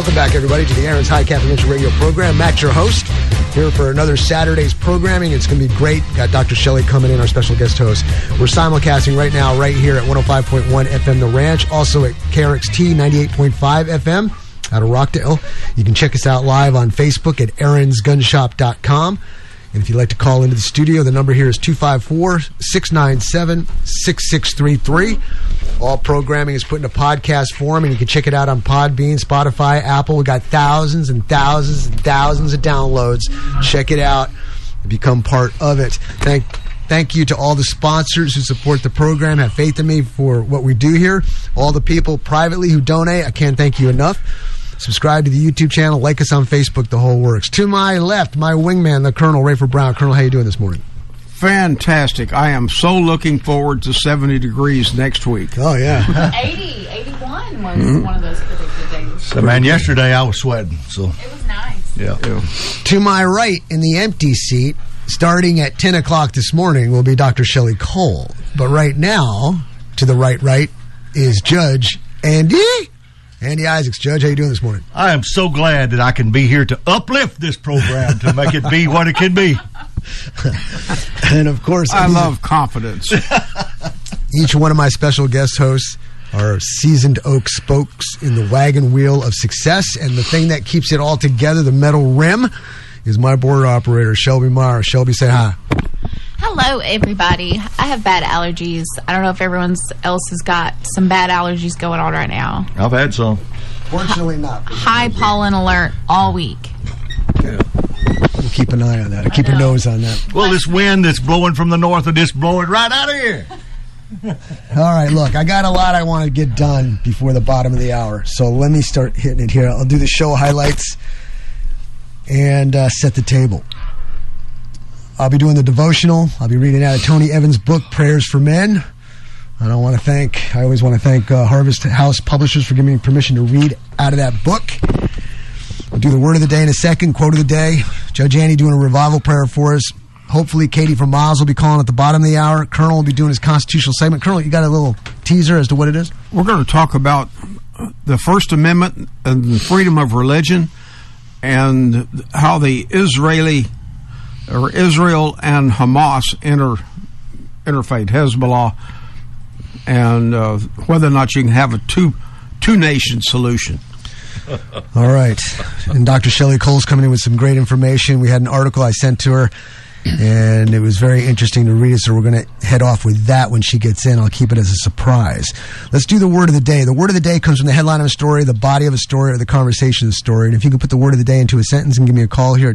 Welcome back, everybody, to the Aaron's High Caffeine Radio program. Matt, your host, here for another Saturday's programming. It's going to be great. Got Dr. Shelley coming in, our special guest host. We're simulcasting right now, right here at 105.1 FM The Ranch, also at KRXT 98.5 FM out of Rockdale. You can check us out live on Facebook at aaronsgunshop.com. And if you'd like to call into the studio, the number here is 254-697-6633. All programming is put in a podcast form, and you can check it out on Podbean, Spotify, Apple. We've got thousands and thousands and thousands of downloads. Check it out and become part of it. Thank you to all the sponsors who support the program, have faith in me for what we do here. All the people privately who donate, I can't thank you enough. Subscribe to the YouTube channel, like us on Facebook, the whole works. To my left, my wingman, the Colonel, Rayford Brown. Colonel, how you doing this morning? Fantastic. I am so looking forward to 70 degrees next week. Oh, yeah. 81 was one of those predicted days. So, man, yesterday I was sweating. So it was nice. Yeah. To my right, in the empty seat, starting at 10 o'clock this morning, will be Dr. Shelley Cole. But right now, to the right, is Judge Andy Isaacs. Judge, how you doing this morning? I am so glad that I can be here to uplift this program to make it be what it can be. And, of course, I love confidence. Each one of my special guest hosts are seasoned oak spokes in the wagon wheel of success, and the thing that keeps it all together, the metal rim, is my board operator, Shelby Meyer. Shelby, say hi. Hello, everybody. I have bad allergies. I don't know if everyone else has got some bad allergies going on right now. I've had some. Fortunately not. High pollen alert all week. Yeah. We'll keep an eye on that. Keep a nose on that. Well, this wind that's blowing from the north will just blow it right out of here. All right, look, I got a lot I want to get done before the bottom of the hour, so let me start hitting it here. I'll do the show highlights and set the table. I'll be doing the devotional. I'll be reading out of Tony Evans' book, Prayers for Men. I always want to thank Harvest House Publishers for giving me permission to read out of that book. We'll do the word of the day in a second, quote of the day. Judge Andy doing a revival prayer for us. Hopefully Katie from Miles will be calling at the bottom of the hour. Colonel will be doing his constitutional segment. Colonel, you got a little teaser as to what it is? We're going to talk about the First Amendment and the freedom of religion and how the Israel and Hamas interfaith, Hezbollah, and whether or not you can have a two-nation solution. All right. And Dr. Shelley Cole's coming in with some great information. We had an article I sent to her, and it was very interesting to read it, so we're going to head off with that when she gets in. I'll keep it as a surprise. Let's do the word of the day. The word of the day comes from the headline of a story, the body of a story, or the conversation of a story. And if you can put the word of the day into a sentence and give me a call here at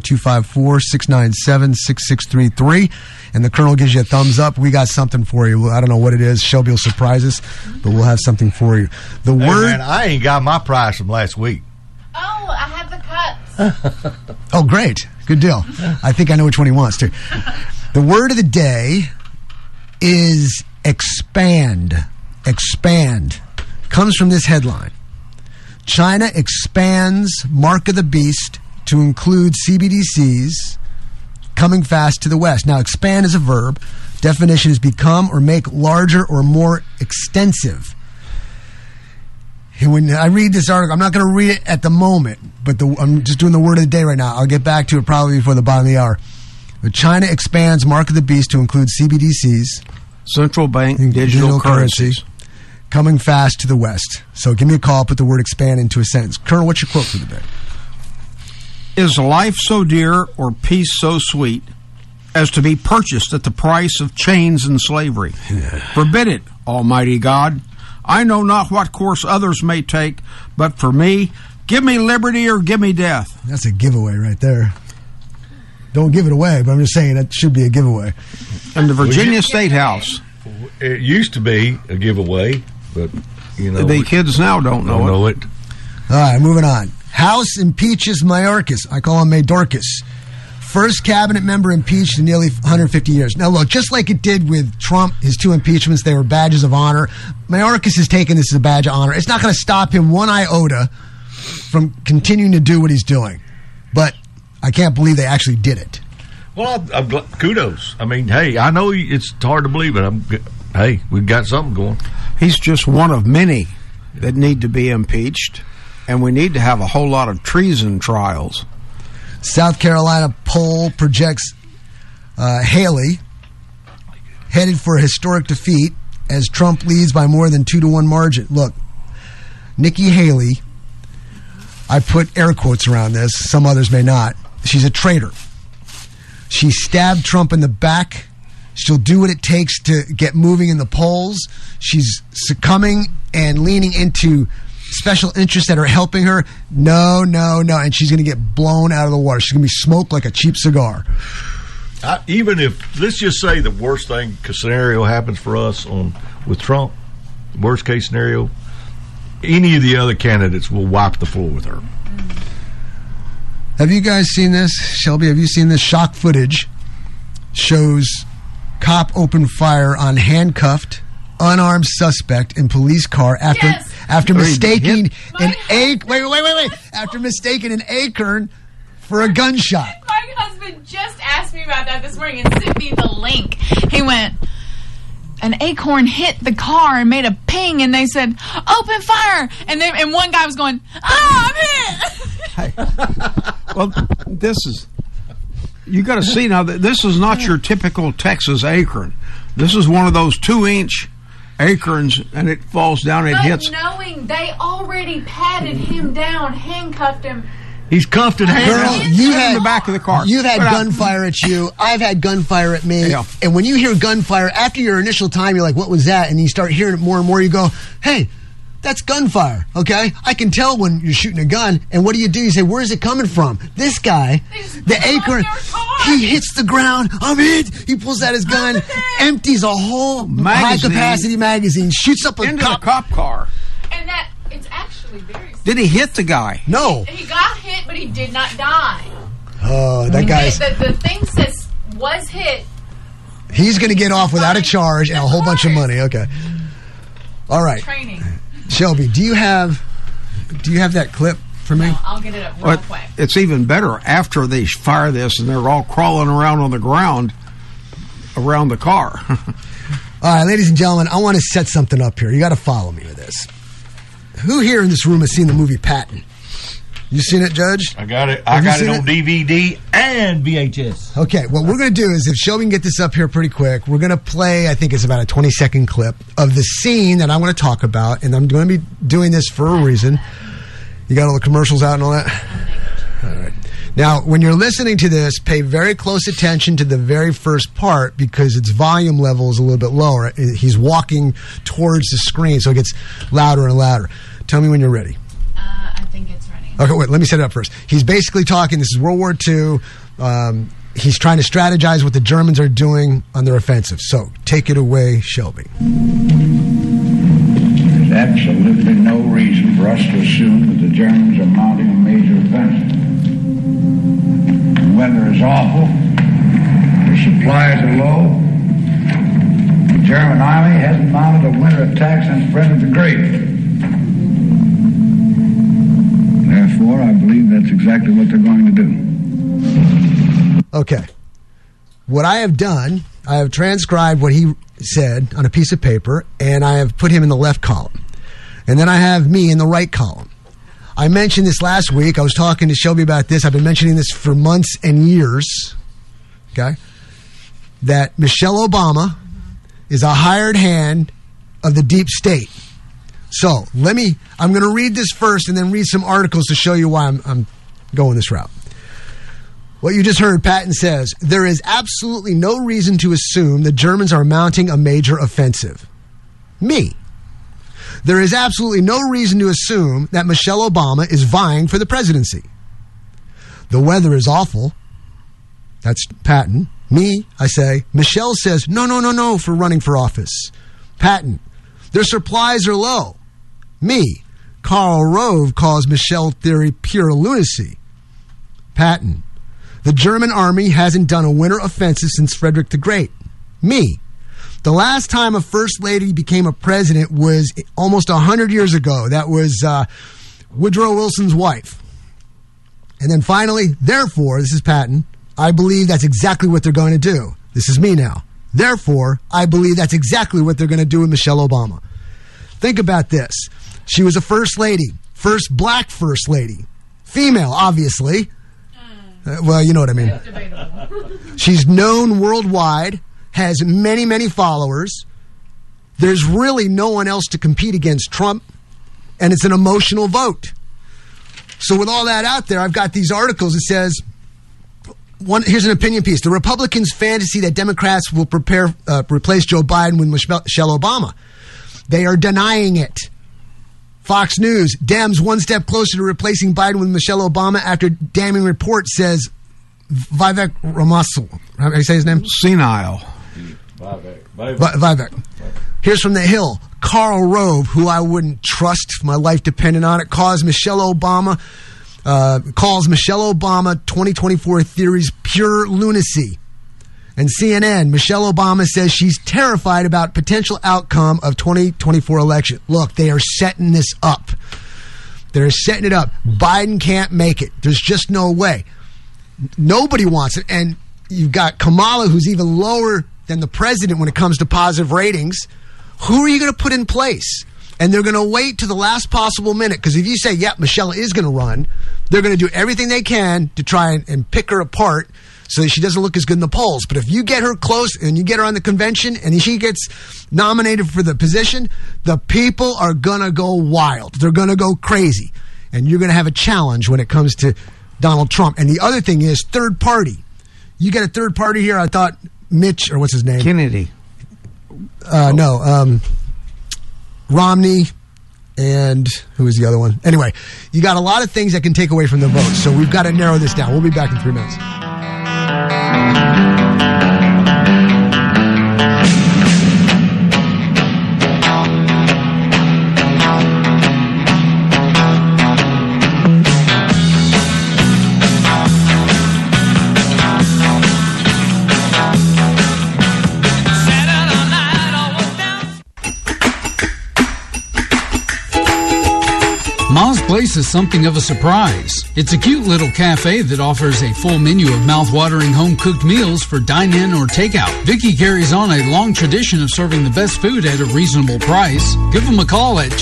254-697-6633, and the Colonel gives you a thumbs up, we got something for you. I don't know what it is. Shelby will surprise us, but we'll have something for you. Hey, man, I ain't got my prize from last week. Oh, I have the cups. Oh, great. Good deal. I think I know which one he wants to. The word of the day is expand. Expand. Comes from this headline. China expands Mark of the Beast to include CBDCs coming fast to the West. Now, expand is a verb. Definition is become or make larger or more extensive. When I read this article, I'm not going to read it at the moment, but I'm just doing the word of the day right now. I'll get back to it probably before the bottom of the hour. But China expands Mark of the Beast to include CBDCs, central bank digital currencies, coming fast to the West. So give me a call, put the word expand into a sentence. Colonel, what's your quote for the day? Is life so dear or peace so sweet as to be purchased at the price of chains and slavery? Forbid it, Almighty God. I know not what course others may take, but for me, give me liberty or give me death. That's a giveaway right there. Don't give it away, but I'm just saying that should be a giveaway. And the Virginia State House. It used to be a giveaway, but, you know. The kids now don't know it. All right, moving on. House impeaches Mayorkas. I call him Mayorkas. First cabinet member impeached in nearly 150 years. Now, look, just like it did with Trump, his two impeachments, they were badges of honor. Mayorkas has taken this as a badge of honor. It's not going to stop him one iota from continuing to do what he's doing. But I can't believe they actually did it. Well, kudos. I mean, hey, I know it's hard to believe it. Hey, we've got something going. He's just one of many that need to be impeached. and we need to have a whole lot of treason trials. South Carolina poll projects Haley headed for a historic defeat as Trump leads by more than 2-1 margin. Look, Nikki Haley, I put air quotes around this, some others may not. She's a traitor. She stabbed Trump in the back. She'll do what it takes to get moving in the polls. She's succumbing and leaning into special interests that are helping her. No. And she's going to get blown out of the water. She's going to be smoked like a cheap cigar. Even if, let's just say the worst thing scenario happens for us with Trump, worst case scenario, any of the other candidates will wipe the floor with her. Have you guys seen this? Shelby, have you seen this? Shock footage shows cop open fire on handcuffed, unarmed suspect in police car after mistaking after mistaking an acorn for a gunshot. My husband just asked me about that this morning and sent me the link. He went, an acorn hit the car and made a ping, and they said, open fire. And one guy was going, I'm hit. Well, you got to see now that this is not your typical Texas acorn. This is one of those 2-inch acorns, and it falls down and hits. Knowing they already patted him down, handcuffed him. He's cuffed and handcuffed. Girl, you had in the back of the car. You've had gunfire at you. I've had gunfire at me. Yeah. And when you hear gunfire, after your initial time, you're like, what was that? And you start hearing it more and more. You go, hey, that's gunfire, okay? I can tell when you're shooting a gun. And what do? You say, where's it coming from? This guy, the acorn, he hits the ground. I'm hit. He pulls out his gun, empties a whole high-capacity magazine, shoots up into the cop car. And it's actually very serious. Did he hit the guy? No. He got hit, but he did not die. Oh, that guy's... The thing says was hit. He's going to get off without a charge and a whole bunch of money. Okay. All right. Training. Shelby, do you have that clip for me? No, I'll get it up real quick. It's even better after they fire this and they're all crawling around on the ground around the car. All right, ladies and gentlemen, I want to set something up here. You got to follow me with this. Who here in this room has seen the movie Patton? You seen it, Judge? I got it. I got it on DVD and VHS. Okay, what we're going to do is, if Shelby can get this up here pretty quick, we're going to play, I think it's about a 20-second clip of the scene that I want to talk about, and I'm going to be doing this for a reason. You got all the commercials out and all that? All right. Now, when you're listening to this, pay very close attention to the very first part because its volume level is a little bit lower. He's walking towards the screen, so it gets louder and louder. Tell me when you're ready. I think it's ready. Okay, wait, let me set it up first. He's basically talking, this is World War II. He's trying to strategize what the Germans are doing on their offensive. So, take it away, Shelby. There's absolutely no reason for us to assume that the Germans are mounting a major offensive. The weather is awful. Their supplies are low. The German army hasn't mounted a winter attack since Frederick the Great. Therefore, I believe that's exactly what they're going to do. Okay. What I have done, I have transcribed what he said on a piece of paper, and I have put him in the left column. And then I have me in the right column. I mentioned this last week. I was talking to Shelby about this. I've been mentioning this for months and years. Okay? That Michelle Obama is a hired hand of the deep state. So, I'm going to read this first and then read some articles to show you why I'm going this route. What you just heard, Patton says, there is absolutely no reason to assume the Germans are mounting a major offensive. Me. There is absolutely no reason to assume that Michelle Obama is vying for the presidency. The weather is awful. That's Patton. Me, I say, Michelle says, no, for running for office. Patton. Their supplies are low. Me, Karl Rove calls Michelle theory pure lunacy. Patton. The German army hasn't done a winter offensive since Frederick the Great. Me. The last time a first lady became a president was almost 100 years ago. That was Woodrow Wilson's wife. And then finally, therefore, this is Patton, I believe that's exactly what they're going to do. This is me now. Therefore, I believe that's exactly what they're going to do with Michelle Obama. Think about this. She was a first lady. First black first lady. Female, obviously. Well, you know what I mean. She's known worldwide, has many, many followers. There's really no one else to compete against Trump, and it's an emotional vote. So with all that out there, I've got these articles that says, here's an opinion piece. The Republicans' fantasy that Democrats will replace Joe Biden with Michelle Obama. They are denying it. Fox News, Dems one step closer to replacing Biden with Michelle Obama after damning report, says Vivek Ramaswamy. How do you say his name? Senile. Vivek. Here's from The Hill. Karl Rove, who I wouldn't trust if my life depended on it, calls Michelle Obama 2024 theories pure lunacy. And CNN, Michelle Obama says she's terrified about potential outcome of 2024 election. Look, they are setting this up. They're setting it up. Biden can't make it. There's just no way. Nobody wants it. And you've got Kamala, who's even lower than the president when it comes to positive ratings. Who are you going to put in place? And they're going to wait to the last possible minute. Because if you say, yeah, Michelle is going to run, they're going to do everything they can to try and pick her apart so that she doesn't look as good in the polls. But if you get her close and you get her on the convention and she gets nominated for the position, the people are going to go wild. They're going to go crazy. And you're going to have a challenge when it comes to Donald Trump. And the other thing is third party. You get a third party here. I thought Mitch, or what's his name? Kennedy. Romney. And who was the other one? Anyway, you got a lot of things that can take away from the vote. So we've got to narrow this down. We'll be back in 3 minutes. Ma's Place is something of a surprise. It's a cute little cafe that offers a full menu of mouth-watering home-cooked meals for dine-in or takeout. Vicky carries on a long tradition of serving the best food at a reasonable price. Give them a call at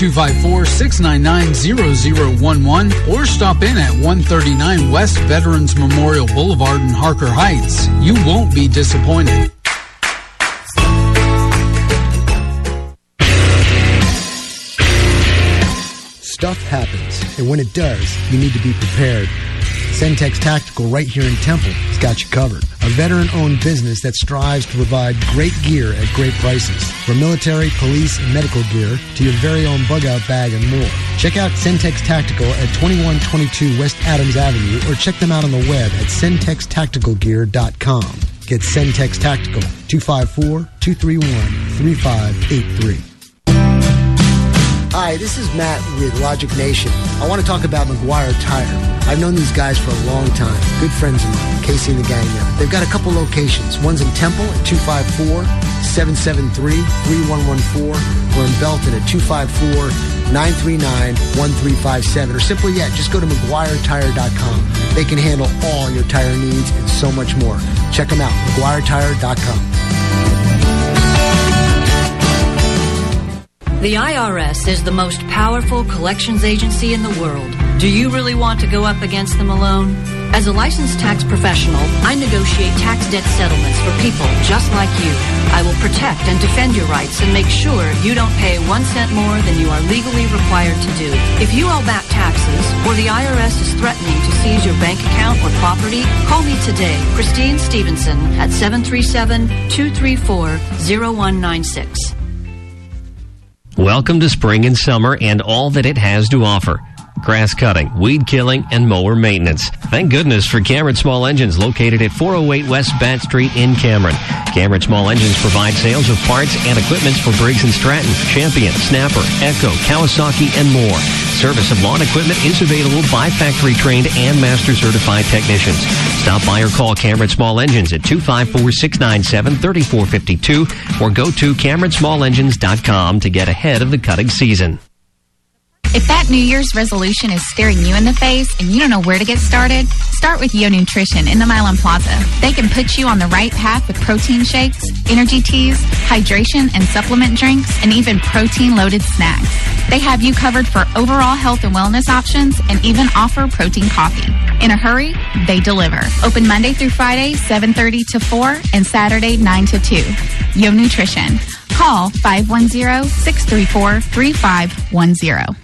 254-699-0011 or stop in at 139 West Veterans Memorial Boulevard in Harker Heights. You won't be disappointed. Stuff happens, and when it does, you need to be prepared. Centex Tactical right here in Temple has got you covered. A veteran-owned business that strives to provide great gear at great prices. From military, police, and medical gear to your very own bug-out bag and more. Check out Centex Tactical at 2122 West Adams Avenue or check them out on the web at centextacticalgear.com. Get Centex Tactical, 254-231-3583. Hi, this is Matt with Logic Nation. I want to talk about McGuire Tire. I've known these guys for a long time. Good friends of mine, Casey and the gang there. They've got a couple locations. One's in Temple at 254-773-3114 or in Belton at 254-939-1357. Or simply yet, just go to McGuireTire.com. They can handle all your tire needs and so much more. Check them out, McGuireTire.com. The IRS is the most powerful collections agency in the world. Do you really want to go up against them alone? As a licensed tax professional, I negotiate tax debt settlements for people just like you. I will protect and defend your rights and make sure you don't pay 1 cent more than you are legally required to do. If you owe back taxes or the IRS is threatening to seize your bank account or property, call me today, Christine Stevenson, at 737-234-0196. Welcome to spring and summer and all that it has to offer. Grass cutting, weed killing, and mower maintenance. Thank goodness for Cameron Small Engines, located at 408 West Bat Street in Cameron. Cameron Small Engines provide sales of parts and equipment for Briggs & Stratton, Champion, Snapper, Echo, Kawasaki, and more. Service of lawn equipment is available by factory-trained and master-certified technicians. Stop by or call Cameron Small Engines at 254-697-3452 or go to CameronSmallEngines.com to get ahead of the cutting season. If that New Year's resolution is staring you in the face and you don't know where to get started, start with Yo Nutrition in the Milan Plaza. They can put you on the right path with protein shakes, energy teas, hydration and supplement drinks, and even protein-loaded snacks. They have you covered for overall health and wellness options and even offer protein coffee. In a hurry, they deliver. Open Monday through Friday, 7:30 to 4, and Saturday, 9 to 2. Yo Nutrition. Call 510-634-3510.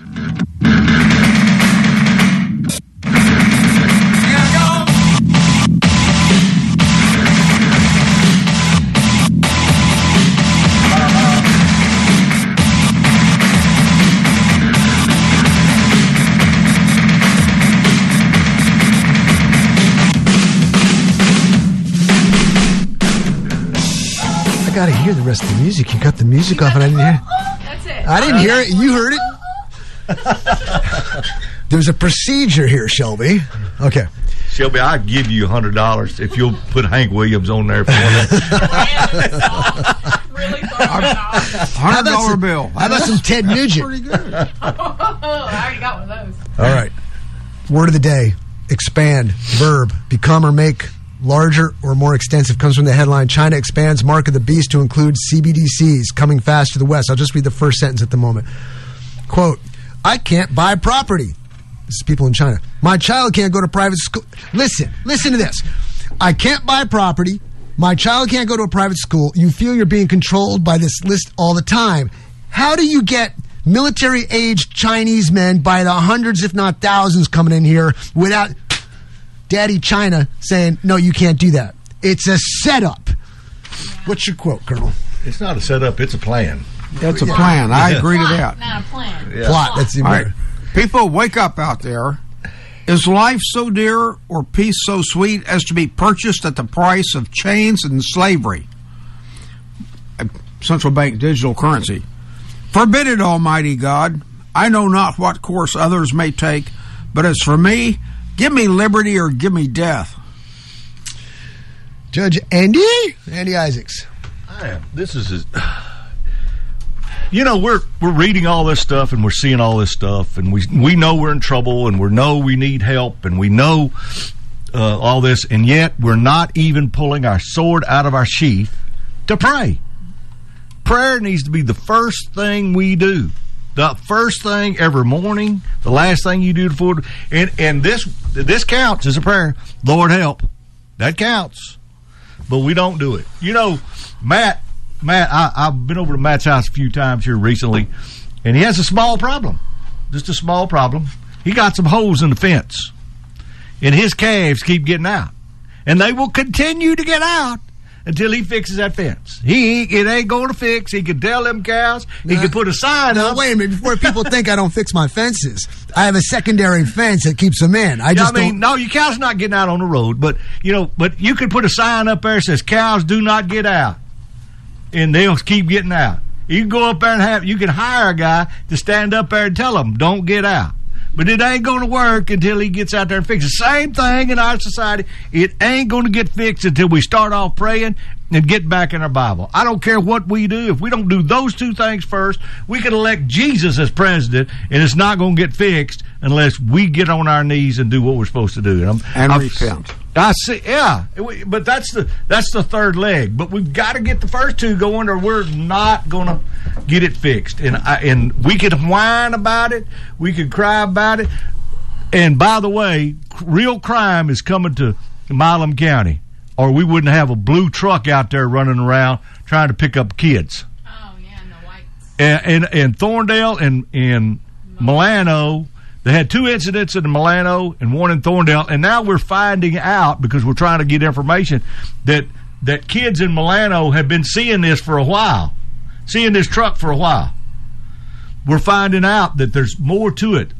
I gotta hear the rest of the music. You cut the music off and I didn't hear it. That's it. I didn't hear it. You heard it. There's a procedure here, Shelby. Okay. Shelby, I'll give you $100 if you'll put Hank Williams on there for me. Really $100 bill. How about some Ted Nugent? Pretty good. I already got one of those. All right. Word of the day. Expand. Verb. Become or make larger or more extensive. Comes from the headline, China expands mark of the beast to include CBDCs coming fast to the West. I'll just read the first sentence at the moment. Quote, I can't buy property. This is people in China. My child can't go to private school. Listen to this. I can't buy property. My child can't go to a private school. You feel you're being controlled by this list all the time. How do you get military-aged Chinese men by the hundreds, if not thousands, coming in here without Daddy China saying, no, you can't do that? It's a setup. What's your quote, Colonel? It's not a setup, it's a plan. That's a plan. I agree to that. Not a plan. Yeah. Plot. That's the All right. People, wake up out there. Is life so dear or peace so sweet as to be purchased at the price of chains and slavery? Central bank digital currency. Forbid it, Almighty God. I know not what course others may take, but as for me, give me liberty or give me death. Judge Andy Isaacs. I am. This is his. You know, we're reading all this stuff and we're seeing all this stuff, and we know we're in trouble, and we know we need help, and we know all this, and yet we're not even pulling our sword out of our sheath to pray. Prayer needs to be the first thing we do. The first thing every morning, the last thing you do before, and this counts as a prayer. Lord help. That counts. But we don't do it. You know, Matt, I've been over to Matt's house a few times here recently, and he has a small problem. Just a small problem. He got some holes in the fence, and his calves keep getting out. And they will continue to get out until he fixes that fence. It ain't going to fix. He can tell them cows. He can put a sign up. Wait a minute. Before people think I don't fix my fences, I have a secondary fence that keeps them in. No, your cow's not getting out on the road, but you could put a sign up there that says cows do not get out, and they'll keep getting out. You can go up there and you can hire a guy to stand up there and tell them, don't get out. But it ain't going to work until he gets out there and fixes it. Same thing in our society. It ain't going to get fixed until we start off praying and get back in our Bible. I don't care what we do. If we don't do those two things first, we can elect Jesus as president, and it's not going to get fixed unless we get on our knees and do what we're supposed to do. And repent. I see, yeah, but that's the third leg. But we've got to get the first two going, or we're not going to get it fixed. And we could whine about it, we could cry about it. And by the way, real crime is coming to Milam County, or we wouldn't have a blue truck out there running around trying to pick up kids. Oh yeah, and the whites. And Thorndale and in Milano. They had 2 incidents in Milano and 1 in Thorndale, and now we're finding out, because we're trying to get information, that kids in Milano have been seeing this for a while, seeing this truck for a while. We're finding out that there's more to it.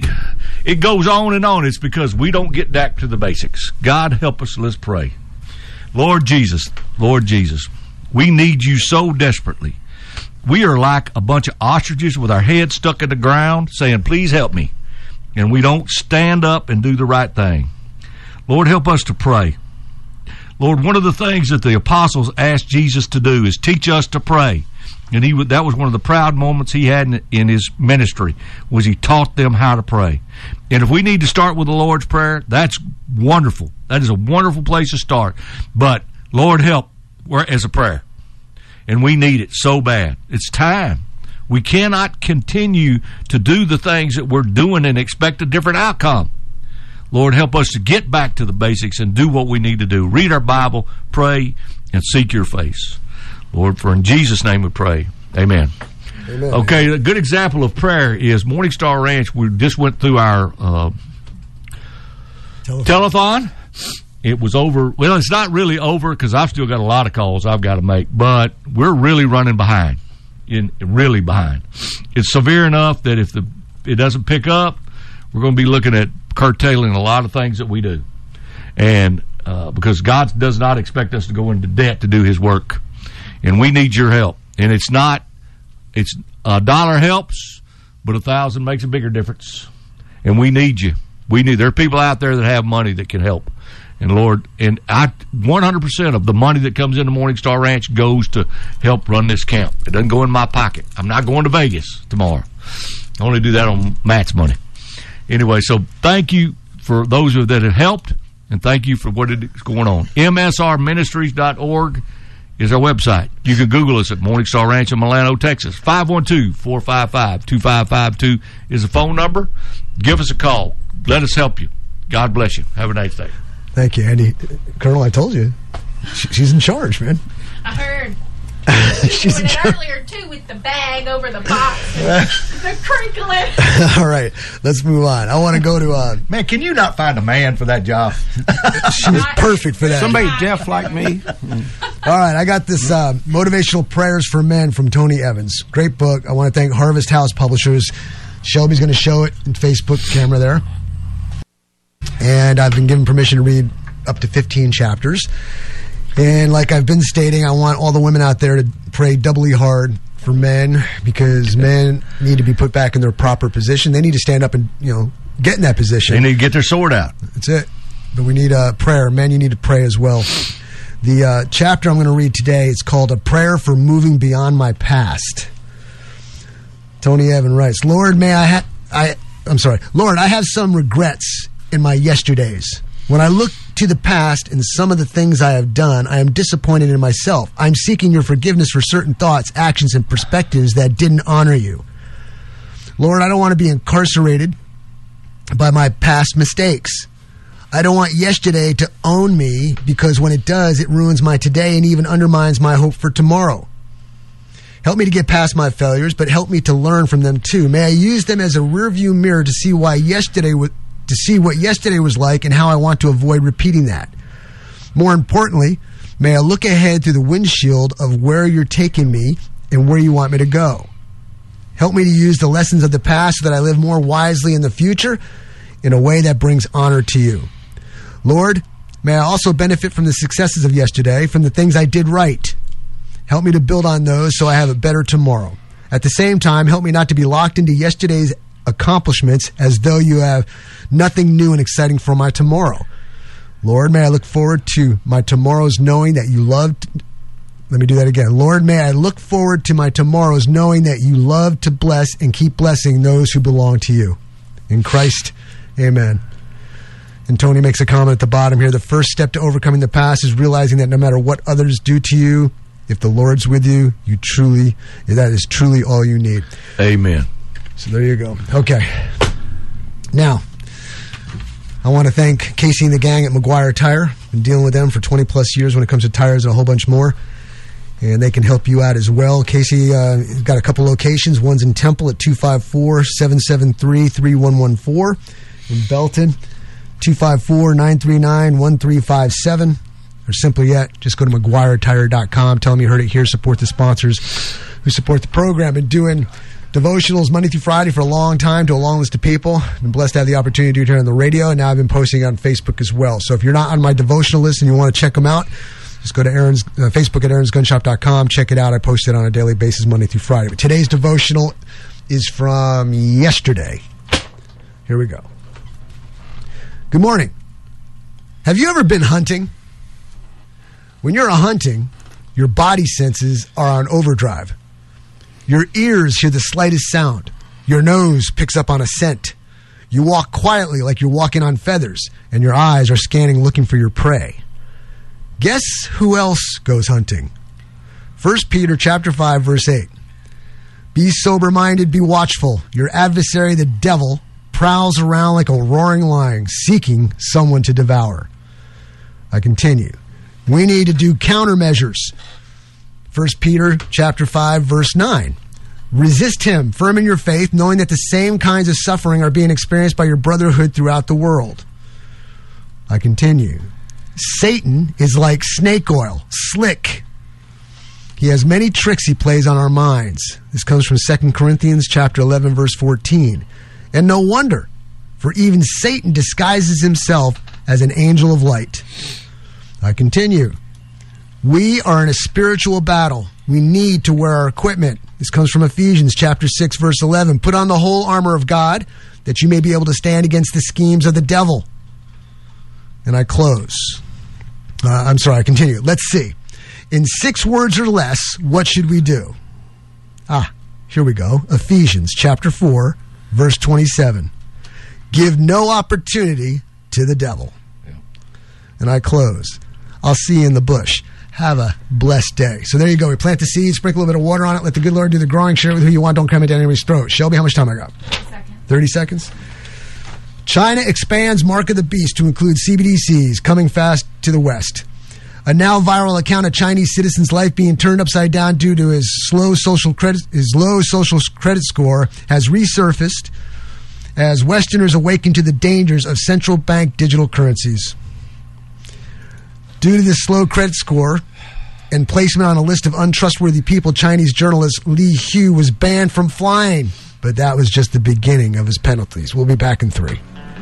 It goes on and on. It's because we don't get back to the basics. God help us. Let's pray. Lord Jesus, we need you so desperately. We are like a bunch of ostriches with our heads stuck in the ground saying, please help me. And we don't stand up and do the right thing. Lord, help us to pray. Lord, one of the things that the apostles asked Jesus to do is teach us to pray. And that was one of the proud moments he had in his ministry, was he taught them how to pray. And if we need to start with the Lord's Prayer, that's wonderful. That is a wonderful place to start. But Lord help as a prayer. And we need it so bad. It's time. We cannot continue to do the things that we're doing and expect a different outcome. Lord, help us to get back to the basics and do what we need to do. Read our Bible, pray, and seek your face. Lord, for in Jesus' name we pray. Amen. Amen. Okay, a good example of prayer is Morning Star Ranch. We just went through our telethon. It was over. Well, it's not really over because I've still got a lot of calls I've got to make, but we're really running behind. Really behind. It's severe enough that if it doesn't pick up, we're going to be looking at curtailing a lot of things that we do. And because God does not expect us to go into debt to do his work. And we need your help. And it's a dollar helps, but 1,000 makes a bigger difference. And we need you. There are people out there that have money that can help. And Lord, 100% of the money that comes into Morning Star Ranch goes to help run this camp. It doesn't go in my pocket. I'm not going to Vegas tomorrow. I only do that on Matt's money. Anyway, so thank you for those that have helped, and thank you for what is going on. MSRministries.org is our website. You can Google us at Morning Star Ranch in Milano, Texas. 512-455-2552 is the phone number. Give us a call. Let us help you. God bless you. Have a nice day. Thank you, Andy. Colonel, I told you. She's in charge, man. I heard. She's doing it earlier, too, with the bag over the box. The crinkling. All right, let's move on. I want to go to... Man, can you not find a man for that job? She was perfect for that. Somebody deaf like me. All right, I got this Motivational Prayers for Men from Tony Evans. Great book. I want to thank Harvest House Publishers. Shelby's going to show it in Facebook camera there. And I've been given permission to read up to 15 chapters. And like I've been stating, I want all the women out there to pray doubly hard for men, because men need to be put back in their proper position. They need to stand up and, get in that position. They need to get their sword out. That's it. But we need prayer. Men, you need to pray as well. The chapter I'm going to read today, it's called A Prayer for Moving Beyond My Past. Tony Evans writes, Lord, Lord, I have some regrets in my yesterdays. When I look to the past and some of the things I have done, I am disappointed in myself. I'm seeking your forgiveness for certain thoughts, actions, and perspectives that didn't honor you. Lord, I don't want to be incarcerated by my past mistakes. I don't want yesterday to own me, because when it does, it ruins my today and even undermines my hope for tomorrow. Help me to get past my failures, but help me to learn from them too. May I use them as a rearview mirror to see what yesterday was like and how I want to avoid repeating that. More importantly, may I look ahead through the windshield of where you're taking me and where you want me to go. Help me to use the lessons of the past so that I live more wisely in the future in a way that brings honor to you. Lord, may I also benefit from the successes of yesterday, from the things I did right. Help me to build on those so I have a better tomorrow. At the same time, help me not to be locked into yesterday's accomplishments as though you have nothing new and exciting for my tomorrow. Lord, may I look forward to my tomorrows knowing that you loved... Let me do that again. Lord, may I look forward to my tomorrows knowing that you love to bless and keep blessing those who belong to you. In Christ, amen. And Tony makes a comment at the bottom here. The first step to overcoming the past is realizing that no matter what others do to you, if the Lord's with you, that is truly all you need. Amen. So there you go. Okay. Now, I want to thank Casey and the gang at McGuire Tire. Been dealing with them for 20 plus years when it comes to tires and a whole bunch more. And they can help you out as well. Casey got a couple locations. One's in Temple at 254-773-3114. In Belton, 254-939-1357. Or simply yet, just go to McGuireTire.com. Tell them you heard it here. Support the sponsors who support the program. Been doing devotionals Monday through Friday for a long time to a long list of people. Been blessed to have the opportunity to do it here on the radio, and now I've been posting on Facebook as well. So if you're not on my devotional list and you want to check them out, just go to Facebook at aaronsgunshop.com. Check it out. I post it on a daily basis Monday through Friday. But today's devotional is from yesterday. Here we go. Good morning. Have you ever been hunting? When you're hunting, your body senses are on overdrive. Your ears hear the slightest sound. Your nose picks up on a scent. You walk quietly like you're walking on feathers, and your eyes are scanning looking for your prey. Guess who else goes hunting? 1 Peter chapter 5, verse 8. Be sober-minded, be watchful. Your adversary, the devil, prowls around like a roaring lion, seeking someone to devour. I continue. We need to do countermeasures. 1 Peter chapter 5, verse 9. Resist him, firm in your faith, knowing that the same kinds of suffering are being experienced by your brotherhood throughout the world. I continue. Satan is like snake oil, slick. He has many tricks he plays on our minds. This comes from 2 Corinthians chapter 11, verse 14. And no wonder, for even Satan disguises himself as an angel of light. I continue. We are in a spiritual battle. We need to wear our equipment. This comes from Ephesians chapter 6, verse 11. Put on the whole armor of God, that you may be able to stand against the schemes of the devil. And I close. I continue. Let's see. In 6 words or less, what should we do? Here we go. Ephesians chapter 4, verse 27. Give no opportunity to the devil. Yeah. And I close. I'll see you in the bush. Have a blessed day. So there you go. We plant the seed, sprinkle a little bit of water on it, let the good Lord do the growing, share it with who you want, don't cram it down anybody's throat. Shelby, how much time I got? 30 seconds. China expands Mark of the Beast to include CBDCs coming fast to the West. A now viral account of Chinese citizen's life being turned upside down due to his low social credit score has resurfaced as Westerners awaken to the dangers of central bank digital currencies. Due to this slow credit score and placement on a list of untrustworthy people, Chinese journalist Li Hu was banned from flying. But that was just the beginning of his penalties. We'll be back in 3.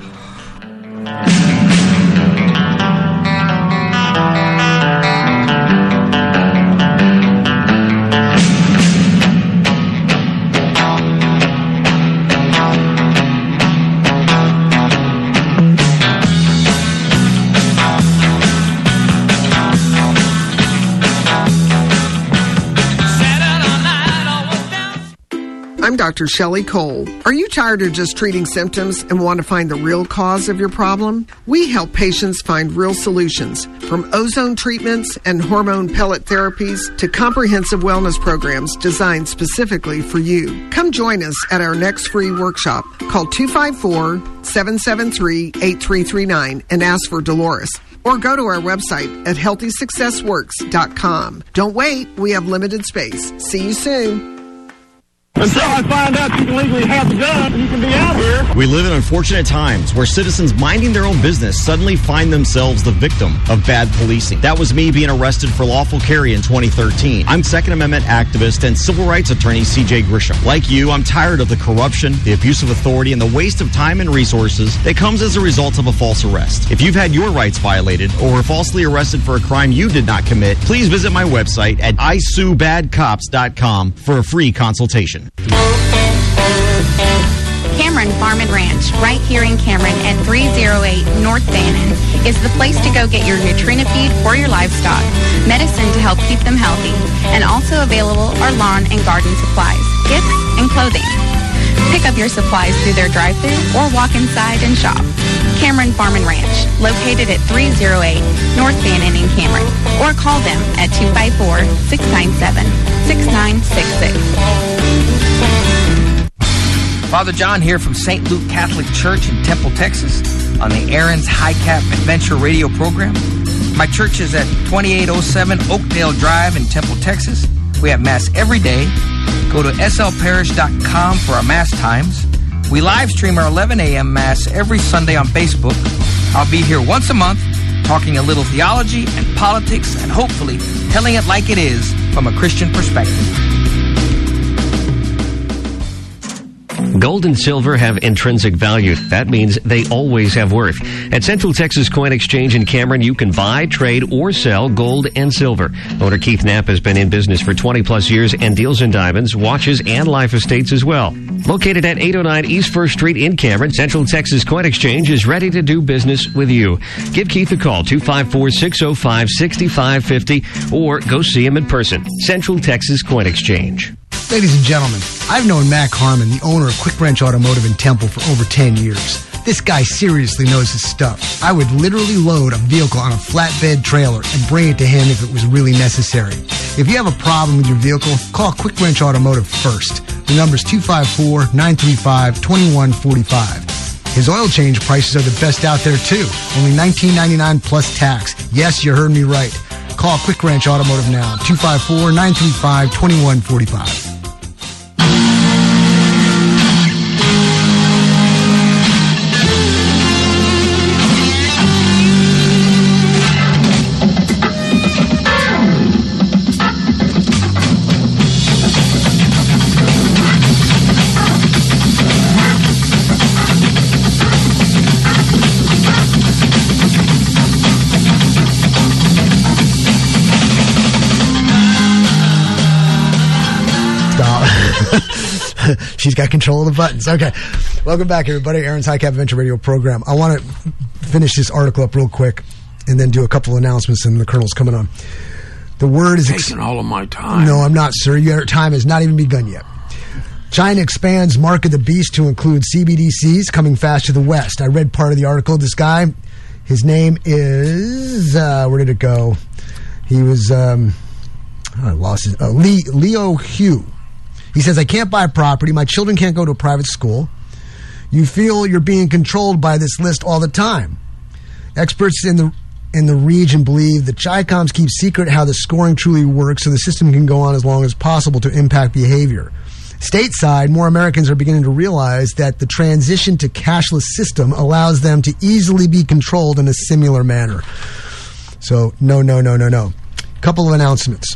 I'm Dr. Shelley Cole. Are you tired of just treating symptoms and want to find the real cause of your problem? We help patients find real solutions, from ozone treatments and hormone pellet therapies to comprehensive wellness programs designed specifically for you. Come join us at our next free workshop. Call 254-773-8339 and ask for Dolores. Or go to our website at healthysuccessworks.com. Don't wait. We have limited space. See you soon. Until I find out you can legally have the gun, you can be out here. We live in unfortunate times where citizens minding their own business suddenly find themselves the victim of bad policing. That was me being arrested for lawful carry in 2013. I'm Second Amendment activist and civil rights attorney C.J. Grisham. Like you, I'm tired of the corruption, the abuse of authority, and the waste of time and resources that comes as a result of a false arrest. If you've had your rights violated or were falsely arrested for a crime you did not commit, please visit my website at ISueBadCops.com for a free consultation. Cameron Farm and Ranch, right here in Cameron at 308 North Bannon, is the place to go get your Nutrina feed for your livestock, medicine to help keep them healthy, and also available are lawn and garden supplies, gifts, and clothing. Pick up your supplies through their drive-thru or walk inside and shop. Cameron Farm and Ranch, located at 308 North Bannon in Cameron, or call them at 254-697-6966. Father John here from St. Luke Catholic Church in Temple, Texas, on the Aaron's High Cap Adventure radio program. My church is at 2807 Oakdale Drive in Temple, Texas. We have Mass every day. Go to slparish.com for our Mass times. We live stream our 11 a.m. Mass every Sunday on Facebook. I'll be here once a month talking a little theology and politics and hopefully telling it like it is from a Christian perspective. Gold and silver have intrinsic value. That means they always have worth. At Central Texas Coin Exchange in Cameron, you can buy, trade, or sell gold and silver. Owner Keith Knapp has been in business for 20-plus years and deals in diamonds, watches, and life estates as well. Located at 809 East 1st Street in Cameron, Central Texas Coin Exchange is ready to do business with you. Give Keith a call, 254-605-6550, or go see him in person. Central Texas Coin Exchange. Ladies and gentlemen, I've known Mac Harmon, the owner of Quick Wrench Automotive in Temple, for over 10 years. This guy seriously knows his stuff. I would literally load a vehicle on a flatbed trailer and bring it to him if it was really necessary. If you have a problem with your vehicle, call Quick Wrench Automotive first. The number is 254-935-2145. His oil change prices are the best out there, too. Only $19.99 plus tax. Yes, you heard me right. Call Quick Wrench Automotive now, 254-935-2145. She's got control of the buttons. Okay. Welcome back, everybody. Aaron's High Cap Adventure Radio program. I want to finish this article up real quick and then do a couple of announcements, and the Colonel's coming on. The word is... taking all of my time. No, I'm not, sir. Your time has not even begun yet. China expands Mark of the Beast to include CBDCs coming fast to the West. I read part of the article. This guy, his name is... where did it go? He was... I lost his... Leo Hugh. He says, I can't buy a property. My children can't go to a private school. You feel you're being controlled by this list all the time. Experts in the region believe that Chi-Coms keep secret how the scoring truly works so the system can go on as long as possible to impact behavior. Stateside, more Americans are beginning to realize that the transition to cashless system allows them to easily be controlled in a similar manner. So, no. Couple of announcements.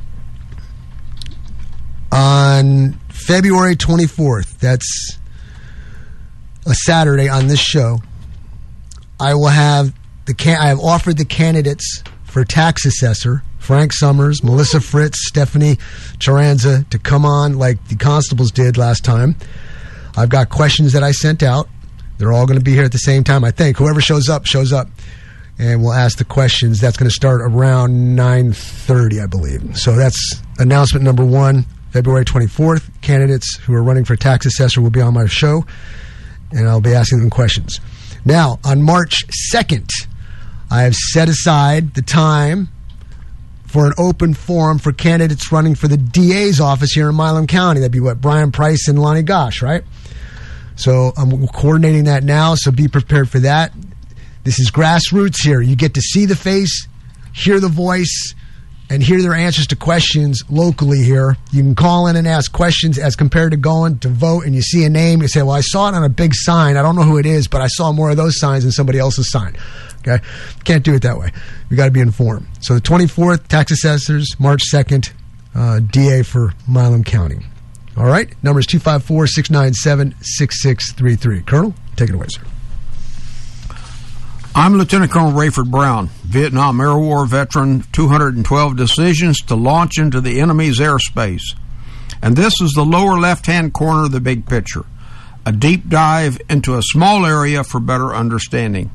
On February 24th, that's a Saturday on this show, I will have I have offered the candidates for tax assessor, Frank Summers, Melissa Fritz, Stephanie Charanza, to come on like the constables did last time. I've got questions that I sent out. They're all going to be here at the same time, I think. Whoever shows up. And we'll ask the questions. That's going to start around 9:30, I believe. So that's announcement number one. February 24th, candidates who are running for tax assessor will be on my show, and I'll be asking them questions. Now, on March 2nd, I have set aside the time for an open forum for candidates running for the DA's office here in Milam County. That'd be Brian Price and Lonnie Gosh, right? So I'm coordinating that now, so be prepared for that. This is grassroots here. You get to see the face, hear the voice, and hear their answers to questions locally here. You can call in and ask questions as compared to going to vote and you see a name. You say, well, I saw it on a big sign. I don't know who it is, but I saw more of those signs than somebody else's sign. Okay? Can't do it that way. You got to be informed. So the 24th, tax assessors, March 2nd, DA for Milam County. All right? Number is 254-697-6633. Colonel, take it away, sir. I'm Lieutenant Colonel Rayford Brown, Vietnam Air War veteran, 212 decisions to launch into the enemy's airspace. And this is the lower left-hand corner of the big picture, a deep dive into a small area for better understanding.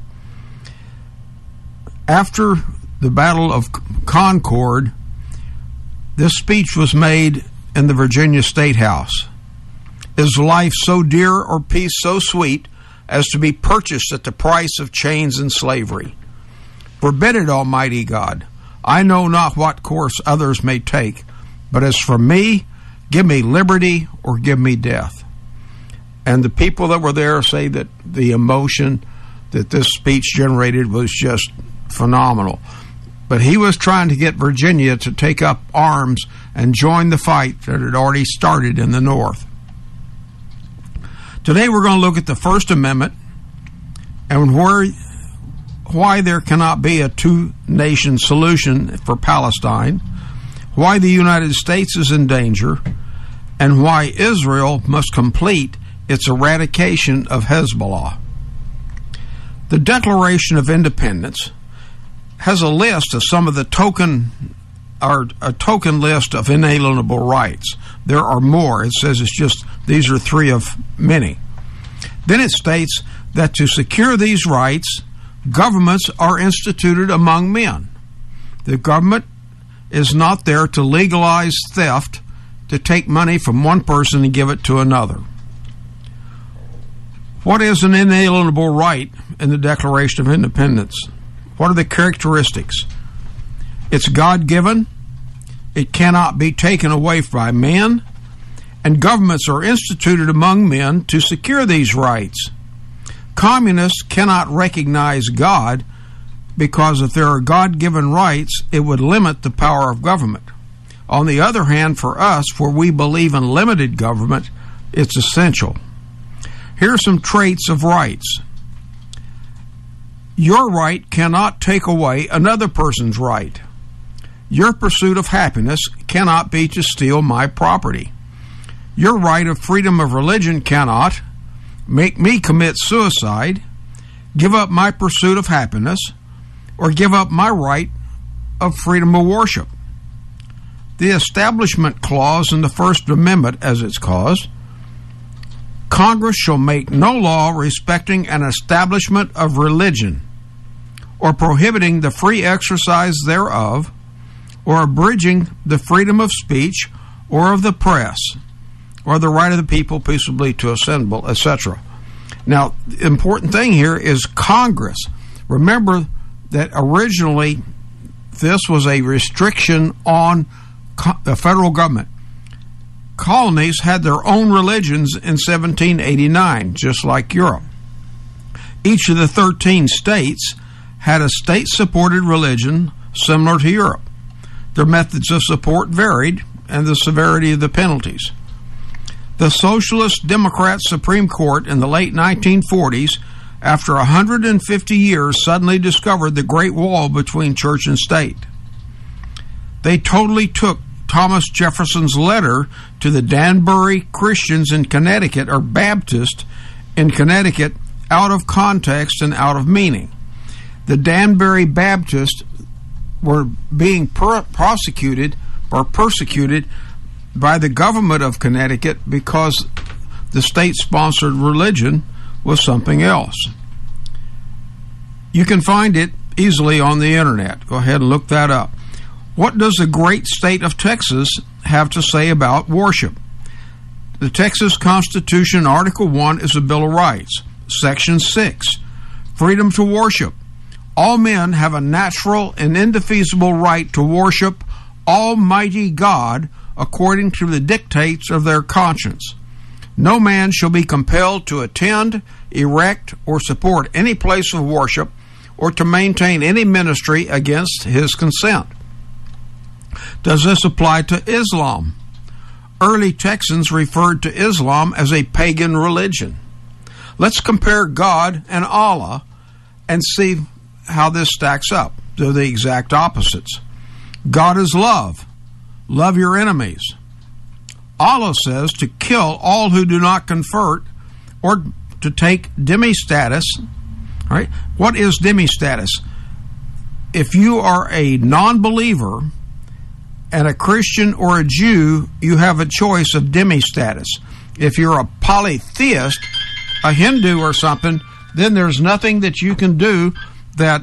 After the Battle of Concord, this speech was made in the Virginia State House. Is life so dear or peace so sweet as to be purchased at the price of chains and slavery? Forbid it, Almighty God. I know not what course others may take, but as for me, give me liberty or give me death. And the people that were there say that the emotion that this speech generated was just phenomenal. But he was trying to get Virginia to take up arms and join the fight that had already started in the North. Today we're going to look at the First Amendment and why there cannot be a two-nation solution for Palestine, why the United States is in danger, and why Israel must complete its eradication of Hezbollah. The Declaration of Independence has a list of some of the token list of inalienable rights. There are more. It says it's just these are three of many. Then it states that to secure these rights, governments are instituted among men. The government is not there to legalize theft, to take money from one person and give it to another. What is an inalienable right in the Declaration of Independence? What are the characteristics? It's God-given, it cannot be taken away by men, and governments are instituted among men to secure these rights. Communists cannot recognize God because if there are God-given rights, it would limit the power of government. On the other hand, for us, where we believe in limited government, it's essential. Here are some traits of rights. Your right cannot take away another person's right. Your pursuit of happiness cannot be to steal my property. Your right of freedom of religion cannot make me commit suicide, give up my pursuit of happiness, or give up my right of freedom of worship. The Establishment Clause in the First Amendment, as it's called, Congress shall make no law respecting an establishment of religion, or prohibiting the free exercise thereof, or abridging the freedom of speech or of the press, or the right of the people peaceably to assemble, etc. Now, the important thing here is Congress. Remember that originally this was a restriction on the federal government. Colonies had their own religions in 1789, just like Europe. Each of the 13 states had a state-supported religion similar to Europe. Their methods of support varied, and the severity of the penalties. The Socialist Democrat Supreme Court in the late 1940s, after 150 years, suddenly discovered the Great Wall between church and state. They totally took Thomas Jefferson's letter to the Danbury Christians in Connecticut, or Baptist in Connecticut, out of context and out of meaning. The Danbury Baptists were being persecuted by the government of Connecticut because the state-sponsored religion was something else. You can find it easily on the internet. Go ahead and look that up. What does the great state of Texas have to say about worship? The Texas Constitution, Article 1, is a Bill of Rights. Section 6, freedom to worship. All men have a natural and indefeasible right to worship Almighty God according to the dictates of their conscience. No man shall be compelled to attend, erect, or support any place of worship or to maintain any ministry against his consent. Does this apply to Islam? Early Texans referred to Islam as a pagan religion. Let's compare God and Allah and see how this stacks up. They're the exact opposites. God is love. Love your enemies. Allah says to kill all who do not convert or to take demi-status. Right? What is demi-status? If you are a non-believer and a Christian or a Jew, you have a choice of demi-status. If you're a polytheist, a Hindu or something, then there's nothing that you can do that,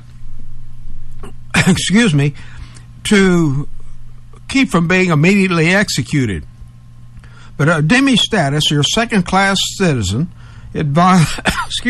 to keep from being immediately executed. But a demi-status, you're a second-class citizen, it violates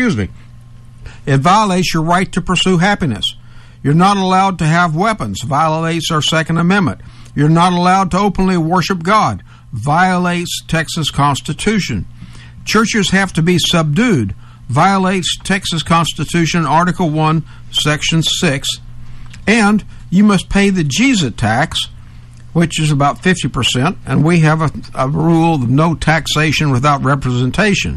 your right to pursue happiness. You're not allowed to have weapons, violates our Second Amendment. You're not allowed to openly worship God, violates Texas Constitution. Churches have to be subdued, violates Texas Constitution, Article 1, Section 6. And you must pay the Jesus tax, which is about 50%, and we have a rule of no taxation without representation.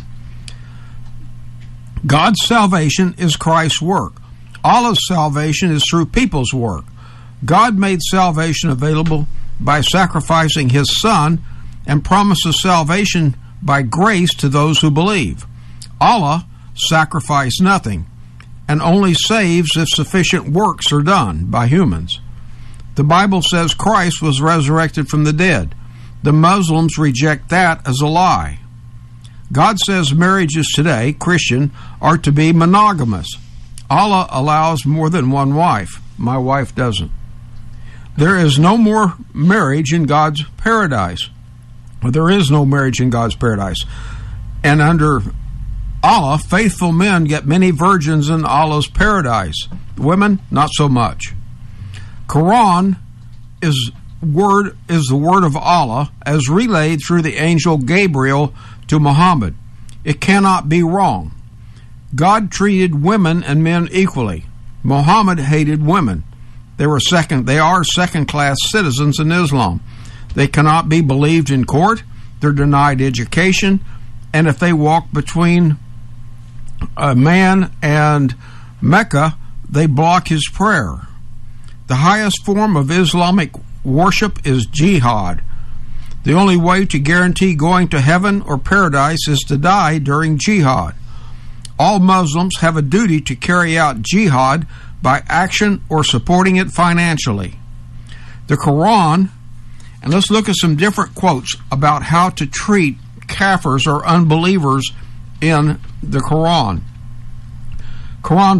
God's salvation is Christ's work. Allah's salvation is through people's work. God made salvation available by sacrificing His Son and promises salvation by grace to those who believe. Allah sacrificed nothing and only saves if sufficient works are done by humans. The Bible says Christ was resurrected from the dead. The Muslims reject that as a lie. God says marriages today, Christian, are to be monogamous. Allah allows more than one wife. My wife doesn't. There is no more marriage in God's paradise. There is no marriage in God's paradise. And under Allah, faithful men get many virgins in Allah's paradise. Women, not so much. Quran is the word of Allah as relayed through the angel Gabriel to Muhammad. It cannot be wrong. God treated women and men equally. Muhammad hated women. They are second-class citizens in Islam. They cannot be believed in court. They're denied education. And if they walk between a man and Mecca, they block his prayer. The highest form of Islamic worship is jihad. The only way to guarantee going to heaven or paradise is to die during jihad. All Muslims have a duty to carry out jihad by action or supporting it financially. The Quran, and let's look at some different quotes about how to treat kafirs or unbelievers in the Quran. Quran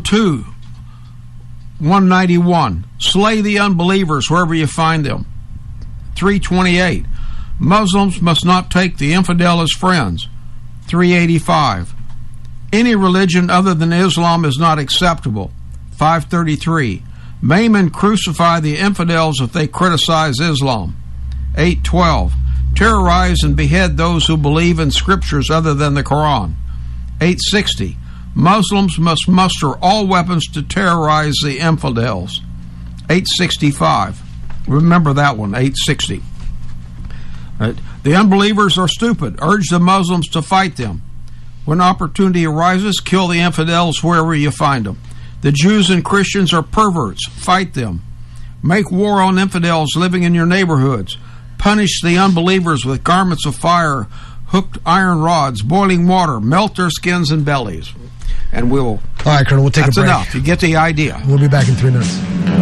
2:191, slay the unbelievers wherever you find them. 3:28, Muslims must not take the infidel as friends. 3:85, any religion other than Islam is not acceptable. 5:33, maim and crucify the infidels if they criticize Islam. 8:12, terrorize and behead those who believe in scriptures other than the Quran. 8:60, Muslims must muster all weapons to terrorize the infidels. 8:65, remember that one, 8:60. The unbelievers are stupid. Urge the Muslims to fight them. When opportunity arises, kill the infidels wherever you find them. The Jews and Christians are perverts. Fight them. Make war on infidels living in your neighborhoods. Punish the unbelievers with garments of fire, hooked iron rods, boiling water, melt their skins and bellies. And we'll... All right, Colonel, we'll take a break. That's enough. You get the idea. We'll be back in 3 minutes.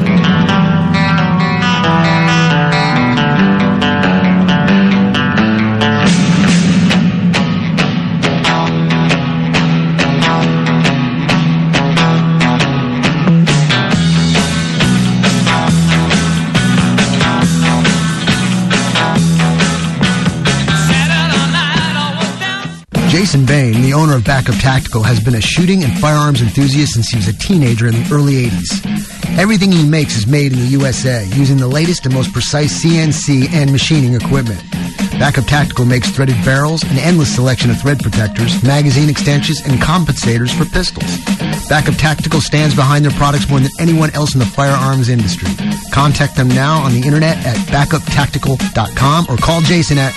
Jason Bain, the owner of Backup Tactical, has been a shooting and firearms enthusiast since he was a teenager in the early 80s. Everything he makes is made in the USA, using the latest and most precise CNC and machining equipment. Backup Tactical makes threaded barrels, an endless selection of thread protectors, magazine extensions, and compensators for pistols. Backup Tactical stands behind their products more than anyone else in the firearms industry. Contact them now on the internet at backuptactical.com or call Jason at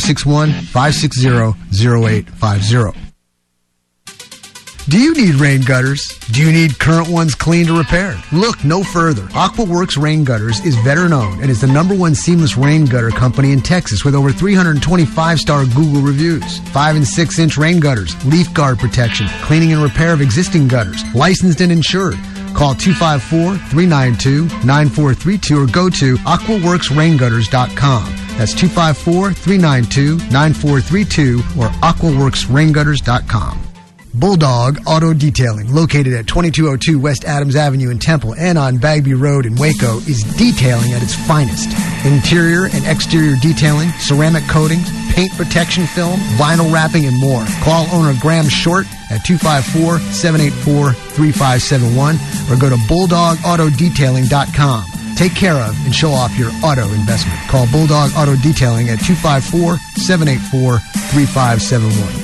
561-560-0850. Do you need rain gutters? Do you need current ones cleaned or repaired? Look no further. AquaWorks Rain Gutters is veteran owned and is the #1 seamless rain gutter company in Texas with over 325-star Google reviews. 5 and 6 inch rain gutters, leaf guard protection, cleaning and repair of existing gutters, licensed and insured. Call 254-392-9432 or go to aquaworksraingutters.com. That's 254-392-9432 or aquaworksraingutters.com. Bulldog Auto Detailing, located at 2202 West Adams Avenue in Temple and on Bagby Road in Waco, is detailing at its finest. Interior and exterior detailing, ceramic coatings, paint protection film, vinyl wrapping, and more. Call owner Graham Short at 254-784-3571 or go to BulldogAutoDetailing.com. Take care of and show off your auto investment. Call Bulldog Auto Detailing at 254-784-3571.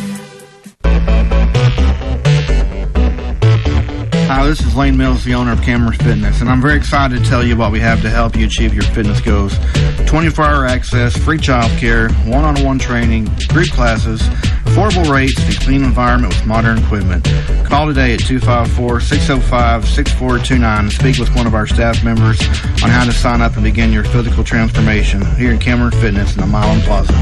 Hi, this is Lane Mills, the owner of Cameron Fitness, and I'm very excited to tell you what we have to help you achieve your fitness goals. 24-hour access, free child care, one-on-one training, group classes, affordable rates, and a clean environment with modern equipment. Call today at 254-605-6429 and speak with one of our staff members on how to sign up and begin your physical transformation here in Cameron Fitness in the Milan Plaza.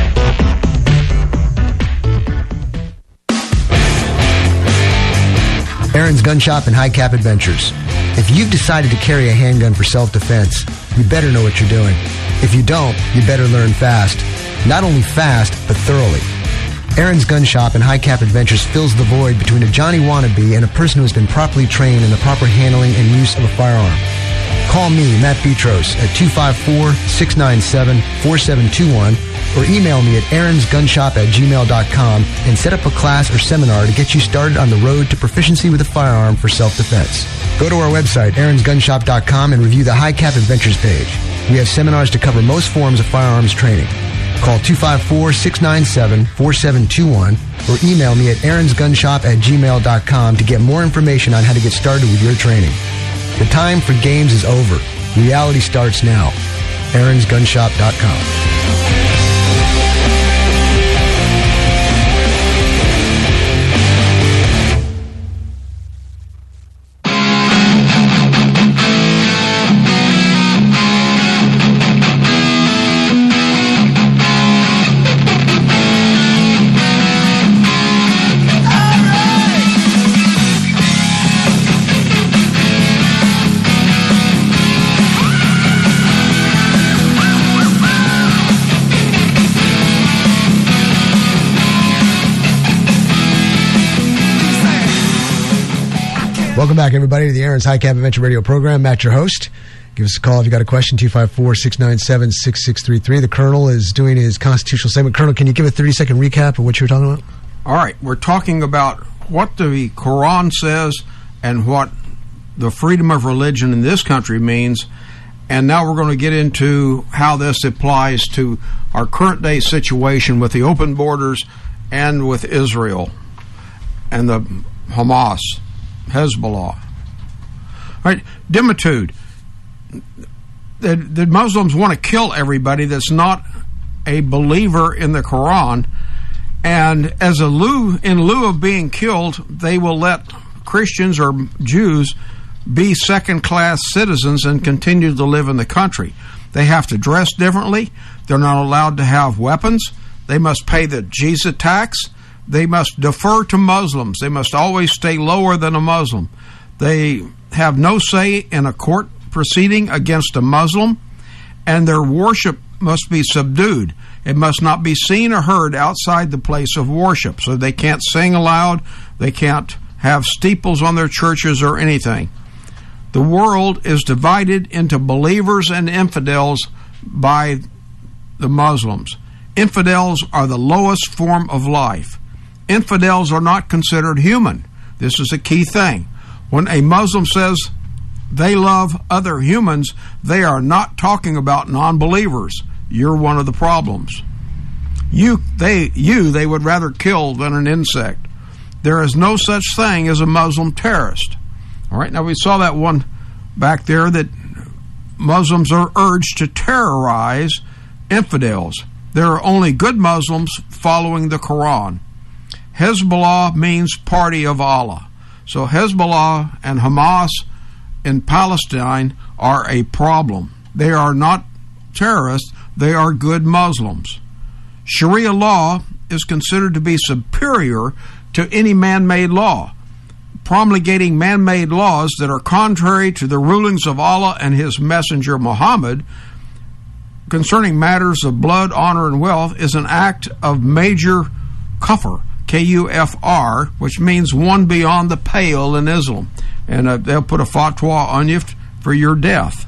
Aaron's Gun Shop and High Cap Adventures. If you've decided to carry a handgun for self-defense, you better know what you're doing. If you don't, you better learn fast. Not only fast, but thoroughly. Aaron's Gun Shop and High Cap Adventures fills the void between a Johnny wannabe and a person who has been properly trained in the proper handling and use of a firearm. Call me, Matt Petros, at 254-697-4721 or email me at aaronsgunshop@gmail.com and set up a class or seminar to get you started on the road to proficiency with a firearm for self-defense. Go to our website, aaronsgunshop.com, and review the High Cap Adventures page. We have seminars to cover most forms of firearms training. Call 254-697-4721 or email me at aaronsgunshop@gmail.com to get more information on how to get started with your training. The time for games is over. Reality starts now. aaronsgunshop.com. Welcome back, everybody, to the Aaron's High Cap Adventure Radio program. Matt, your host. Give us a call if you got a question, 254-697-6633. The Colonel is doing his constitutional segment. Colonel, can you give a 30-second recap of what you were talking about? All right. We're talking about what the Quran says and what the freedom of religion in this country means. And now we're going to get into how this applies to our current day situation with the open borders and with Israel and the Hamas. Hezbollah. All right, Dimitude. The Muslims want to kill everybody that's not a believer in the Quran, and as in lieu of being killed, they will let Christians or Jews be second-class citizens and continue to live in the country. They have to dress differently. They're not allowed to have weapons. They must pay the jizya tax. They must defer to Muslims. They must always stay lower than a Muslim. They have no say in a court proceeding against a Muslim, and their worship must be subdued. It must not be seen or heard outside the place of worship. So they can't sing aloud. They can't have steeples on their churches or anything. The world is divided into believers and infidels by the Muslims. Infidels are the lowest form of life. Infidels are not considered human. This is a key thing. When a Muslim says they love other humans, they are not talking about non-believers. You're one of the problems. They would rather kill than an insect. There is no such thing as a Muslim terrorist. All right, now we saw that one back there that Muslims are urged to terrorize infidels. There are only good Muslims following the Quran. Hezbollah means party of Allah. So Hezbollah and Hamas in Palestine are a problem. They are not terrorists, they are good Muslims. Sharia law is considered to be superior to any man-made law. Promulgating man-made laws that are contrary to the rulings of Allah and His Messenger Muhammad concerning matters of blood, honor, and wealth is an act of major kufr, K-U-F-R, which means one beyond the pale in Islam. And they'll put a fatwa on you for your death.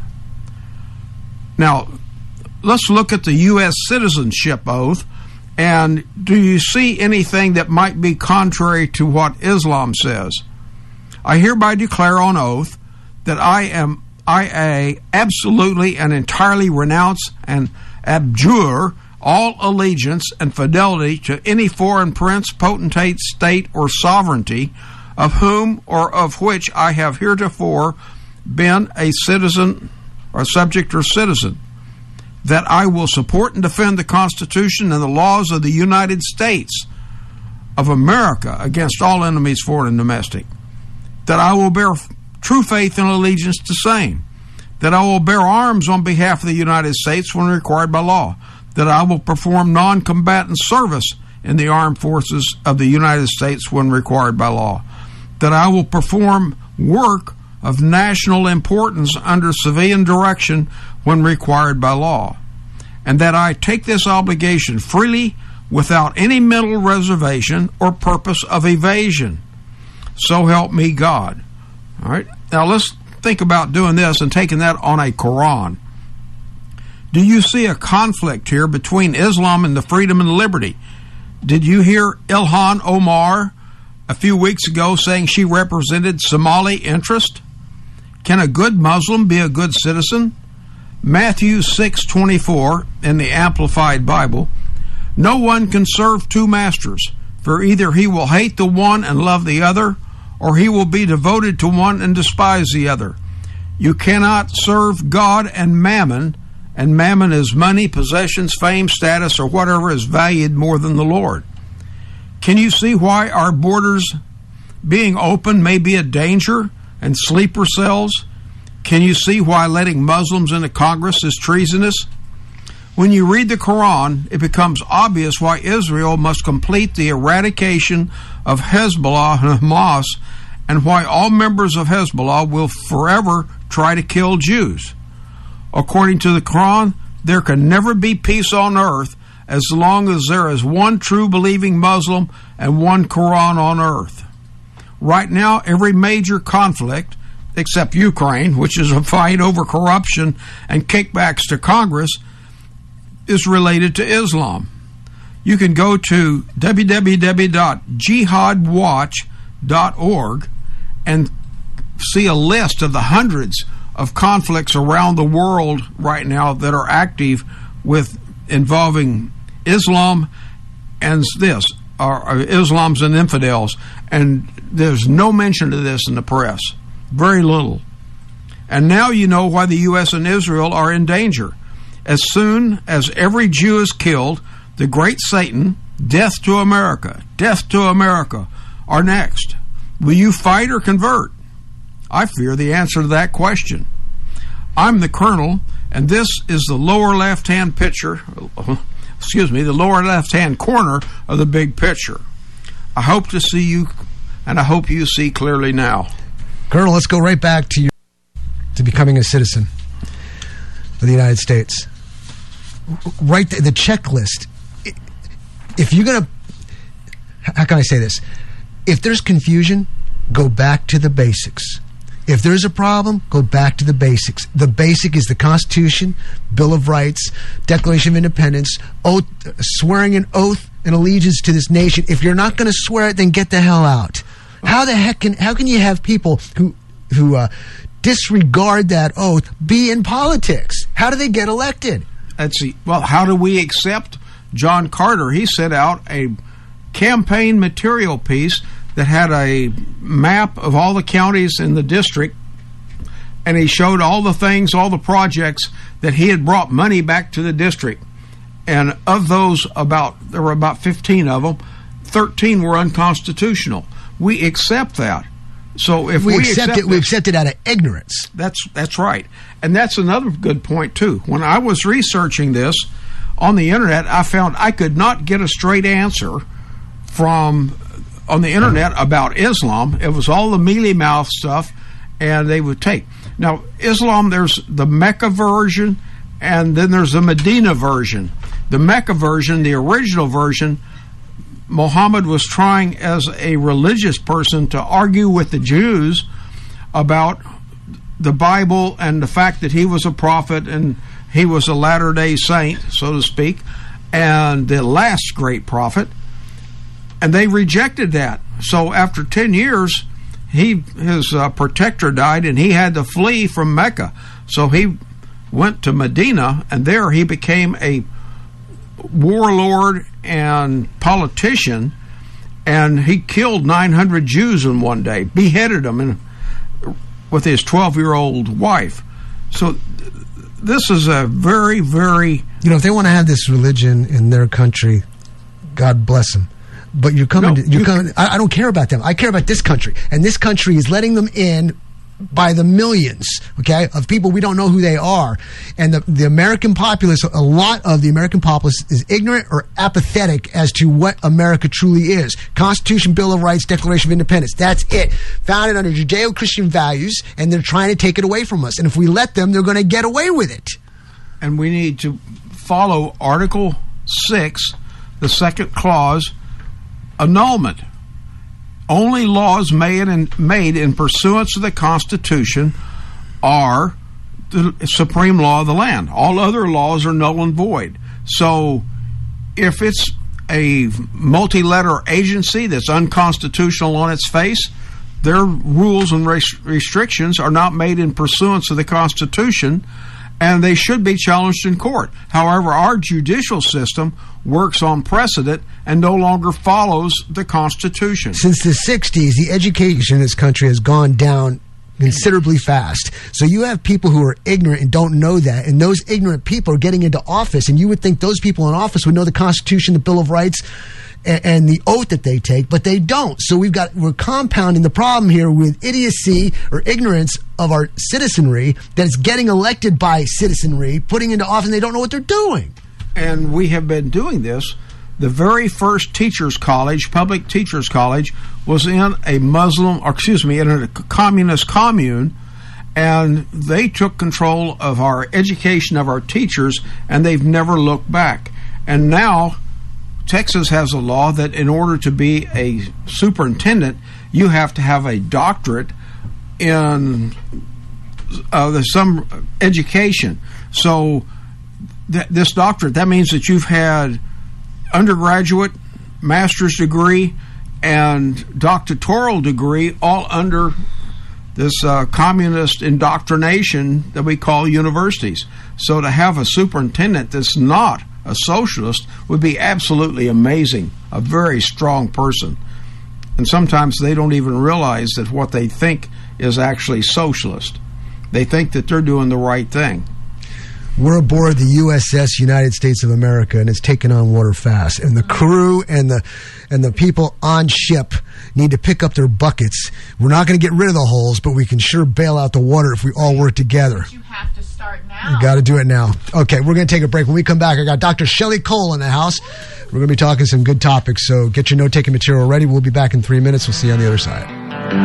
Now, let's look at the U.S. citizenship oath. And do you see anything that might be contrary to what Islam says? I hereby declare on oath that I absolutely and entirely renounce and abjure all allegiance and fidelity to any foreign prince, potentate, state, or sovereignty of whom or of which I have heretofore been a citizen or subject or citizen, that I will support and defend the Constitution and the laws of the United States of America against all enemies, foreign and domestic, that I will bear true faith and allegiance to same, that I will bear arms on behalf of the United States when required by law, that I will perform non-combatant service in the armed forces of the United States when required by law, that I will perform work of national importance under civilian direction when required by law, and that I take this obligation freely without any mental reservation or purpose of evasion. So help me God. All right, now let's think about doing this and taking that on a Quran. Do you see a conflict here between Islam and the freedom and liberty? Did you hear Ilhan Omar a few weeks ago saying she represented Somali interest? Can a good Muslim be a good citizen? Matthew 6:24 in the Amplified Bible, no one can serve two masters, for either he will hate the one and love the other, or he will be devoted to one and despise the other. You cannot serve God and mammon is money, possessions, fame, status, or whatever is valued more than the Lord. Can you see why our borders being open may be a danger and sleeper cells? Can you see why letting Muslims into Congress is treasonous? When you read the Quran, it becomes obvious why Israel must complete the eradication of Hezbollah and Hamas, and why all members of Hezbollah will forever try to kill Jews. According to the Quran, there can never be peace on earth as long as there is one true believing Muslim and one Quran on earth. Right now, every major conflict, except Ukraine, which is a fight over corruption and kickbacks to Congress, is related to Islam. You can go to www.jihadwatch.org and see a list of the hundreds of conflicts around the world right now that are active with involving Islam and this, or Islam's and infidels, and there's no mention of this in the press. Very little. And now you know why the U.S. and Israel are in danger. As soon as every Jew is killed, the great Satan, death to America, are next. Will you fight or convert? I fear the answer to that question. I'm the Colonel, and this is the lower left-hand picture, the lower left-hand corner of the big picture. I hope to see you, and I hope you see clearly now. Colonel, let's go right back to becoming a citizen of the United States. Right there, the checklist. If you're going to, how can I say this? If there's confusion, go back to the basics. If there's a problem, go back to the basics. The basic is the Constitution, Bill of Rights, Declaration of Independence, oath, swearing an oath and allegiance to this nation. If you're not going to swear it, then get the hell out. How can you have people who disregard that oath be in politics? How do they get elected? How do we accept John Carter? He sent out a campaign material piece that had a map of all the counties in the district, and he showed all the things, all the projects that he had brought money back to the district. And of those, there were about 15 of them. 13 were unconstitutional. We accept that. So if we accept it, we accept it out of ignorance. That's right. And that's another good point too. When I was researching this on the internet, I found I could not get a straight answer on the internet about Islam. It was all the mealy-mouthed stuff, and they would take. Now, Islam, there's the Mecca version, and then there's the Medina version. The Mecca version, the original version, Muhammad was trying as a religious person to argue with the Jews about the Bible and the fact that he was a prophet and he was a Latter-day Saint, so to speak, and the last great prophet. And they rejected that. So after 10 years, his protector died, and he had to flee from Mecca. So he went to Medina, and there he became a warlord and politician, and he killed 900 Jews in one day, beheaded them with his 12-year-old wife. So this is a very, very... if they want to have this religion in their country, God bless them. But you're coming. I don't care about them. I care about this country, and this country is letting them in by the millions. Okay, of people we don't know who they are, and the American populace. A lot of the American populace is ignorant or apathetic as to what America truly is. Constitution, Bill of Rights, Declaration of Independence. That's it. Founded under Judeo-Christian values, and they're trying to take it away from us. And if we let them, they're going to get away with it. And we need to follow Article 6, the second clause. Annulment. Only laws made in pursuance of the Constitution are the supreme law of the land. All other laws are null and void. So if it's a multi-letter agency that's unconstitutional on its face, their rules and restrictions are not made in pursuance of the Constitution, and they should be challenged in court. However, our judicial system works on precedent and no longer follows the Constitution. Since the 60s, the education in this country has gone down considerably fast. So you have people who are ignorant and don't know that, and those ignorant people are getting into office, and you would think those people in office would know the Constitution, the Bill of Rights, and the oath that they take, but they don't. So we're compounding the problem here with idiocy or ignorance of our citizenry that is getting elected by citizenry, putting into office, and they don't know what they're doing. And we have been doing this. The very first teachers' college, public teachers' college, was in a in a communist commune, and they took control of our education of our teachers, and they've never looked back. And now Texas has a law that in order to be a superintendent, you have to have a doctorate in some education. So this doctorate, that means that you've had undergraduate, master's degree, and doctoral degree all under this communist indoctrination that we call universities. So to have a superintendent that's not a socialist would be absolutely amazing, a very strong person. And sometimes they don't even realize that what they think is actually socialist. They think that they're doing the right thing. We're aboard the USS United States of America, and it's taking on water fast. And the crew and the people on ship need to pick up their buckets. We're not going to get rid of the holes, but we can sure bail out the water if we all work together. You have to start now. You got to do it now. Okay, we're going to take a break. When we come back, I got Dr. Shelley Cole in the house. We're going to be talking some good topics, so get your note-taking material ready. We'll be back in 3 minutes. We'll see you on the other side.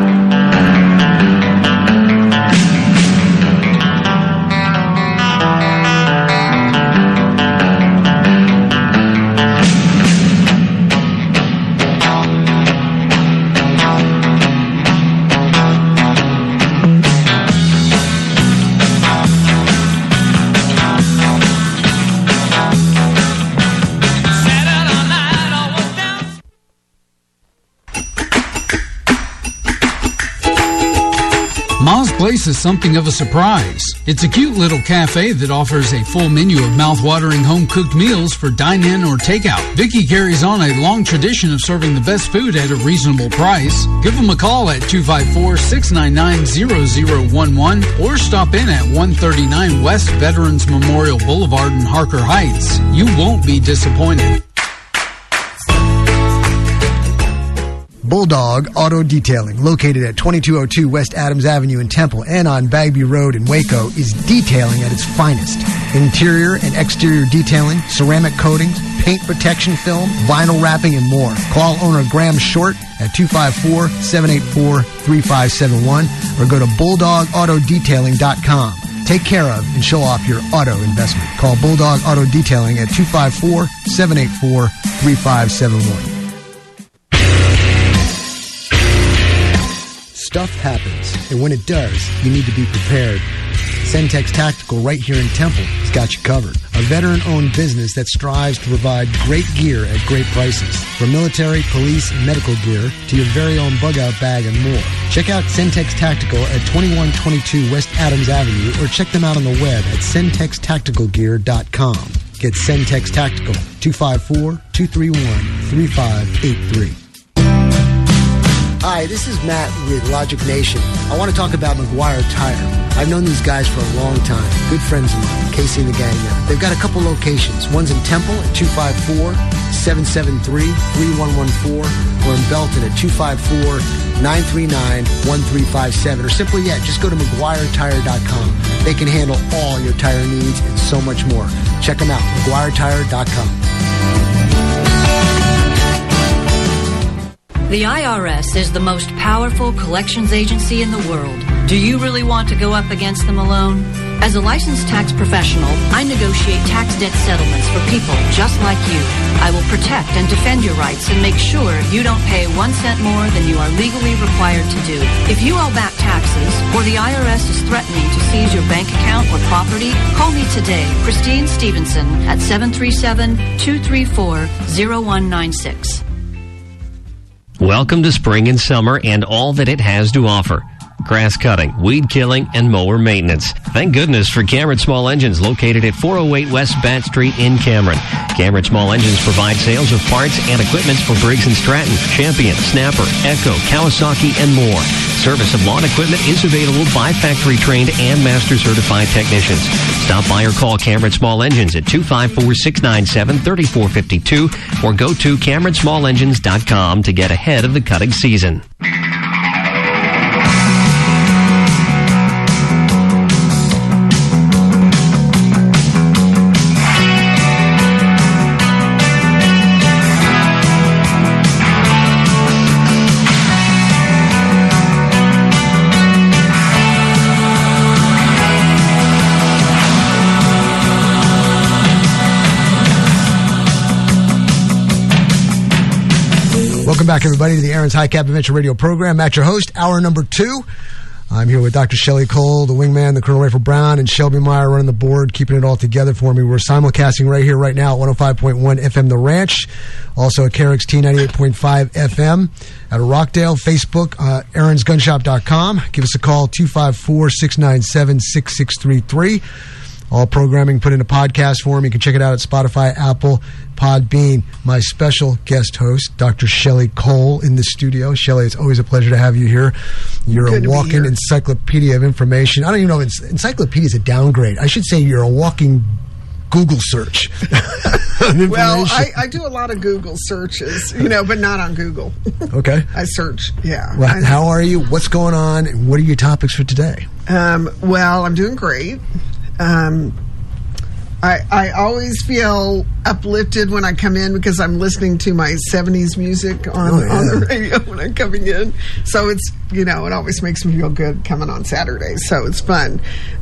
Ma's Place is something of a surprise. It's a cute little cafe that offers a full menu of mouth-watering home-cooked meals for dine-in or takeout. Vicky carries on a long tradition of serving the best food at a reasonable price. Give them a call at 254-699-0011 or stop in at 139 West Veterans Memorial Boulevard in Harker Heights. You won't be disappointed. Bulldog Auto Detailing, located at 2202 West Adams Avenue in Temple and on Bagby Road in Waco, is detailing at its finest. Interior and exterior detailing, ceramic coatings, paint protection film, vinyl wrapping, and more. Call owner Graham Short at 254-784-3571 or go to BulldogAutoDetailing.com. Take care of and show off your auto investment. Call Bulldog Auto Detailing at 254-784-3571. Stuff happens, and when it does, you need to be prepared. Centex Tactical right here in Temple has got you covered. A veteran-owned business that strives to provide great gear at great prices. From military, police, and medical gear to your very own bug-out bag and more. Check out Centex Tactical at 2122 West Adams Avenue or check them out on the web at CentexTacticalGear.com. Get Centex Tactical, 254-231-3583. Hi, this is Matt with Logic Nation. I want to talk about McGuire Tire. I've known these guys for a long time. Good friends of mine, Casey and the gang there. They've got a couple locations. One's in Temple at 254-773-3114 or in Belton at 254-939-1357. Or simply, just go to McGuireTire.com. They can handle all your tire needs and so much more. Check them out, McGuireTire.com. The IRS is the most powerful collections agency in the world. Do you really want to go up against them alone? As a licensed tax professional, I negotiate tax debt settlements for people just like you. I will protect and defend your rights and make sure you don't pay 1 cent more than you are legally required to do. If you owe back taxes or the IRS is threatening to seize your bank account or property, call me today, Christine Stevenson, at 737-234-0196. Welcome to spring and summer and all that it has to offer. Grass cutting, weed killing, and mower maintenance. Thank goodness for Cameron Small Engines, located at 408 West Bat Street in Cameron. Cameron Small Engines provide sales of parts and equipment for Briggs & Stratton, Champion, Snapper, Echo, Kawasaki, and more. Service of lawn equipment is available by factory-trained and master-certified technicians. Stop by or call Cameron Small Engines at 254-697-3452 or go to CameronSmallEngines.com to get ahead of the cutting season. Welcome back, everybody, to the Aaron's High Cap Adventure Radio program. Matt, your host, hour number 2. I'm here with Dr. Shelley Cole, the wingman, the Colonel Rifle Brown, and Shelby Meyer running the board, keeping it all together for me. We're simulcasting right here, right now, at 105.1 FM The Ranch, also at KRXT 98.5 FM out of Rockdale. Facebook, aaronsgunshop.com. Give us a call, 254-697-6633. All programming put into podcast form. You can check it out at Spotify, Apple, Podbean. My special guest host, Dr. Shelley Cole, in the studio. Shelley, it's always a pleasure to have you here. You're a walking encyclopedia of information. I don't even know if encyclopedia is a downgrade. I should say you're a walking Google search. Well, I do a lot of Google searches, but not on Google. Okay. I search, yeah. Well, how are you? What's going on? And what are your topics for today? Well, I'm doing great. I always feel uplifted when I come in because I'm listening to my 70s music on the radio when I'm coming in. So it's, it always makes me feel good coming on Saturdays. So it's fun.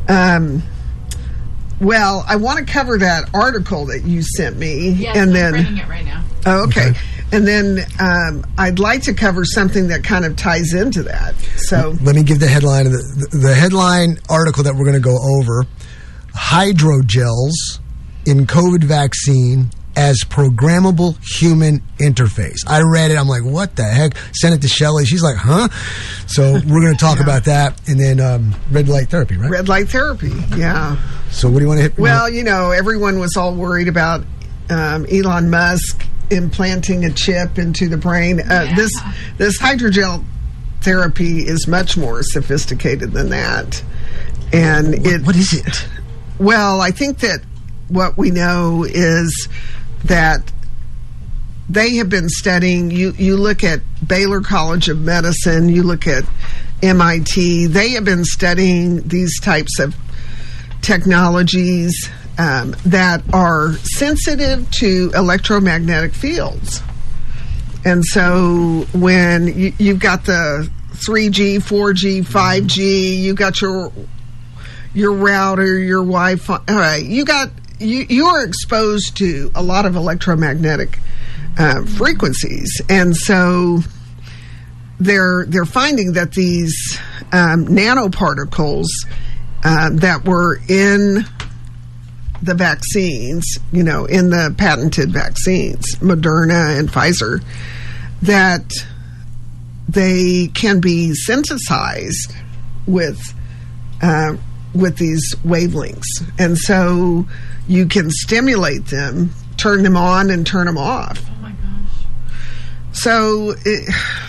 Well, I want to cover that article that you sent me. Yes, and I'm reading it right now. Oh, okay. And then I'd like to cover something that kind of ties into that. So let me give the headline of the headline article that we're going to go over. Hydrogels in COVID vaccine as programmable human interface. I read it. I'm like, what the heck? Sent it to Shelley. She's like, huh? So we're going to talk about that. And then red light therapy, right? Red light therapy, yeah. So what do you want to hit? Well, everyone was all worried about Elon Musk implanting a chip into the brain. This hydrogel therapy is much more sophisticated than that. And what is it? Well, I think that what we know is that they have been studying, you look at Baylor College of Medicine, you look at MIT, they have been studying these types of technologies that are sensitive to electromagnetic fields. And so when you've got the 3G, 4G, 5G, you got your router, your Wi-Fi. All right, you are exposed to a lot of electromagnetic frequencies, and so they're finding that these nanoparticles that were in the vaccines, in the patented vaccines, Moderna and Pfizer, that they can be synthesized with these wavelengths, and so you can stimulate them, turn them on and turn them off. Oh my gosh! So the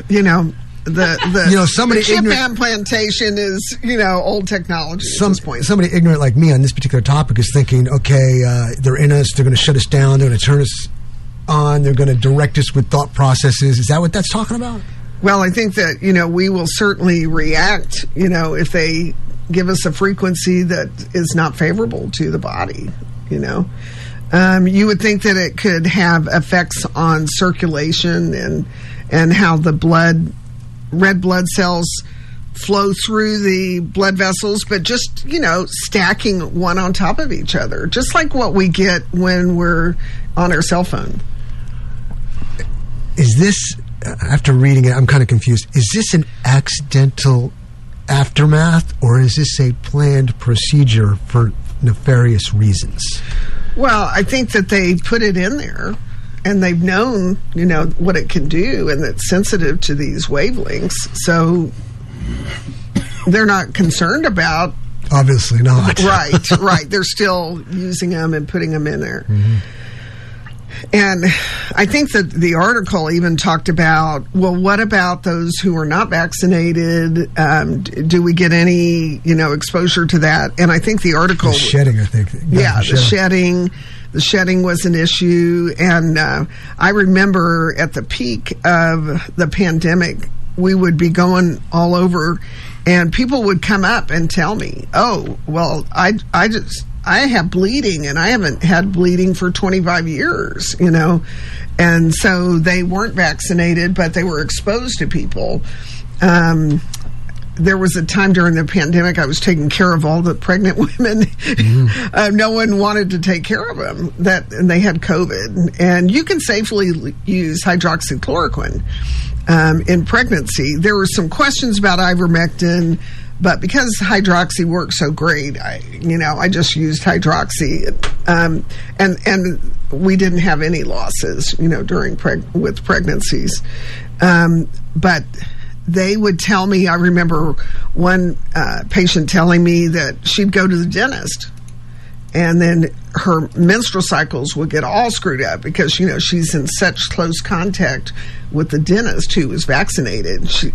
chip implantation is old technology at this point. Somebody ignorant like me on this particular topic is thinking, okay, they're in us, they're going to shut us down, they're going to turn us on, they're going to direct us with thought processes. Is that what that's talking about? Well, I think that we will certainly react. If they give us a frequency that is not favorable to the body, you would think that it could have effects on circulation and how the red blood cells flow through the blood vessels, but just, stacking one on top of each other, just like what we get when we're on our cell phone. Is this, after reading it, I'm kind of confused. Is this an accidental aftermath, or is this a planned procedure for nefarious reasons? Well, I think that they put it in there, and they've known, what it can do, and it's sensitive to these wavelengths. So they're not concerned about. Obviously not. Right. They're still using them and putting them in there. Mm-hmm. And I think that the article even talked about, well, what about those who are not vaccinated? Do we get any, exposure to that? And I think the article... The shedding, I think. Yeah, the shedding. The shedding was an issue. And I remember at the peak of the pandemic, we would be going all over, and people would come up and tell me, oh, well, I have bleeding, and I haven't had bleeding for 25 years, and so they weren't vaccinated, but they were exposed to people. There was a time during the pandemic I was taking care of all the pregnant women. Mm-hmm. No one wanted to take care of them, and they had COVID. And you can safely use hydroxychloroquine in pregnancy. There were some questions about ivermectin, but because hydroxy works so great, I just used hydroxy, and we didn't have any losses, during with pregnancies. But they would tell me. I remember one patient telling me that she'd go to the dentist, and then her menstrual cycles would get all screwed up because, she's in such close contact with the dentist who was vaccinated. She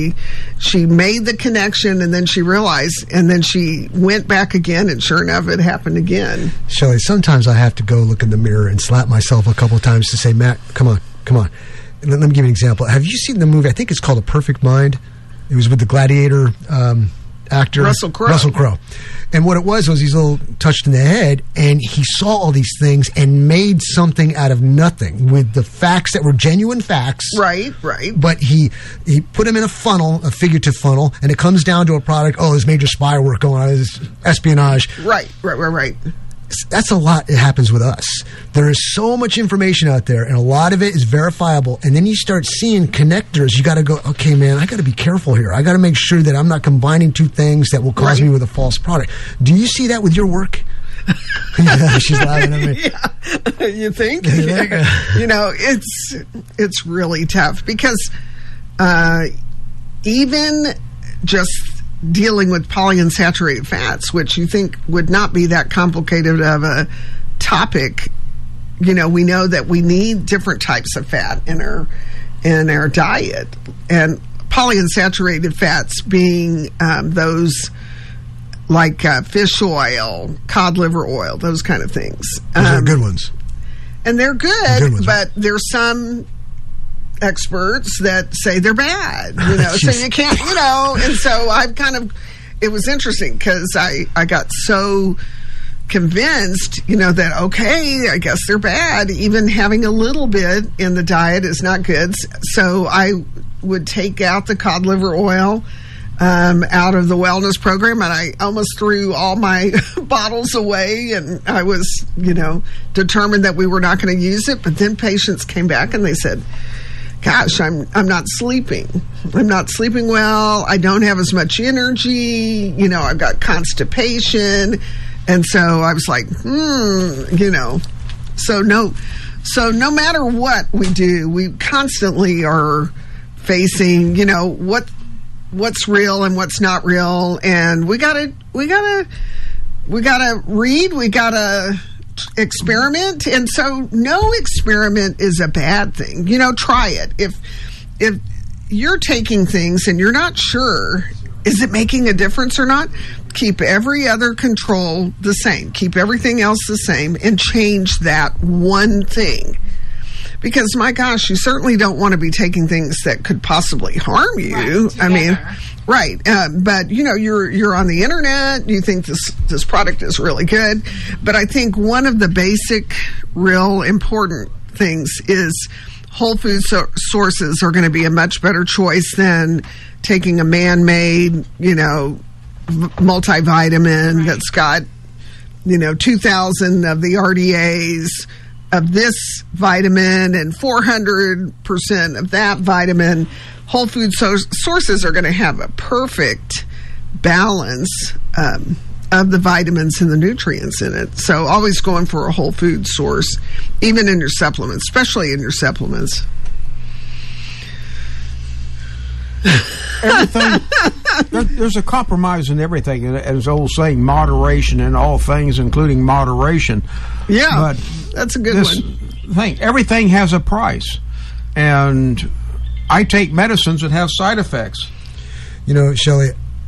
made the connection, and then she realized, and then she went back again, and sure enough, it happened again. Shelley, sometimes I have to go look in the mirror and slap myself a couple of times to say, Matt, come on. Let me give you an example. Have you seen the movie? I think it's called A Perfect Mind. It was with the Gladiator actor Russell Crowe. And what it was he's a little touched in the head, and he saw all these things and made something out of nothing with the facts that were genuine facts. Right. But he put them in a funnel, a figurative funnel, and it comes down to a product. Oh, there's major spy work going on. There's espionage. Right. That's a lot that happens with us. There is so much information out there, and a lot of it is verifiable. And then you start seeing connectors. You got to go, okay, man, I got to be careful here. I got to make sure that I'm not combining two things that will cause me with a false product. Do you see that with your work? Yeah, she's laughing at me. Yeah. You think? Yeah. It's really tough because even just dealing with polyunsaturated fats, which you think would not be that complicated of a topic, we know that we need different types of fat in our diet, and polyunsaturated fats being those like fish oil, cod liver oil, those kind of things. Those are good ones. And they're good, but there's some experts that say they're bad, so you can't, and so it was interesting because I got so convinced, that, okay, I guess they're bad. Even having a little bit in the diet is not good. So I would take out the cod liver oil out of the wellness program, and I almost threw all my bottles away, and I was, determined that we were not going to use it. But then patients came back and they said, gosh, I'm not sleeping. I'm not sleeping well. I don't have as much energy. I've got constipation. And so I was like, So no matter what we do, we constantly are facing, what's real and what's not real. And we gotta read, we gotta experiment, and so no experiment is a bad thing. Try it. If you're taking things and you're not sure, is it making a difference or not? Keep every other control the same. Keep everything else the same, and change that one thing. Because my gosh, you certainly don't want to be taking things that could possibly harm you. Right, but you're on the internet. You think this product is really good, but I think one of the basic, real important things is whole food sources are going to be a much better choice than taking a man-made, multivitamin that's got, 2,000 of the RDAs of this vitamin and 400% of that vitamin. Whole food sources are going to have a perfect balance of the vitamins and the nutrients in it. So always going for a whole food source, even in your supplements, especially in your supplements. Everything, there's a compromise in everything. And as old saying, moderation in all things, including moderation. Yeah, but that's a good one. Everything has a price. And I take medicines that have side effects. Shelley,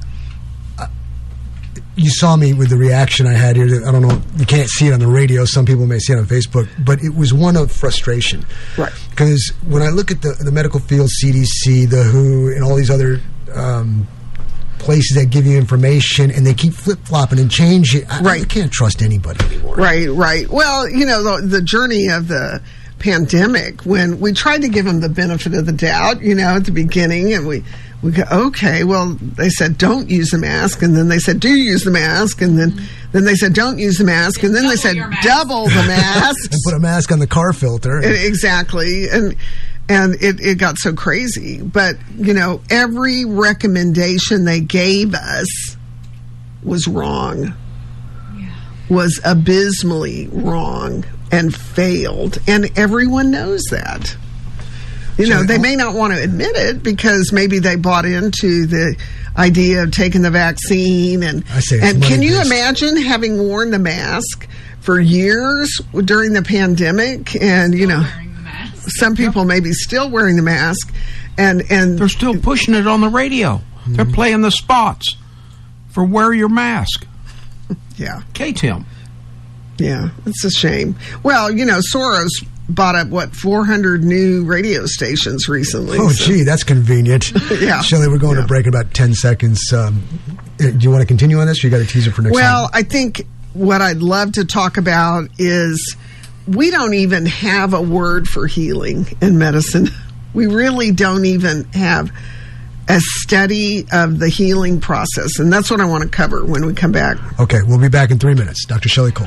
you saw me with the reaction I had here. I don't know, you can't see it on the radio. Some people may see it on Facebook, but it was one of frustration. Right. Because when I look at the medical field, CDC, the WHO, and all these other places that give you information, and they keep flip-flopping and change it, I can't trust anybody anymore. Right. Well, the journey of the pandemic, when we tried to give them the benefit of the doubt, at the beginning, and we go, okay, well, they said don't use the mask, and then they said do use the mask, and then they said don't use the mask, and then they said double the mask. And put a mask on the car filter. Exactly. And it got so crazy. But, every recommendation they gave us was wrong. Yeah. Was abysmally wrong and failed. And everyone knows that. They may not want to admit it because maybe they bought into the idea of taking the vaccine. And can you imagine having worn the mask for years during the pandemic? And, some people may be still wearing the mask. And they're still pushing it on the radio. Mm-hmm. They're playing the spots for wear your mask. Yeah. K-Tim. Yeah, it's a shame. Well, Soros bought up 400 new radio stations recently. Oh, gee, that's convenient. Yeah. Shelley, we're going to break in about 10 seconds. Do you want to continue on this, or you got a teaser for next time? Well, I think what I'd love to talk about is we don't even have a word for healing in medicine. We really don't even have a study of the healing process, and that's what I want to cover when we come back. Okay, we'll be back in 3 minutes. Dr. Shelley Cole.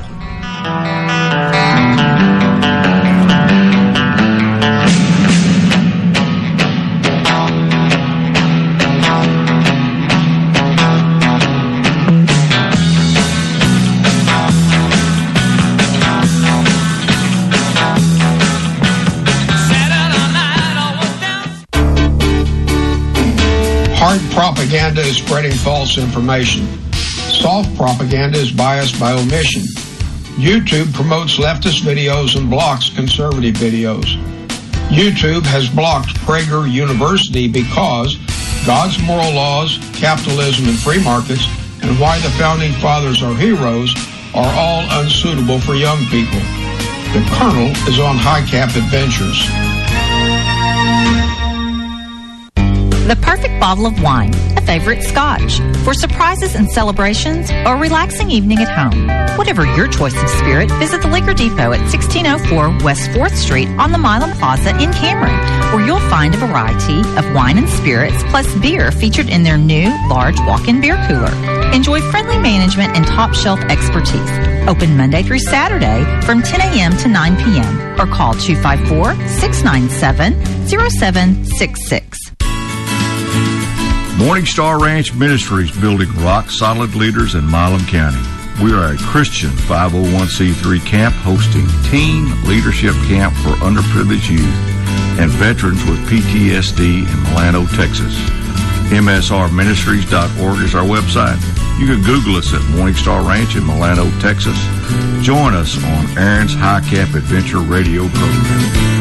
Hard propaganda is spreading false information. Soft propaganda is biased by omission. YouTube promotes leftist videos and blocks conservative videos. YouTube has blocked Prager University because God's moral laws, capitalism, and free markets, and why the Founding Fathers are heroes, are all unsuitable for young people. The Colonel is on High Cap Adventures. The perfect bottle of wine, a favorite scotch, for surprises and celebrations, or a relaxing evening at home. Whatever your choice of spirit, visit the Liquor Depot at 1604 West 4th Street on the Milam Plaza in Cameron, where you'll find a variety of wine and spirits, plus beer featured in their new large walk-in beer cooler. Enjoy friendly management and top-shelf expertise. Open Monday through Saturday from 10 a.m. to 9 p.m. or call 254-697-0766. Morning Star Ranch Ministries, building rock-solid leaders in Milam County. We are a Christian 501c3 camp hosting teen leadership camp for underprivileged youth and veterans with PTSD in Milano, Texas. MSRministries.org is our website. You can Google us at Morning Star Ranch in Milano, Texas. Join us on Aaron's High Cap Adventure radio program.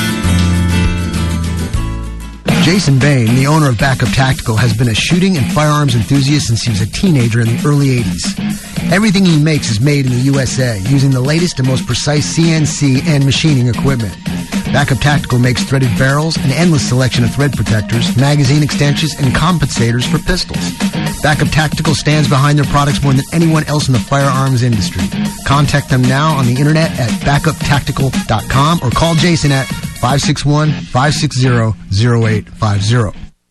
Jason Bain, the owner of Backup Tactical, has been a shooting and firearms enthusiast since he was a teenager in the early 80s. Everything he makes is made in the USA, using the latest and most precise CNC and machining equipment. Backup Tactical makes threaded barrels, an endless selection of thread protectors, magazine extensions, and compensators for pistols. Backup Tactical stands behind their products more than anyone else in the firearms industry. Contact them now on the internet at backuptactical.com or call Jason at 561-560-0850.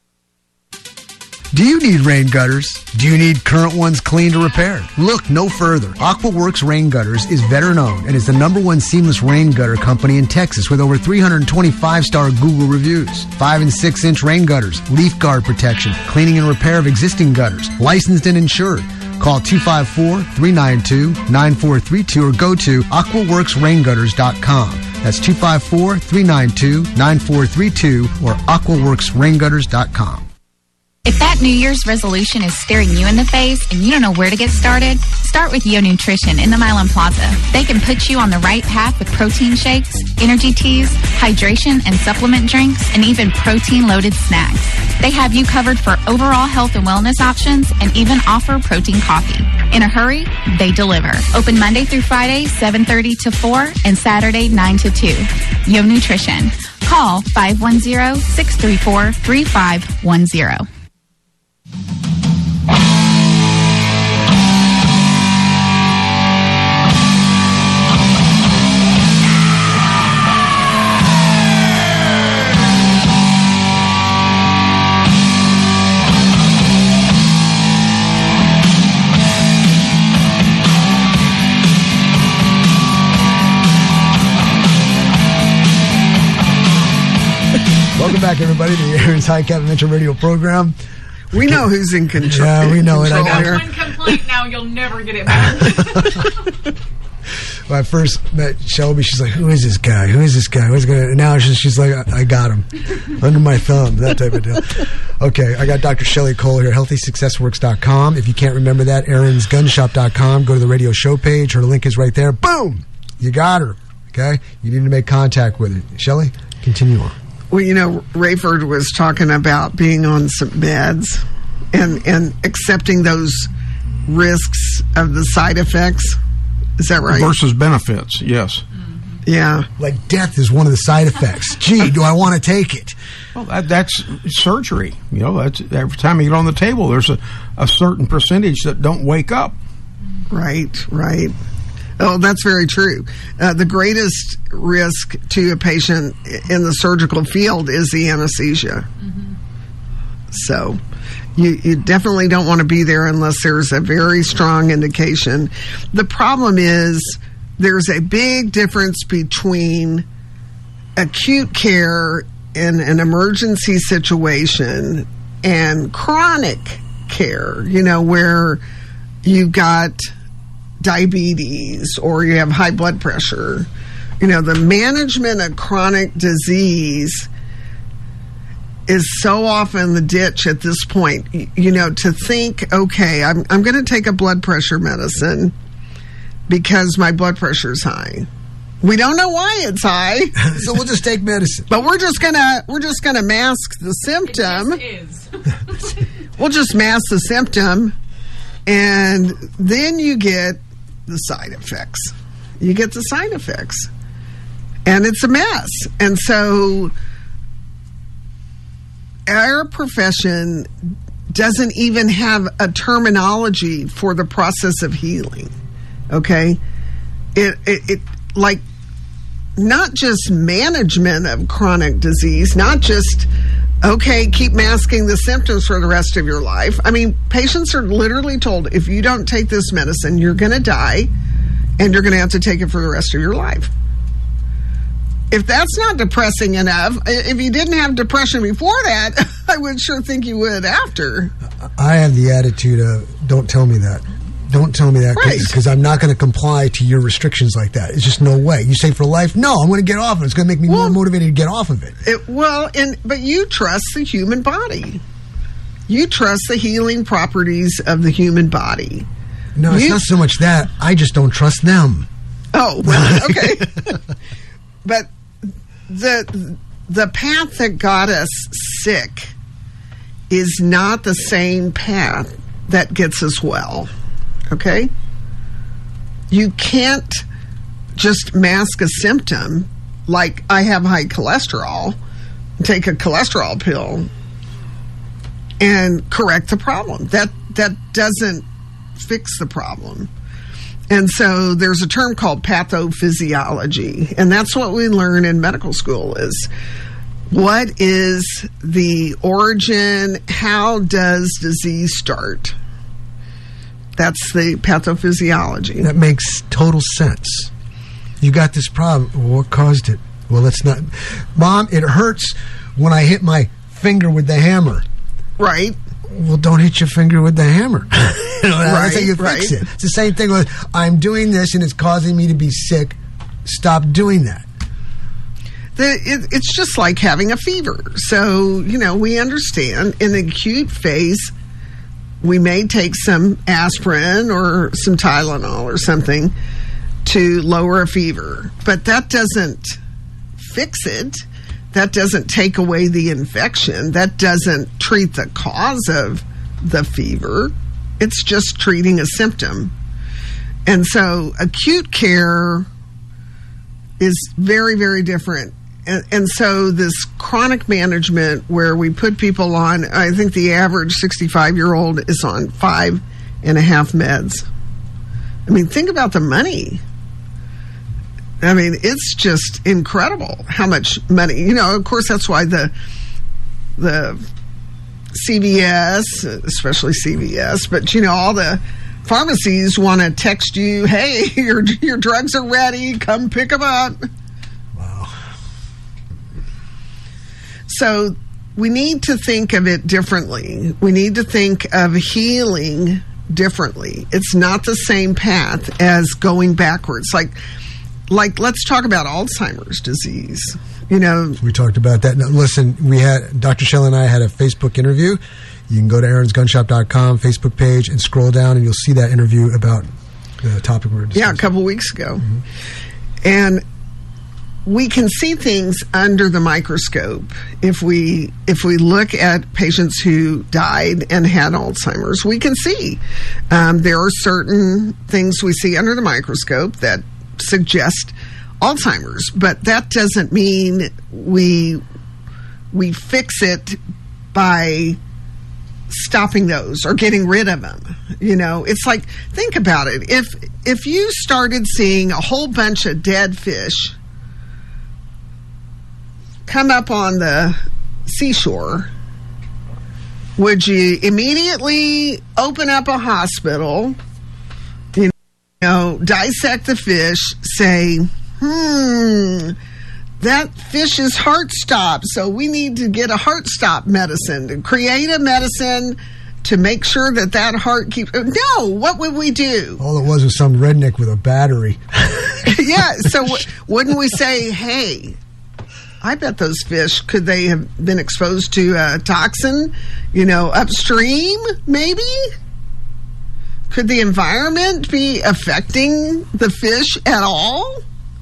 Do you need rain gutters? Do you need current ones cleaned or repaired? Look no further. AquaWorks Rain Gutters is veteran-owned and is the #1 seamless rain gutter company in Texas with over 325-star Google reviews. 5 and 6-inch rain gutters, leaf guard protection, cleaning and repair of existing gutters, licensed and insured. Call 254-392-9432 or go to aquaworksraingutters.com. That's 254-392-9432 or aquaworksraingutters.com. If that New Year's resolution is staring you in the face and you don't know where to get started, start with Yo Nutrition in the Milan Plaza. They can put you on the right path with protein shakes, energy teas, hydration and supplement drinks, and even protein-loaded snacks. They have you covered for overall health and wellness options and even offer protein coffee. In a hurry, they deliver. Open Monday through Friday, 7:30 to 4, and Saturday, 9 to 2. Yo Nutrition. Call 510-634-3510. Welcome back, everybody, to the Aaron's High Cap Adventure Radio program. We know who's in control. Yeah, we know it. I That's know. one complaint now, you'll never get it back. When I first met Shelby, she's like, "Who is this guy? Who is this guy? Who's gonna?" And now she's like, "I got him under my thumb." That type of deal. Okay, I got Dr. Shelley Cole here, HealthySuccessWorks.com. If you can't remember that, AaronsGunShop.com. Go to the radio show page. Her link is right there. Boom, you got her. Okay, you need to make contact with her. Shelley, continue on. Well, you know, Rayford was talking about being on some meds and accepting those risks of the side effects. Is that right? Versus benefits, yes. Yeah. Like death is one of the side effects. Gee, do I want to take it? Well, that's surgery. You know, that's every time you get on the table, there's a certain percentage that don't wake up. Right. Oh, that's very true. The greatest risk to a patient in the surgical field is the anesthesia. So you definitely don't want to be there unless there's a very strong indication. The problem is there's a big difference between acute care in an emergency situation and chronic care, you know, where you've got diabetes or you have high blood pressure. You know, the management of chronic disease is so often the ditch at this point. You know, to think, okay, I'm going to take a blood pressure medicine because my blood pressure is high. We don't know why it's high, so we'll just take medicine. But we're just gonna mask the symptom. It just is. We'll just mask the symptom, and then you get the side effects. You get the side effects, and it's a mess. And so our profession doesn't even have a terminology for the process of healing. Okay, it like not just management of chronic disease, not just okay, keep masking the symptoms for the rest of your life. I mean, patients are literally told, if you don't take this medicine, you're going to die, and you're going to have to take it for the rest of your life. If that's not depressing enough, if you didn't have depression before that, I would sure think you would after. I have the attitude of, don't tell me that. Don't tell me that, because I'm not going to comply to your restrictions like that. It's just no way. You say for life, no, I'm going to get off of it. It's going to make me more motivated to get off of it. But you trust the human body. You trust the healing properties of the human body. No, it's not so much that. I just don't trust them. Oh, well, okay. But the path that got us sick is not the same path that gets us well. Okay? You can't just mask a symptom like I have high cholesterol, take a cholesterol pill, and correct the problem. That doesn't fix the problem. And so there's a term called pathophysiology, and that's what we learn in medical school is what is the origin, how does disease start? That's the pathophysiology. That makes total sense. You got this problem. Well, what caused it? Well, it's not... Mom, it hurts when I hit my finger with the hammer. Right. Well, don't hit your finger with the hammer. That's how you fix it. It's the same thing with, I'm doing this and it's causing me to be sick. Stop doing that. It's just like having a fever. So, we understand in the acute phase, we may take some aspirin or some Tylenol or something to lower a fever. But that doesn't fix it. That doesn't take away the infection. That doesn't treat the cause of the fever. It's just treating a symptom. And so acute care is very, very different. And so this chronic management where we put people on, I think the average 65-year-old is on 5.5 meds. I mean, think about the money. I mean, it's just incredible how much money. Of course, that's why the CVS, especially CVS, but all the pharmacies want to text you, "Hey, your drugs are ready. Come pick them up." Wow. So we need to think of it differently. We need to think of healing differently. It's not the same path as going backwards. Like, let's talk about Alzheimer's disease. We talked about that. Now, listen, Dr. Shelley and I had a Facebook interview. You can go to aaronsgunshop.com Facebook page and scroll down and you'll see that interview about the topic we're discussing. Yeah, a couple weeks ago. Mm-hmm. And we can see things under the microscope if we look at patients who died and had Alzheimer's. We can see there are certain things we see under the microscope that suggest Alzheimer's, but that doesn't mean we fix it by stopping those or getting rid of them. It's like, think about it. If you started seeing a whole bunch of dead fish come up on the seashore, would you immediately open up a hospital, dissect the fish, say, that fish's heart stopped, so we need to get a heart stop medicine, to create a medicine to make sure that heart keeps... No, what would we do? All it was some redneck with a battery. Yeah, so wouldn't we say, hey, I bet those fish, could they have been exposed to a toxin, upstream, maybe? Could the environment be affecting the fish at all?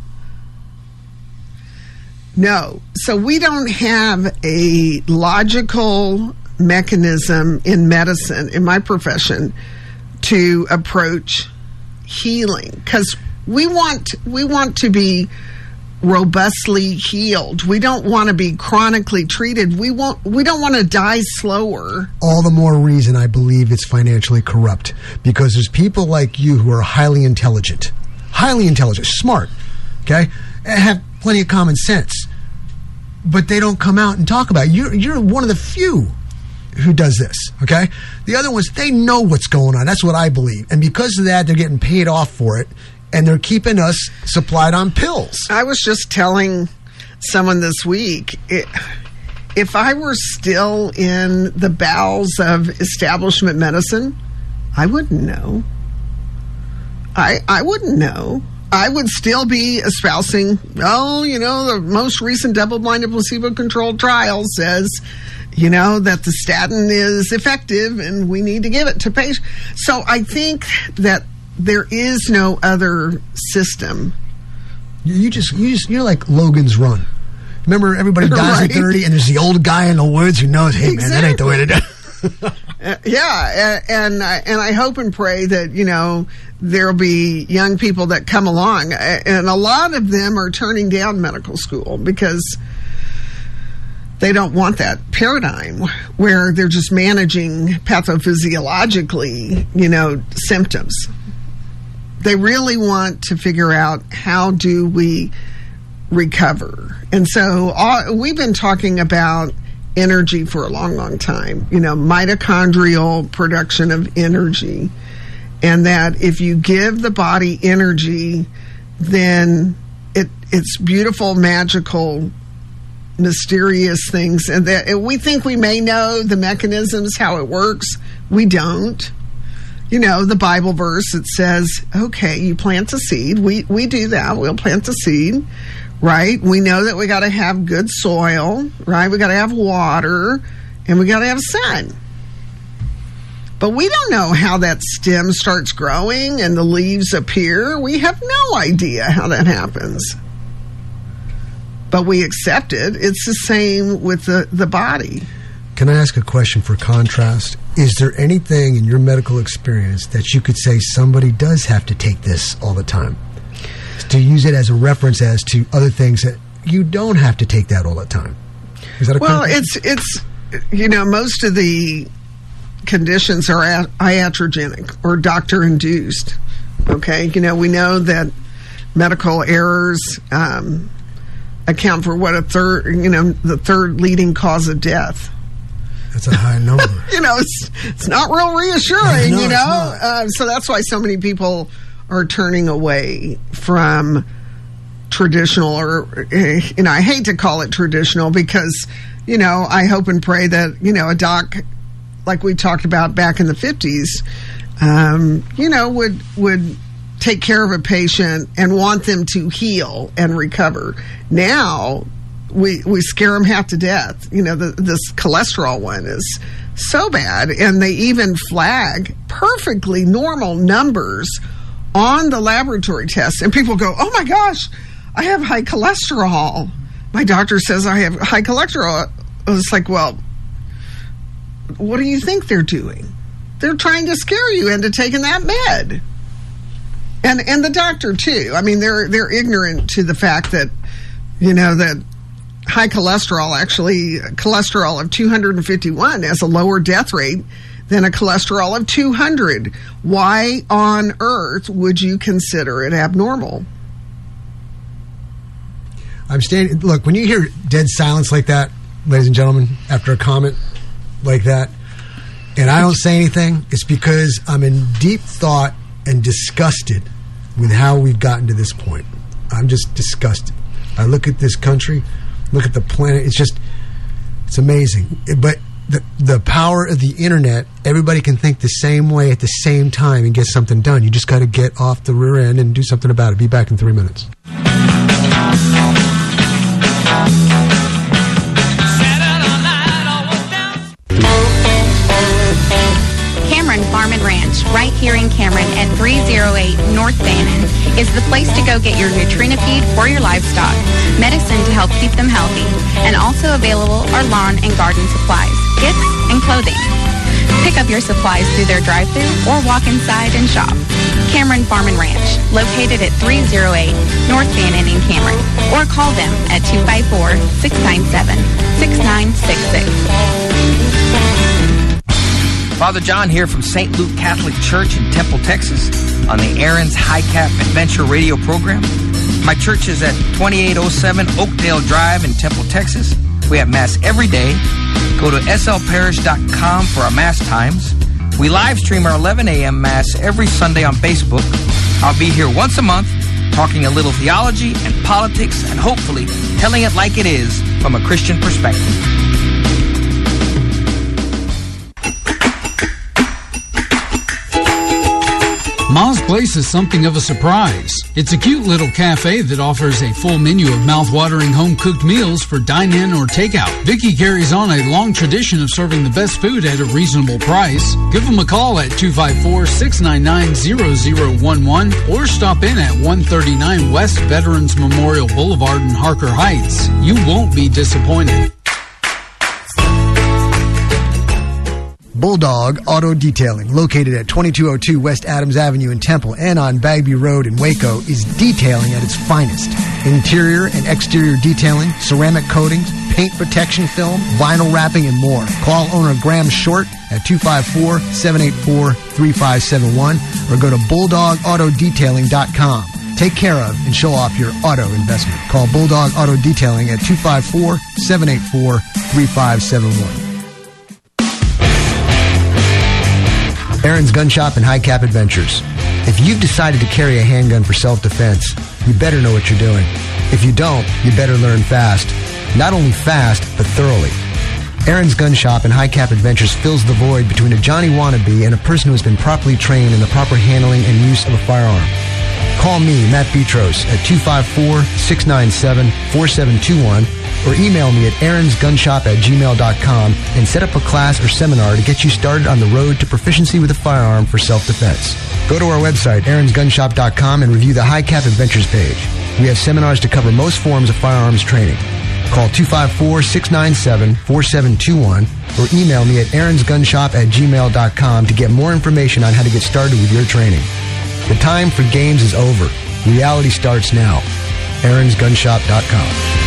No. So we don't have a logical mechanism in medicine, in my profession, to approach healing, because we want to be robustly healed. We don't want to be chronically treated. We don't want to die slower. All the more reason I believe it's financially corrupt, because there's people like you who are highly intelligent, smart, okay, and have plenty of common sense, but they don't come out and talk about it. You're one of the few who does this, okay? The other ones, they know what's going on. That's what I believe. And because of that, they're getting paid off for it, and they're keeping us supplied on pills. I was just telling someone this week, if I were still in the bowels of establishment medicine, I wouldn't know. I wouldn't know. I would still be espousing, the most recent double-blinded placebo-controlled trial says, that the statin is effective and we need to give it to patients. So I think that there is no other system. You're like Logan's Run. Remember, everybody dies at 30, and there's the old guy in the woods who knows, hey, man, that ain't the way to do it. Yeah, and I hope and pray that, there'll be young people that come along, and a lot of them are turning down medical school because they don't want that paradigm where they're just managing pathophysiologically, symptoms. They really want to figure out how do we recover. And so we've been talking about energy for a long, long time, mitochondrial production of energy. And that if you give the body energy, then it's beautiful, magical, mysterious things. And that we think we may know the mechanisms, how it works. We don't. The Bible verse that says, okay, you plant a seed. We do that. We'll plant a seed, right? We know that we got to have good soil, right? We got to have water, and we got to have sun. But we don't know how that stem starts growing and the leaves appear. We have no idea how that happens. But we accept it. It's the same with the body. Can I ask a question for contrast? Is there anything in your medical experience that you could say somebody does have to take this all the time? To use it as a reference as to other things that you don't have to take that all the time. Is that a it's most of the conditions are iatrogenic or doctor-induced. Okay? We know that medical errors account for the third leading cause of death. That's a high number. It's not real reassuring, so that's why so many people are turning away from traditional, or, I hate to call it traditional because, I hope and pray that, a doc, like we talked about back in the 50s, would take care of a patient and want them to heal and recover. Now, we scare them half to death. This cholesterol one is so bad, and they even flag perfectly normal numbers on the laboratory tests, and people go, oh my gosh, I have high cholesterol. My doctor says I have high cholesterol. It's like, well, what do you think they're doing? They're trying to scare you into taking that med. And the doctor too. I mean, they're ignorant to the fact that, that high cholesterol, actually cholesterol of 251 has a lower death rate than a cholesterol of 200. Why on earth would you consider it abnormal? Look, when you hear dead silence like that, ladies and gentlemen, after a comment like that, and I don't say anything, it's because I'm in deep thought and disgusted with how we've gotten to this point. I'm just disgusted. I look at this country, look at the planet, it's amazing. But the power of the internet, everybody can think the same way at the same time and get something done. You just got to get off the rear end and do something about it. Be back in 3 minutes. Cameron Farm and Ranch, right here in Cameron at 308 North Bannon, is the place to go get your Nutrina feed for your livestock, medicine to help keep them healthy, and also available are lawn and garden supplies, kits, and clothing. Pick up your supplies through their drive-thru or walk inside and shop. Cameron Farm and Ranch, located at 308 North Bannon in Cameron, or call them at 254-697-6966. Father John here from St. Luke Catholic Church in Temple, Texas, on the Aaron's High Cap Adventure radio program. My church is at 2807 Oakdale Drive in Temple, Texas. We have Mass every day. Go to slparish.com for our Mass times. We live stream our 11 a.m. Mass every Sunday on Facebook. I'll be here once a month, talking a little theology and politics, and hopefully telling it like it is from a Christian perspective. Ma's Place is something of a surprise. It's a cute little cafe that offers a full menu of mouth-watering home-cooked meals for dine-in or takeout. Vicky carries on a long tradition of serving the best food at a reasonable price. Give them a call at 254-699-0011 or stop in at 139 West Veterans Memorial Boulevard in Harker Heights. You won't be disappointed. Bulldog Auto Detailing, located at 2202 West Adams Avenue in Temple and on Bagby Road in Waco, is detailing at its finest. Interior and exterior detailing, ceramic coatings, paint protection film, vinyl wrapping, and more. Call owner Graham Short at 254-784-3571 or go to BulldogAutoDetailing.com. Take care of and show off your auto investment. Call Bulldog Auto Detailing at 254-784-3571. Aaron's Gun Shop and High Cap Adventures. If you've decided to carry a handgun for self-defense, you better know what you're doing. If you don't, you better learn fast. Not only fast, but thoroughly. Aaron's Gun Shop and High Cap Adventures fills the void between a Johnny wannabe and a person who has been properly trained in the proper handling and use of a firearm. Call me, Matt Petros, at 254-697-4721 or email me at aaronsgunshop@gmail.com and set up a class or seminar to get you started on the road to proficiency with a firearm for self-defense. Go to our website, aaronsgunshop.com, and review the High Cap Adventures page. We have seminars to cover most forms of firearms training. Call 254-697-4721 or email me at aaronsgunshop@gmail.com to get more information on how to get started with your training. The time for games is over. Reality starts now. aaronsgunshop.com.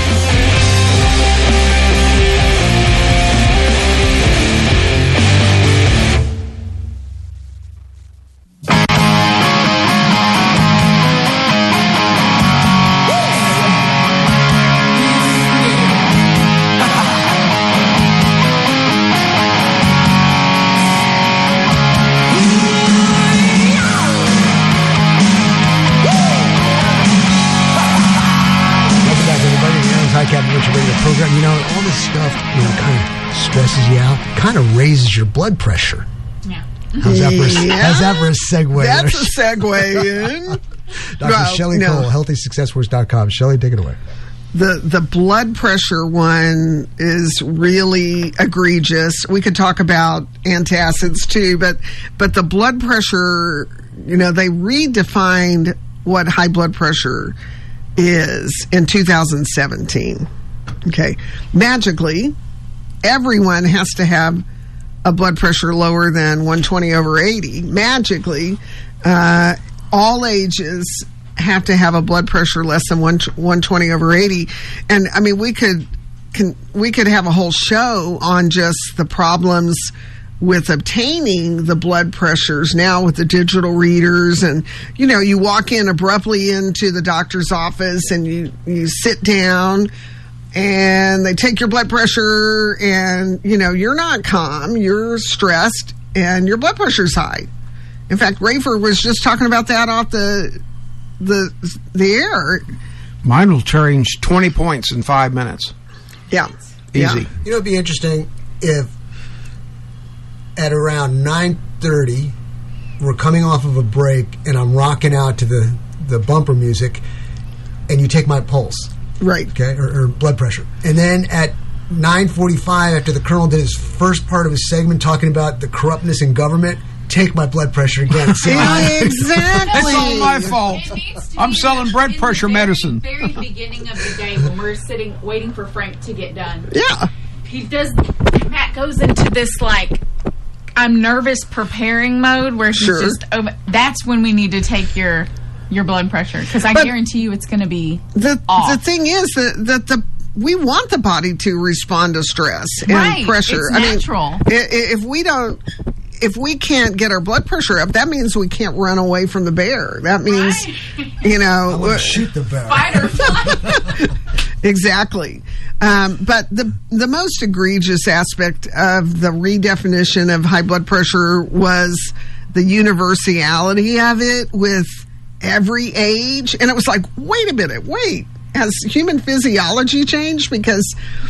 Program, all this stuff, kind of stresses you out, kind of raises your blood pressure. Yeah. How's that for a segue? That's a segue in. Dr. Shelley Cole, HealthySuccessWorks.com. Shelley, take it away. The blood pressure one is really egregious. We could talk about antacids too, but the blood pressure, they redefined what high blood pressure is in 2017. Okay. Magically, everyone has to have a blood pressure lower than 120/80. Magically, all ages have to have a blood pressure less than 120/80. And I mean, we could have a whole show on just the problems with obtaining the blood pressures now with the digital readers. And you walk in abruptly into the doctor's office and you sit down and they take your blood pressure and you're not calm, you're stressed, and your blood pressure's high. In fact, Rafer was just talking about that off the air. Mine will change 20 points in 5 minutes. Yeah. Easy. Yeah. It'd be interesting if at around 9:30 we're coming off of a break and I'm rocking out to the bumper music and you take my pulse. Right. Okay, or blood pressure. And then at 9:45, after the Colonel did his first part of his segment talking about the corruptness in government, take my blood pressure again. Exactly. It's all my fault. I'm selling blood pressure medicine. The very beginning of the day when we're sitting waiting for Frank to get done. Yeah. Matt goes into this I'm nervous preparing mode where he's just that's when we need to take your blood pressure, because I guarantee you it's going to be off. The thing is that we want the body to respond to stress and pressure. It's natural. If we can't get our blood pressure up, that means we can't run away from the bear. That means, I want to shoot the bear. Fight or flight. Exactly. But the most egregious aspect of the redefinition of high blood pressure was the universality of it with every age. And it was like, wait a minute, has human physiology changed? Because,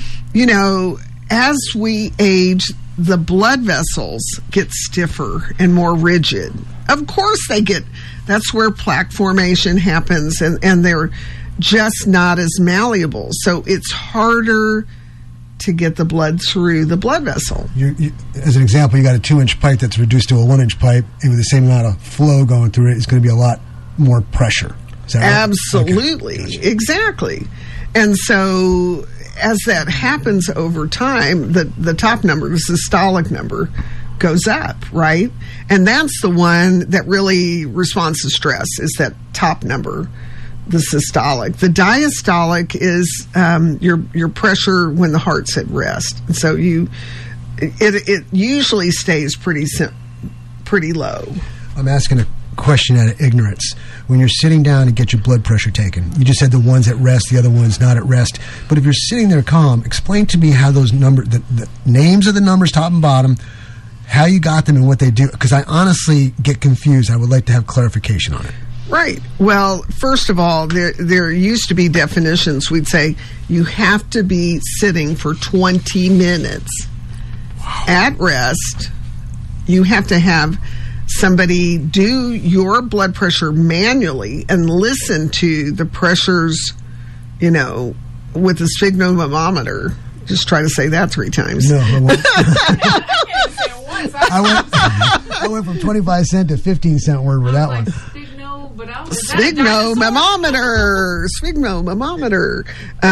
as we age, the blood vessels get stiffer and more rigid. Of course that's where plaque formation happens, and they're just not as malleable. So it's harder to get the blood through the blood vessel. As an example, you got a 2-inch pipe that's reduced to a 1-inch pipe, and with the same amount of flow going through it, it's going to be a lot more pressure. Is that right? Absolutely. Okay. Gotcha. Exactly. And so as that happens over time, the top number, the systolic number, goes up, right? And that's the one that really responds to stress, is that top number, the systolic. The diastolic is your pressure when the heart's at rest. And so it usually stays pretty low. I'm asking a question out of ignorance. When you're sitting down to get your blood pressure taken, you just said the one's at rest, the other one's not at rest. But if you're sitting there calm, explain to me how those numbers, the names of the numbers, top and bottom, how you got them and what they do. Because I honestly get confused. I would like to have clarification on it. Right. Well, first of all, there used to be definitions. We'd say you have to be sitting for 20 minutes at rest. You have to have somebody do your blood pressure manually and listen to the pressures, with a sphygmomanometer. Just try to say that 3 times. No, I went from 25 cent to 15 cent word with that one. Sphygmomanometer.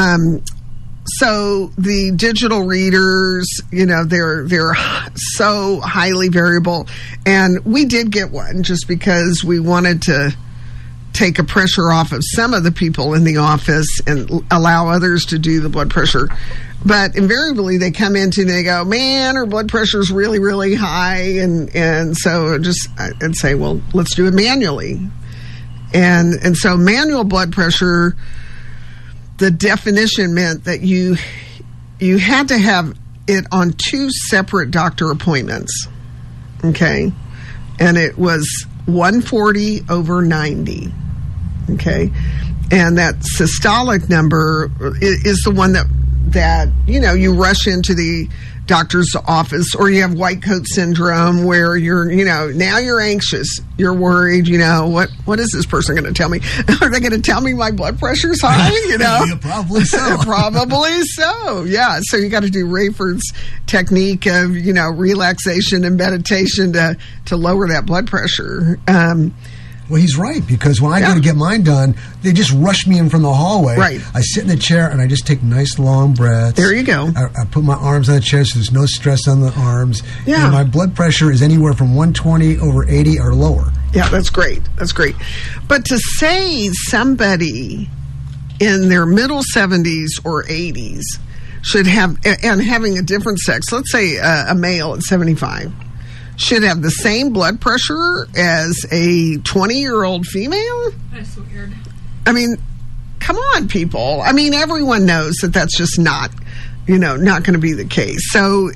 So the digital readers, they're so highly variable. And we did get one just because we wanted to take a pressure off of some of the people in the office and allow others to do the blood pressure. But invariably they come in and they go, man, her blood pressure is really, really high. And so I'd say, well, let's do it manually. And so manual blood pressure, the definition meant that you had to have it on 2 separate doctor appointments. Okay. And it was 140/90. Okay. And that systolic number is the one that you rush into the doctor's office, or you have white coat syndrome where you're, now you're anxious, you're worried, what is this person going to tell me? Are they going to tell me my blood pressure's high? Yeah, probably so. Probably so. Yeah. So you got to do Rayford's technique of, relaxation and meditation to lower that blood pressure. Well, he's right, because when I go to get mine done, they just rush me in from the hallway. Right. I sit in the chair and I just take nice long breaths. There you go. I put my arms on the chair so there's no stress on the arms. Yeah. And my blood pressure is anywhere from 120/80 or lower. Yeah, that's great. That's great. But to say somebody in their middle 70s or 80s should have, and having a different sex, let's say a male at 75, should have the same blood pressure as a 20-year-old female? That's weird. I mean, come on, people. I mean, everyone knows that that's just not going to be the case. So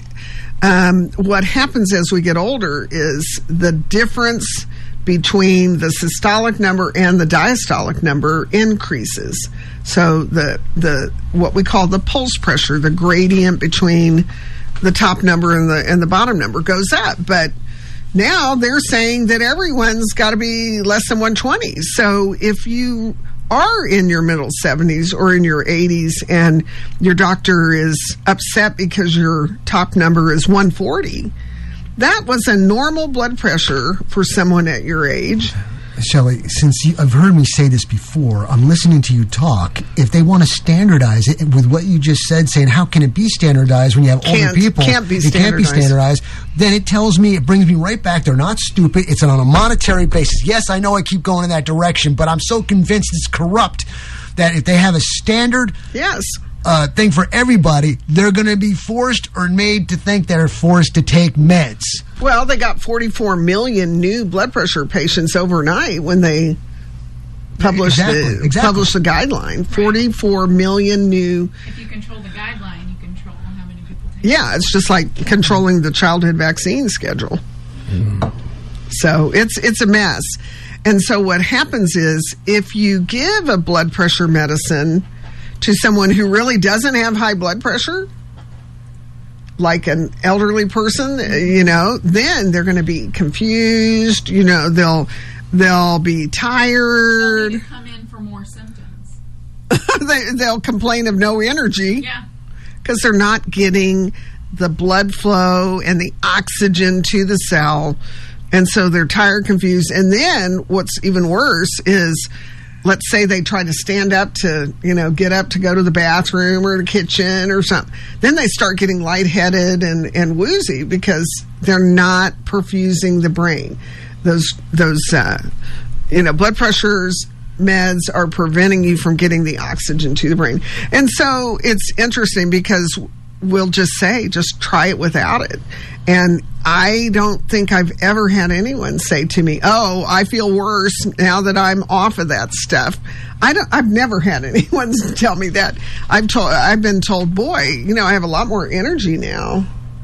what happens as we get older is the difference between the systolic number and the diastolic number increases. So the what we call the pulse pressure, the gradient between the top number and the bottom number goes up. But now they're saying that everyone's got to be less than 120. So if you are in your middle 70s or in your 80s and your doctor is upset because your top number is 140, that was a normal blood pressure for someone at your age. Shelley, since I've heard me say this before, I'm listening to you talk. If they want to standardize it with what you just said, saying how can it be standardized when you have older people? It can't be standardized. Then it tells me, it brings me right back. They're not stupid. It's on a monetary basis. Yes, I know I keep going in that direction, but I'm so convinced it's corrupt that if they have a standard thing for everybody, they're going to be forced or made to think they're forced to take meds. Well, they got 44 million new blood pressure patients overnight when they published the guideline. 44 million new. If you control the guideline, you control how many people take. Yeah, it's just like controlling the childhood vaccine schedule. So it's a mess. And so what happens is if you give a blood pressure medicine to someone who really doesn't have high blood pressure, like an elderly person, then they're going to be confused. They'll be tired. They'll come in for more symptoms. They'll complain of no energy. Yeah. Because they're not getting the blood flow and the oxygen to the cell. And so they're tired, confused. And then what's even worse is let's say they try to stand up to, get up to go to the bathroom or the kitchen or something. Then they start getting lightheaded and woozy because they're not perfusing the brain. Those blood pressures meds are preventing you from getting the oxygen to the brain. And so it's interesting because we'll just try it without it. And I don't think I've ever had anyone say to me, "Oh, I feel worse now that I'm off of that stuff." I've never had anyone tell me that. I've been told, "Boy, I have a lot more energy now."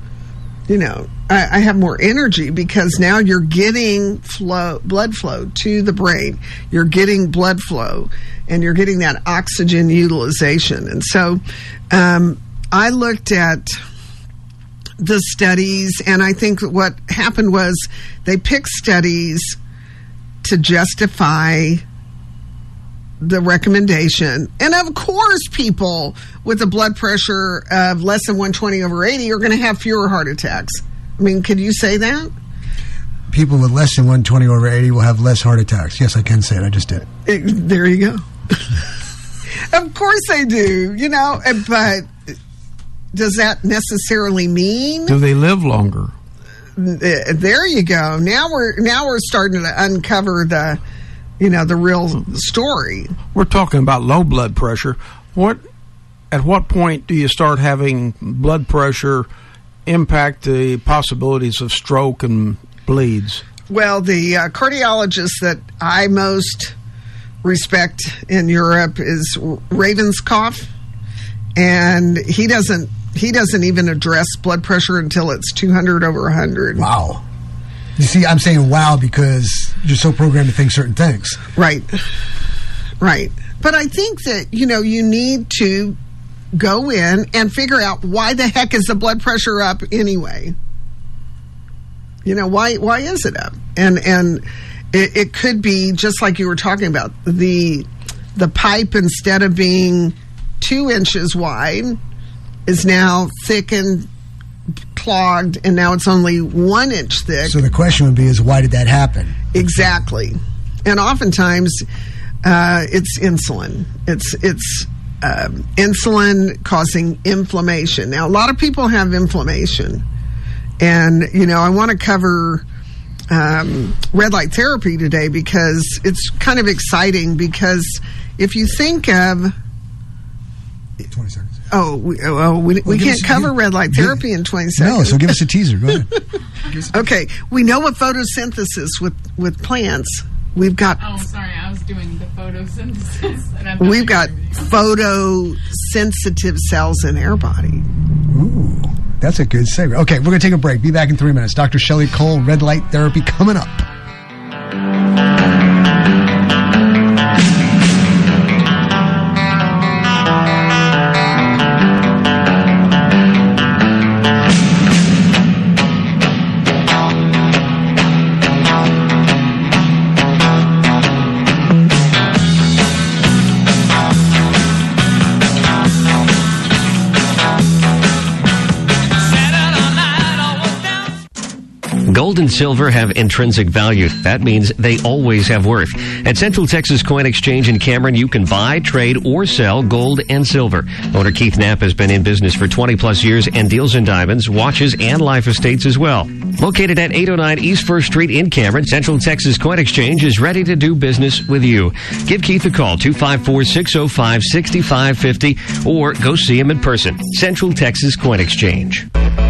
I have more energy because now you're getting blood flow to the brain. You're getting blood flow, and you're getting that oxygen utilization. And so, I looked at the studies, and I think what happened was they picked studies to justify the recommendation. And of course, people with a blood pressure of less than 120/80 are going to have fewer heart attacks. I mean, could you say that? People with less than 120/80 will have less heart attacks. Yes, I can say it. I just did. There you go. Of course they do, but does that necessarily mean? Do they live longer? There you go. Now we're starting to uncover the real story. We're talking about low blood pressure. At what point do you start having blood pressure impact the possibilities of stroke and bleeds? Well, the cardiologist that I most respect in Europe is Ravenscoff, and he doesn't even address blood pressure until it's 200/100. Wow. You see, I'm saying wow because you're so programmed to think certain things. Right. But I think that, you need to go in and figure out why the heck is the blood pressure up anyway? Why is it up? And it could be just like you were talking about, the pipe, instead of being 2 inches wide, is now thick and clogged, and now it's only 1 inch thick. So the question would be is why did that happen? Exactly. And oftentimes it's insulin. It's insulin causing inflammation. Now, a lot of people have inflammation, and I want to cover red light therapy today because it's kind of exciting. Because if you think of 20 seconds. We can't cover red light therapy in 20 seconds. No, so give us a teaser. Go ahead. Okay, we know what photosynthesis with plants. We've got. Oh, sorry, I was doing the photosynthesis. We've got photosensitive cells in our body. Ooh, that's a good segue. Okay, we're going to take a break. Be back in 3 minutes. Dr. Shelley Cole, red light therapy coming up. Gold and silver have intrinsic value. That means they always have worth. At Central Texas Coin Exchange in Cameron, you can buy, trade, or sell gold and silver. Owner Keith Knapp has been in business for 20-plus years and deals in diamonds, watches, and life estates as well. Located at 809 East 1st Street in Cameron, Central Texas Coin Exchange is ready to do business with you. Give Keith a call, 254-605-6550, or go see him in person. Central Texas Coin Exchange.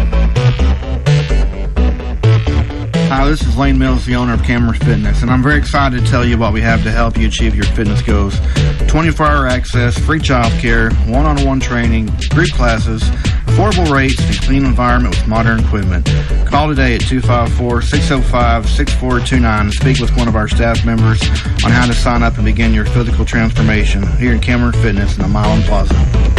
Hi, this is Lane Mills, the owner of Cameron Fitness, and I'm very excited to tell you what we have to help you achieve your fitness goals. 24-hour access, free child care, one-on-one training, group classes, affordable rates, and a clean environment with modern equipment. Call today at 254-605-6429 and speak with one of our staff members on how to sign up and begin your physical transformation here in Cameron Fitness in the Milan Plaza.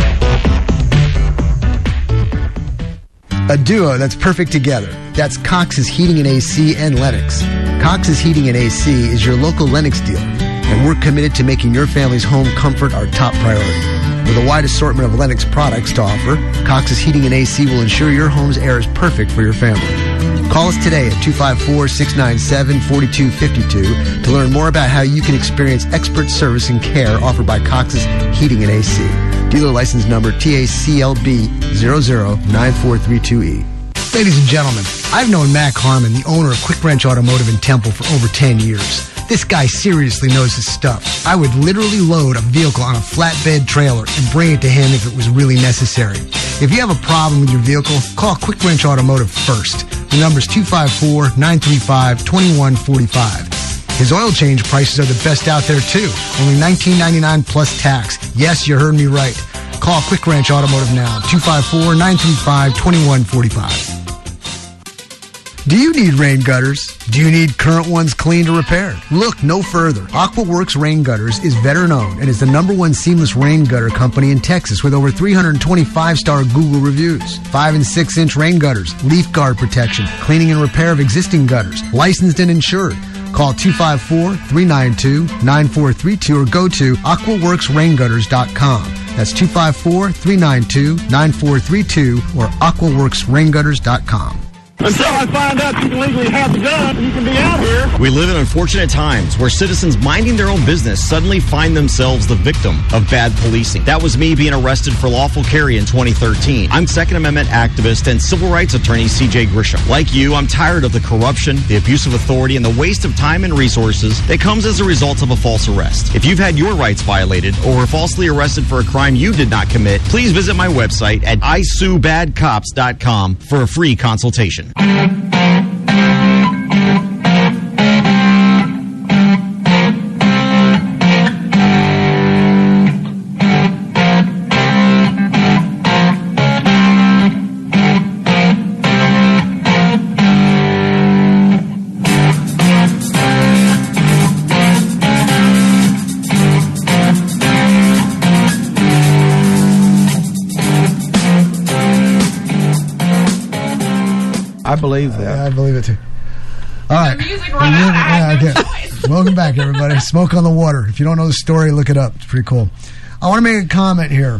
A duo that's perfect together. That's Cox's Heating and AC and Lennox. Cox's Heating and AC is your local Lennox dealer, and we're committed to making your family's home comfort our top priority. With a wide assortment of Lennox products to offer, Cox's Heating and AC will ensure your home's air is perfect for your family. Call us today at 254-697-4252 to learn more about how you can experience expert service and care offered by Cox's Heating and AC. Dealer license number TACLB 009432E. Ladies and gentlemen, I've known Mac Harmon, the owner of Quick Wrench Automotive in Temple, for over 10 years. This guy seriously knows his stuff. I would literally load a vehicle on a flatbed trailer and bring it to him if it was really necessary. If you have a problem with your vehicle, call Quick Wrench Automotive first. The number is 254-935-2145. His oil change prices are the best out there, too. Only $19.99 plus tax. Yes, you heard me right. Call Quick Wrench Automotive now, 254-935-2145. Do you need rain gutters? Do you need current ones cleaned or repaired? Look no further. AquaWorks Rain Gutters is veteran-owned and is the #1 seamless rain gutter company in Texas with over 325-star Google reviews. 5 and 6-inch rain gutters, leaf guard protection, cleaning and repair of existing gutters, licensed and insured. Call 254-392-9432 or go to aquaworksraingutters.com. That's 254-392-9432 or aquaworksraingutters.com. Until I find out you can legally have the gun, you can be out here. We live in unfortunate times where citizens minding their own business suddenly find themselves the victim of bad policing. That was me being arrested for lawful carry in 2013. I'm Second Amendment activist and civil rights attorney C.J. Grisham. Like you, I'm tired of the corruption, the abuse of authority, and the waste of time and resources that comes as a result of a false arrest. If you've had your rights violated or were falsely arrested for a crime you did not commit, please visit my website at ISueBadCops.com for a free consultation. I believe that. Yeah, I believe it too. All right. Music run out. Welcome back, everybody. Smoke on the Water. If you don't know the story, look it up. It's pretty cool. I want to make a comment here.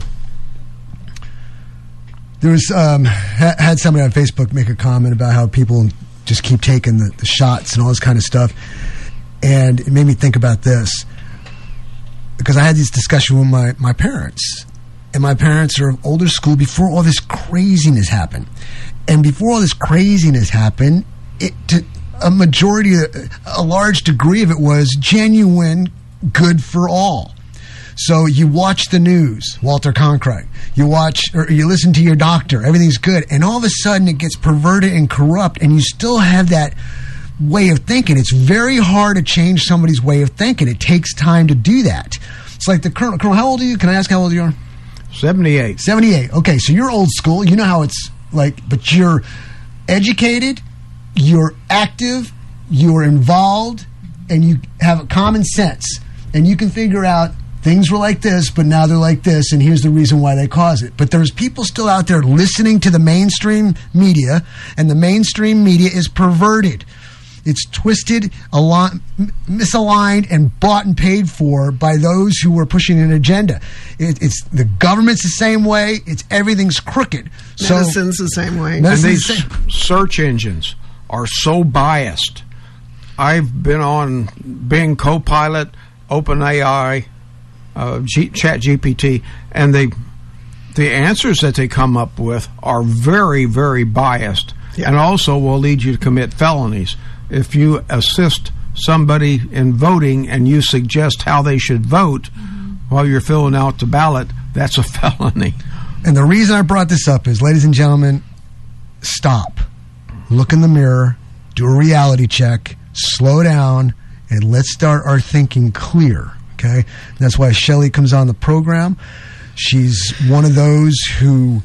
There was had somebody on Facebook make a comment about how people just keep taking the shots and all this kind of stuff, and it made me think about this because I had this discussion with my parents, and my parents are of older school before all this craziness happened. And before all this craziness happened, a large degree of it was genuine good for all. So you watch the news, Walter Cronkite. You watch or you listen to your doctor. Everything's good. And all of a sudden it gets perverted and corrupt, and you still have that way of thinking. It's very hard to change somebody's way of thinking. It takes time to do that. It's like the Colonel, how old are you? Can I ask how old you are? 78. 78. Okay, so you're old school. You know how it's like, but you're educated, you're active, you're involved, and you have a common sense. And you can figure out things were like this, but now they're like this, and here's the reason why they cause it. But there's people still out there listening to the mainstream media, and the mainstream media is perverted. It's twisted, misaligned, and bought and paid for by those who are pushing an agenda. It's the government's the same way. Everything's crooked. Medicine's the same way. And these search engines are so biased. I've been on Bing Copilot, OpenAI, ChatGPT, and the answers that they come up with are very, very biased, and also will lead you to commit felonies. If you assist somebody in voting and you suggest how they should vote while you're filling out the ballot, that's a felony. And the reason I brought this up is, ladies and gentlemen, stop. Look in the mirror, do a reality check, slow down, and let's start our thinking clear, okay? And that's why Shelley comes on the program. She's one of those who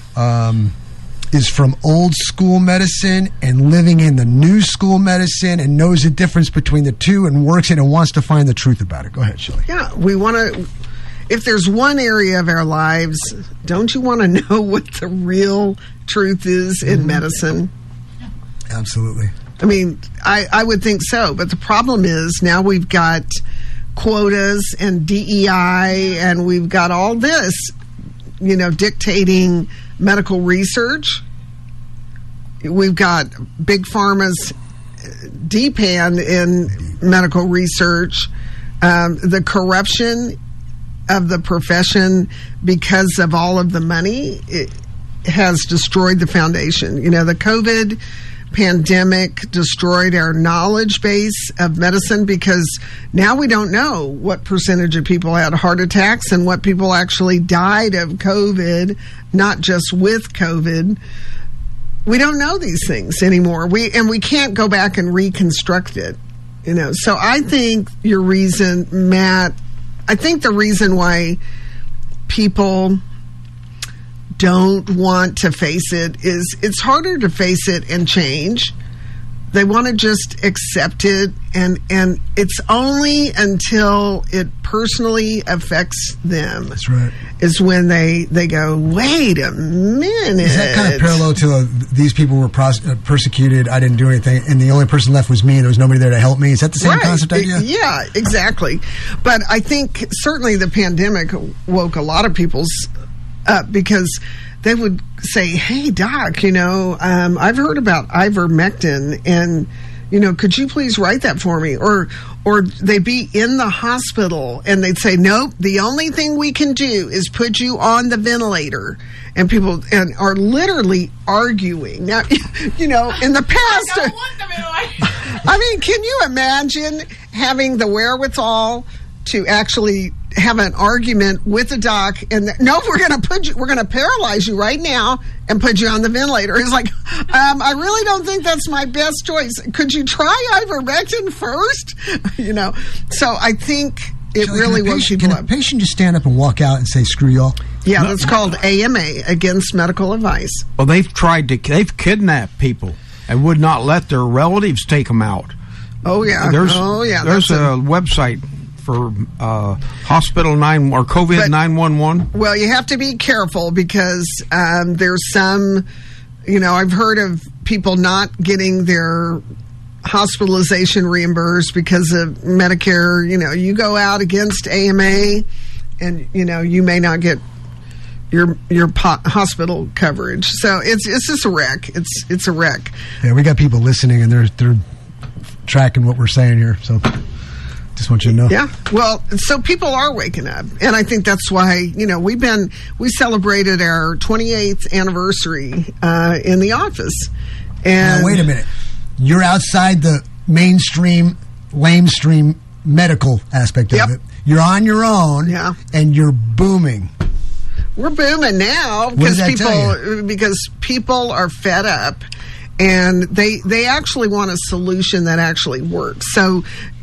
is from old school medicine and living in the new school medicine and knows the difference between the two and works it and wants to find the truth about it. Go ahead, Shelley. Yeah, we want to... If there's one area of our lives, don't you want to know what the real truth is in medicine? Absolutely. I mean, I would think so. But the problem is now we've got quotas and DEI, and we've got all this, dictating medical research. we've got big pharma's deep hand in medical research. The corruption of the profession because of all of the money, it has destroyed the foundation. You know, the COVID pandemic destroyed our knowledge base of medicine because now we don't know what percentage of people had heart attacks and what people actually died of COVID, not just with COVID. We don't know these things anymore. We can't go back and reconstruct it. You know, so I think your reason, Matt, I think the reason why people don't want to face it is it's harder to face it and change. They want to just accept it, and it's only until it personally affects them. That's right. Is when they go, wait a minute. Is that kind of parallel to these people were persecuted, I didn't do anything, and the only person left was me, and there was nobody there to help me? Is that the same concept idea? Yeah, exactly. But I think certainly the pandemic woke a lot of people's up because they would say, hey, doc, you know, I've heard about ivermectin, and, you know, could you please write that for me? Or they'd be in the hospital, and they'd say, nope, the only thing we can do is put you on the ventilator. And people are literally arguing. Now, you know, in the past, I mean, can you imagine having the wherewithal to actually have an argument with the doc and no, we're going to paralyze you right now and put you on the ventilator? It's like, I really don't think that's my best choice. Could you try ivermectin first? You know, so I think it really woke people up. Can a patient just stand up and walk out and say, screw y'all? Yeah, that's called AMA, Against Medical Advice. Well, they've kidnapped people and would not let their relatives take them out. Oh, yeah. There's a website for Hospital 9 or COVID 911. Well, you have to be careful because there's some, you know, I've heard of people not getting their hospitalization reimbursed because of Medicare. You know, you go out against AMA and, you know, you may not get your hospital coverage. So it's just a wreck. It's a wreck. Yeah, we got people listening and they're tracking what we're saying here. So just want you to know. Yeah. Well, so people are waking up. And I think that's why, you know, we celebrated our 28th anniversary in the office. And now, wait a minute. You're outside the mainstream, lamestream medical aspect of it. You're on your own, and you're booming. We're booming now because people are fed up, and they actually want a solution that actually works. So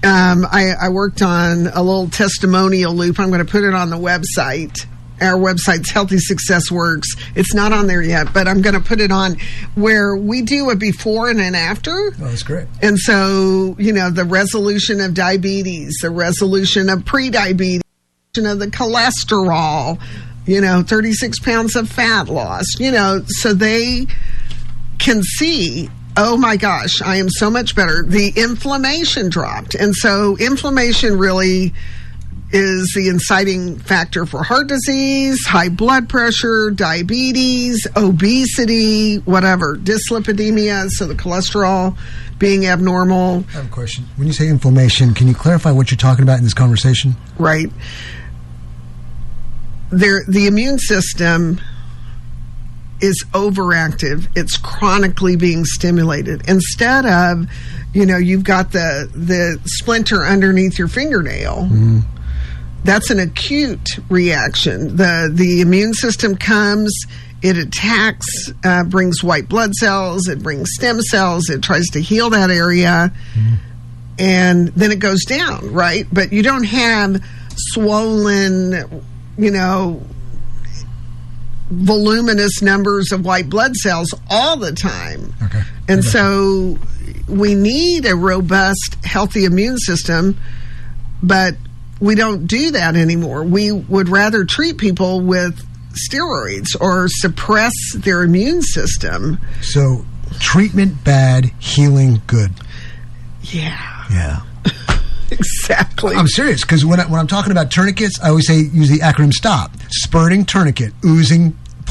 I worked on a little testimonial loop. I'm going to put it on the website. Our website's Healthy Success Works. It's not on there yet, but I'm going to put it on where we do a before and an after. Oh, that's great. And so, you know, the resolution of diabetes, the resolution of prediabetes, of the cholesterol, you know, 36 pounds of fat loss, you know, so they can see, oh my gosh, I am so much better. The inflammation dropped. And so inflammation really is the inciting factor for heart disease, high blood pressure, diabetes, obesity, whatever, dyslipidemia, so the cholesterol being abnormal. I have a question. When you say inflammation, can you clarify what you're talking about in this conversation? Right. The immune system is overactive. It's chronically being stimulated. Instead of, you know, you've got the splinter underneath your fingernail. Mm-hmm. That's an acute reaction. The immune system comes, it attacks, brings white blood cells, it brings stem cells, it tries to heal that area, and then it goes down, right? But you don't have swollen, you know, voluminous numbers of white blood cells all the time. Okay. And so we need a robust, healthy immune system, but we don't do that anymore. We would rather treat people with steroids or suppress their immune system. So, treatment bad, healing good. Yeah. Yeah. Exactly. I'm serious, because when I'm talking about tourniquets, I always say use the acronym STOP. Spurting, tourniquet. Oozing, plug it.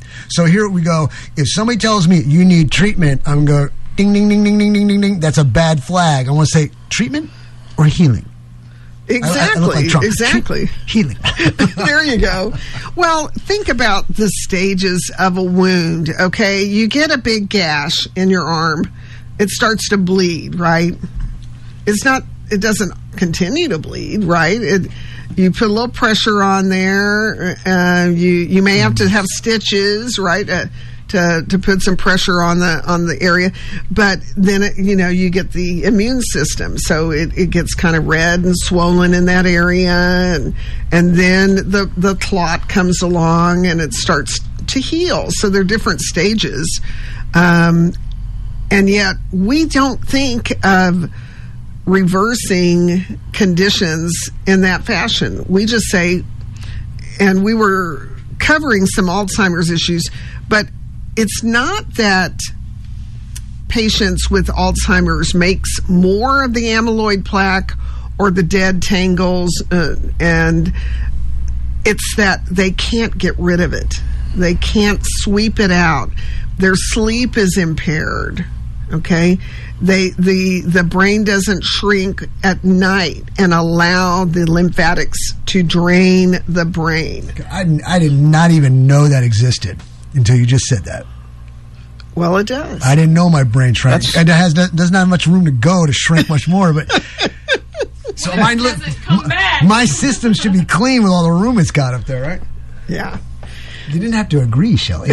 So here we go. If somebody tells me you need treatment, I'm going to ding, ding, ding, ding, ding, ding, ding, ding. That's a bad flag. I want to say treatment or healing. Exactly. I look like Trump. Exactly. Healing. There you go. Well, think about the stages of a wound, okay? You get a big gash in your arm. It starts to bleed, right? It doesn't continue to bleed, right? You put a little pressure on there. You may have to have stitches, right? To put some pressure on the area, but then you get the immune system, so it gets kind of red and swollen in that area, and then the clot comes along and it starts to heal. So there are different stages, and yet we don't think of reversing conditions in that fashion. We just say, and we were covering some Alzheimer's issues, but it's not that patients with Alzheimer's makes more of the amyloid plaque or the dead tangles, and it's that they can't get rid of it. They can't sweep it out. Their sleep is impaired, okay? The brain doesn't shrink at night and allow the lymphatics to drain the brain. I did not even know that existed until you just said that. Well, it does. I didn't know my brain shrank. And it doesn't have much room to go to shrink much more. But so my system should be clean with all the room it's got up there, right? Yeah. You didn't have to agree, Shelley.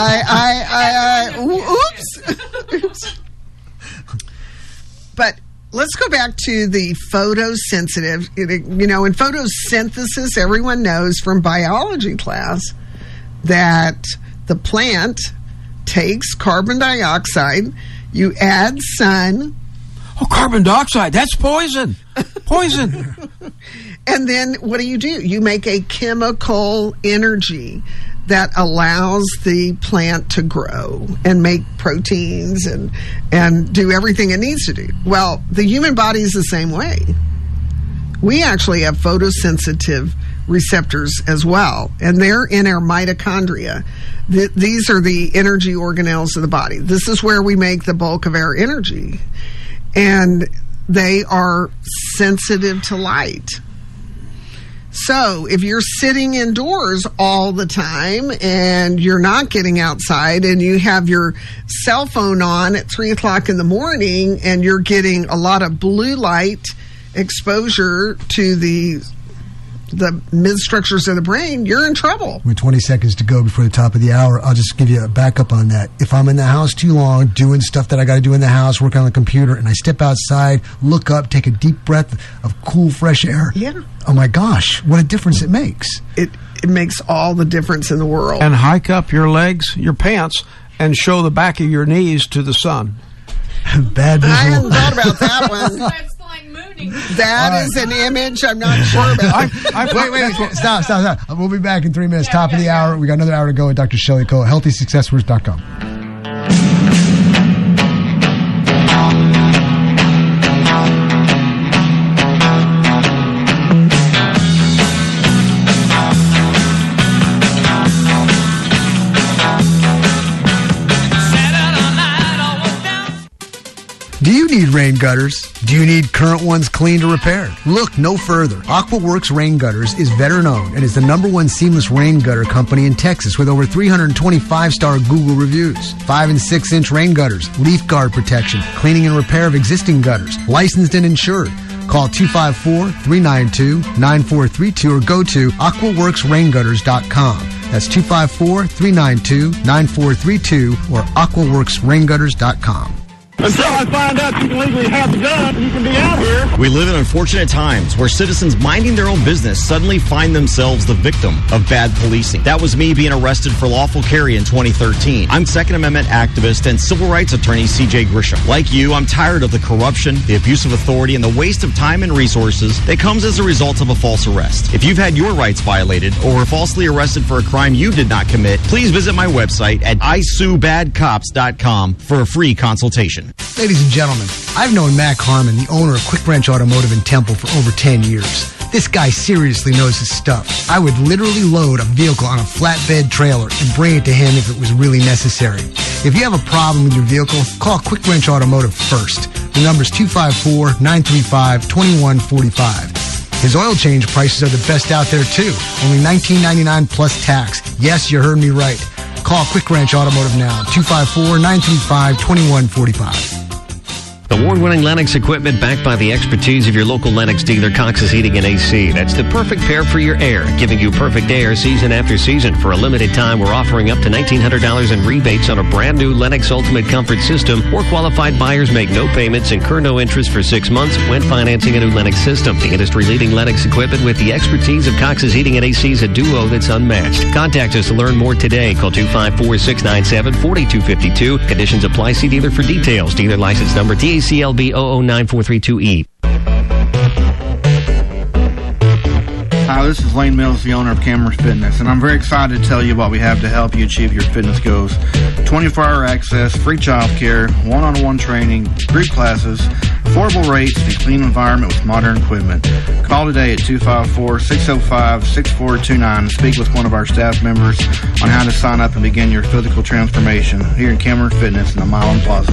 Oops. But let's go back to the photosensitive. In photosynthesis, everyone knows from biology class that the plant takes carbon dioxide, you add sun. Oh, carbon dioxide, that's poison. Poison. And then what do? You make a chemical energy that allows the plant to grow and make proteins and do everything it needs to do. Well, the human body is the same way. We actually have photosensitive receptors as well, and they're in our mitochondria. These are the energy organelles of the body. This is where we make the bulk of our energy, and they are sensitive to light. So if you're sitting indoors all the time and you're not getting outside, and you have your cell phone on at 3 o'clock in the morning and you're getting a lot of blue light exposure to the mid structures of the brain, you're in trouble. With 20 seconds to go before the top of the hour, I'll just give you a backup on that. If I'm in the house too long, doing stuff that I got to do in the house, working on the computer, and I step outside, look up, take a deep breath of cool, fresh air. Yeah. Oh my gosh, what a difference it makes. It makes all the difference in the world. And hike up your legs, your pants, and show the back of your knees to the sun. Bad visual. I hadn't thought about that one. That is an image I'm not sure about. Wait. Stop. We'll be back in 3 minutes. Top of the hour. We got another hour to go with Dr. Shelley Cole. HealthySuccessWords.com. Do you need rain gutters? Do you need current ones cleaned or repaired? Look no further. AquaWorks Rain Gutters is better known and is the #1 seamless rain gutter company in Texas with over 325-star Google reviews. 5 and 6-inch rain gutters, leaf guard protection, cleaning and repair of existing gutters, licensed and insured. Call 254-392-9432 or go to aquaworksraingutters.com. That's 254-392-9432 or aquaworksraingutters.com. Until I find out you can legally have the gun, you can be out here. We live in unfortunate times where citizens minding their own business suddenly find themselves the victim of bad policing. That was me being arrested for lawful carry in 2013. I'm Second Amendment activist and civil rights attorney CJ Grisham. Like you, I'm tired of the corruption, the abuse of authority, and the waste of time and resources that comes as a result of a false arrest. If you've had your rights violated or were falsely arrested for a crime you did not commit, please visit my website at isuebadcops.com for a free consultation. Ladies and gentlemen, I've known Mac Harmon, the owner of Quick Wrench Automotive in Temple, for over 10 years. This guy seriously knows his stuff. I would literally load a vehicle on a flatbed trailer and bring it to him if it was really necessary. If you have a problem with your vehicle, call Quick Wrench Automotive first. The number's 254-935-2145. His oil change prices are the best out there, too. Only $19.99 plus tax. Yes, you heard me right. Call Quick Wrench Automotive now, 254-935-2145. Award-winning Lennox equipment backed by the expertise of your local Lennox dealer, Cox's Heating and AC. That's the perfect pair for your air, giving you perfect air season after season. For a limited time, we're offering up to $1,900 in rebates on a brand new Lennox Ultimate Comfort system, or qualified buyers make no payments, incur no interest for 6 months when financing a new Lennox system. The industry-leading Lennox equipment with the expertise of Cox's Heating and AC is a duo that's unmatched. Contact us to learn more today. Call 254-697-4252. Conditions apply. See dealer for details. Dealer license number TACLB 009432E. Hi, this is Lane Mills, the owner of Cameron Fitness, and I'm very excited to tell you what we have to help you achieve your fitness goals. 24-hour access, free child care, one-on-one training, group classes, affordable rates, and a clean environment with modern equipment. Call today at 254-605-6429 and speak with one of our staff members on how to sign up and begin your physical transformation here in Cameron Fitness in the Milan Plaza.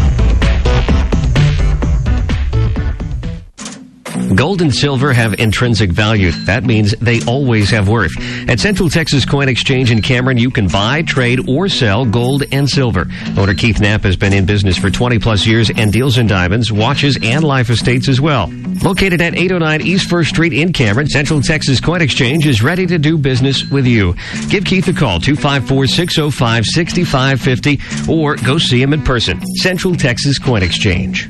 Gold and silver have intrinsic value. That means they always have worth. At Central Texas Coin Exchange in Cameron, you can buy, trade, or sell gold and silver. Owner Keith Knapp has been in business for 20-plus years and deals in diamonds, watches, and life estates as well. Located at 809 East 1st Street in Cameron, Central Texas Coin Exchange is ready to do business with you. Give Keith a call, 254-605-6550, or go see him in person. Central Texas Coin Exchange.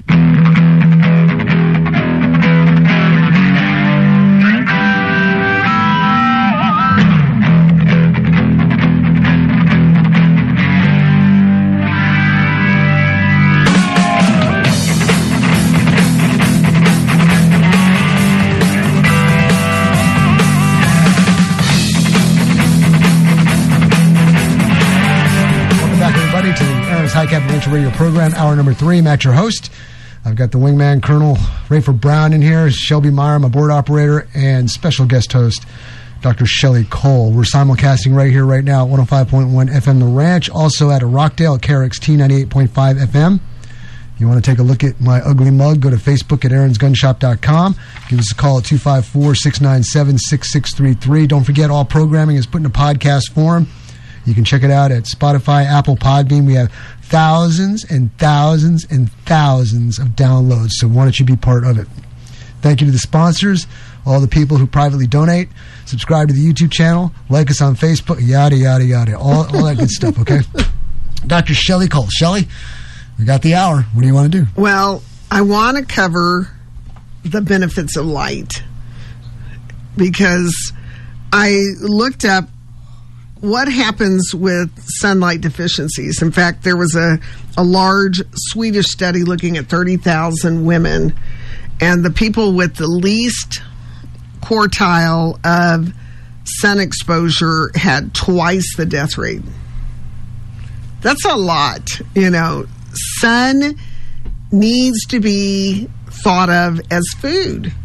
High Cap Adventure Radio program, hour number 3. Matt, your host. I've got the wingman, Colonel Rayford Brown, in here. Shelby Meyer, my board operator, and special guest host, Dr. Shelley Cole. We're simulcasting right here, right now, at 105.1 FM The Ranch, also at Rockdale at KRXT 98.5 FM. If you want to take a look at my ugly mug, go to Facebook at aaronsgunshop.com. Give us a call at 254-697-6633. Don't forget, all programming is put in a podcast form. You can check it out at Spotify, Apple, Podbean. We have thousands and thousands and thousands of downloads, so why don't you be part of it? Thank you to the sponsors, all the people who privately donate, subscribe to the YouTube channel, like us on Facebook, yada, yada, yada, all that good stuff, okay? Dr. Shelley Cole. Shelley, we got the hour. What do you want to do? Well, I want to cover the benefits of light because I looked up what happens with sunlight deficiencies. In fact, there was a large Swedish study looking at 30,000 women, and the people with the least quartile of sun exposure had twice the death rate. That's a lot, you know. Sun needs to be thought of as food.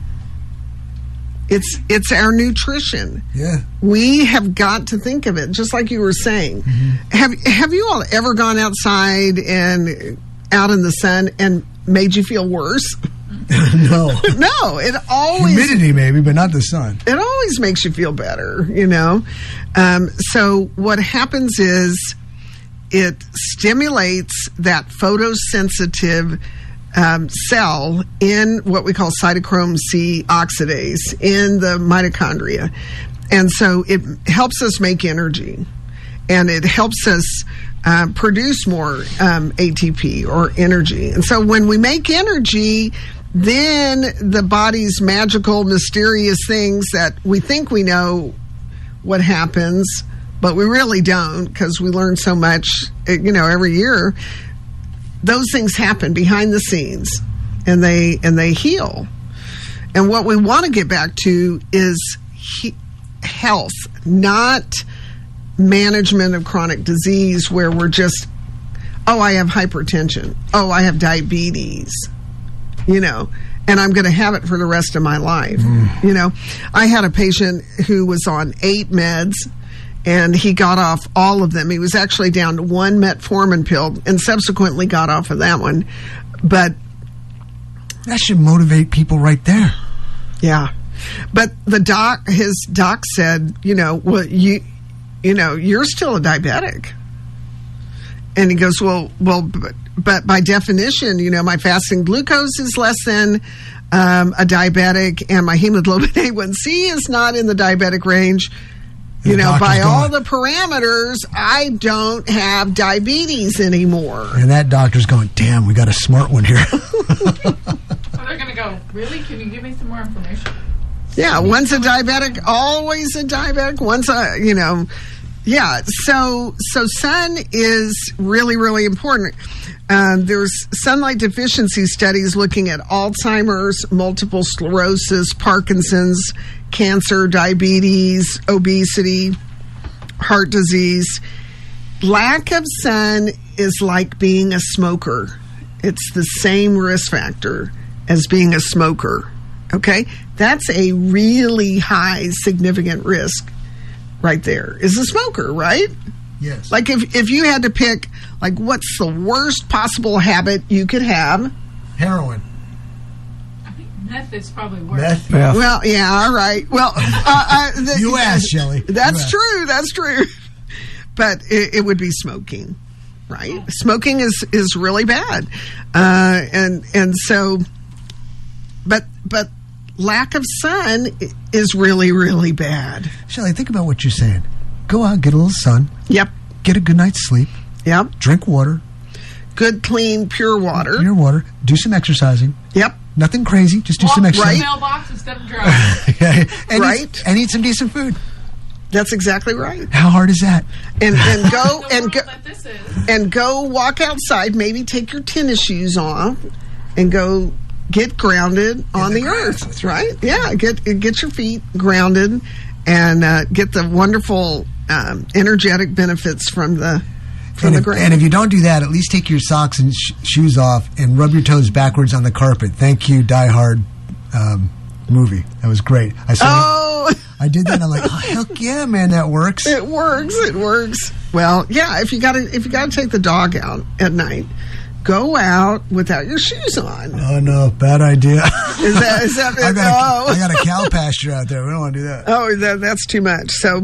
It's our nutrition. Yeah. We have got to think of it, just like you were saying. Mm-hmm. Have you all ever gone outside and out in the sun and made you feel worse? No. No, it always... Humidity maybe, but not the sun. It always makes you feel better, you know. So what happens is it stimulates that photosensitive cell in what we call cytochrome C oxidase in the mitochondria. And so it helps us make energy, and it helps us produce more ATP or energy. And so when we make energy, then the body's magical, mysterious things that we think we know what happens, but we really don't, because we learn so much, you know, every year. Those things happen behind the scenes, and they heal. And what we want to get back to is health, not management of chronic disease, where we're just, oh, I have hypertension, oh, I have diabetes, you know. and I'm going to have it for the rest of my life. You know, I had a patient who was on 8 meds, and he got off all of them. He was actually down to 1 metformin pill and subsequently got off of that one. But that should motivate people right there. Yeah. But his doc said, you know, well, you're still a diabetic. And he goes, well, but by definition, you know, my fasting glucose is less than a diabetic, and my hemoglobin A1C is not in the diabetic range. You know, by all the parameters, I don't have diabetes anymore. And that doctor's going, damn, we got a smart one here. They're going to go, really? Can you give me some more information? Yeah, one's a diabetic, always a diabetic. One's a, you know, yeah. So sun is really, really important. There's sunlight deficiency studies looking at Alzheimer's, multiple sclerosis, Parkinson's, cancer, diabetes, obesity, heart disease. Lack of sun is like being a smoker. It's the same risk factor as being a smoker. Okay? That's a really high, significant risk right there. Is a smoker, right? Yes. Like if you had to pick, like, what's the worst possible habit you could have? Heroin. I think meth is probably worse. Meth? Yeah. Well, yeah, all right. Well, you asked, Shelley. That's true. That's true. But it would be smoking, right? Smoking is really bad. And so, but lack of sun is really, really bad. Shelley, think about what you're saying. Go out, get a little sun. Yep. Get a good night's sleep. Yep. Drink water. Good, clean, pure water. Pure water. Do some exercising. Yep. Nothing crazy. Just do some exercise. Walk to the mailbox instead of driving. Okay. And right. And eat some decent food. That's exactly right. How hard is that? And go and go walk outside. Maybe take your tennis shoes off and go get grounded on the earth. That's right. Yeah. Get your feet grounded and get the wonderful energetic benefits from the ground. And if you don't do that, at least take your socks and shoes off and rub your toes backwards on the carpet. Thank you, Die Hard movie. That was great. I did that and I'm like, oh, heck yeah, man, that works. It works. Well, yeah, if you gotta take the dog out at night, go out without your shoes on. Oh no, bad idea. Is that I got a cow pasture out there. We don't want to do that. Oh, that's too much. So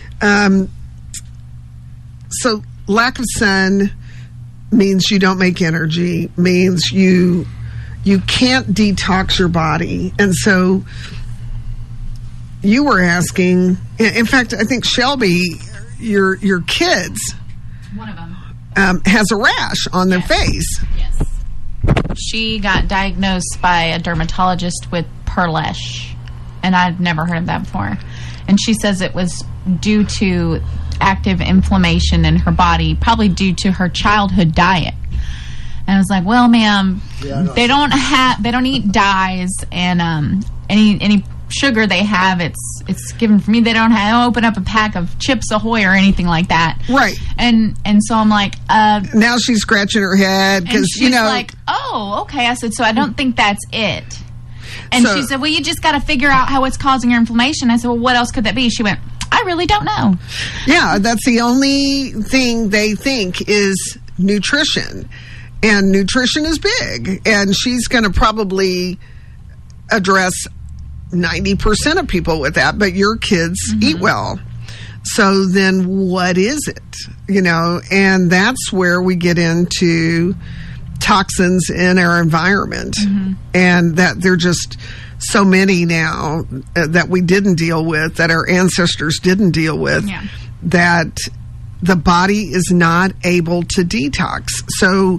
lack of sun means you don't make energy, means you can't detox your body. And so you were asking, in fact, I think Shelby, your kids, one of them, has a rash on their face. Yes. She got diagnosed by a dermatologist with Perlesh, and I'd never heard of that before. And she says it was due to active inflammation in her body, probably due to her childhood diet. And I was like, well, ma'am, they don't eat dyes, and any sugar they have, it's given for me. They don't open up a pack of Chips Ahoy or anything like that. Right. And so I'm like, now she's scratching her head because she's like, oh, okay. I said, so I don't think that's it. And she said, well, you just got to figure out how it's causing your inflammation. I said, well, what else could that be? She went, I really don't know. Yeah, that's the only thing they think is nutrition. And nutrition is big. And she's going to probably address 90% of people with that, but your kids eat well. So then what is it? You know, and that's where we get into toxins in our environment. And that there are just so many now that we didn't deal with, that our ancestors didn't deal with, that the body is not able to detox. So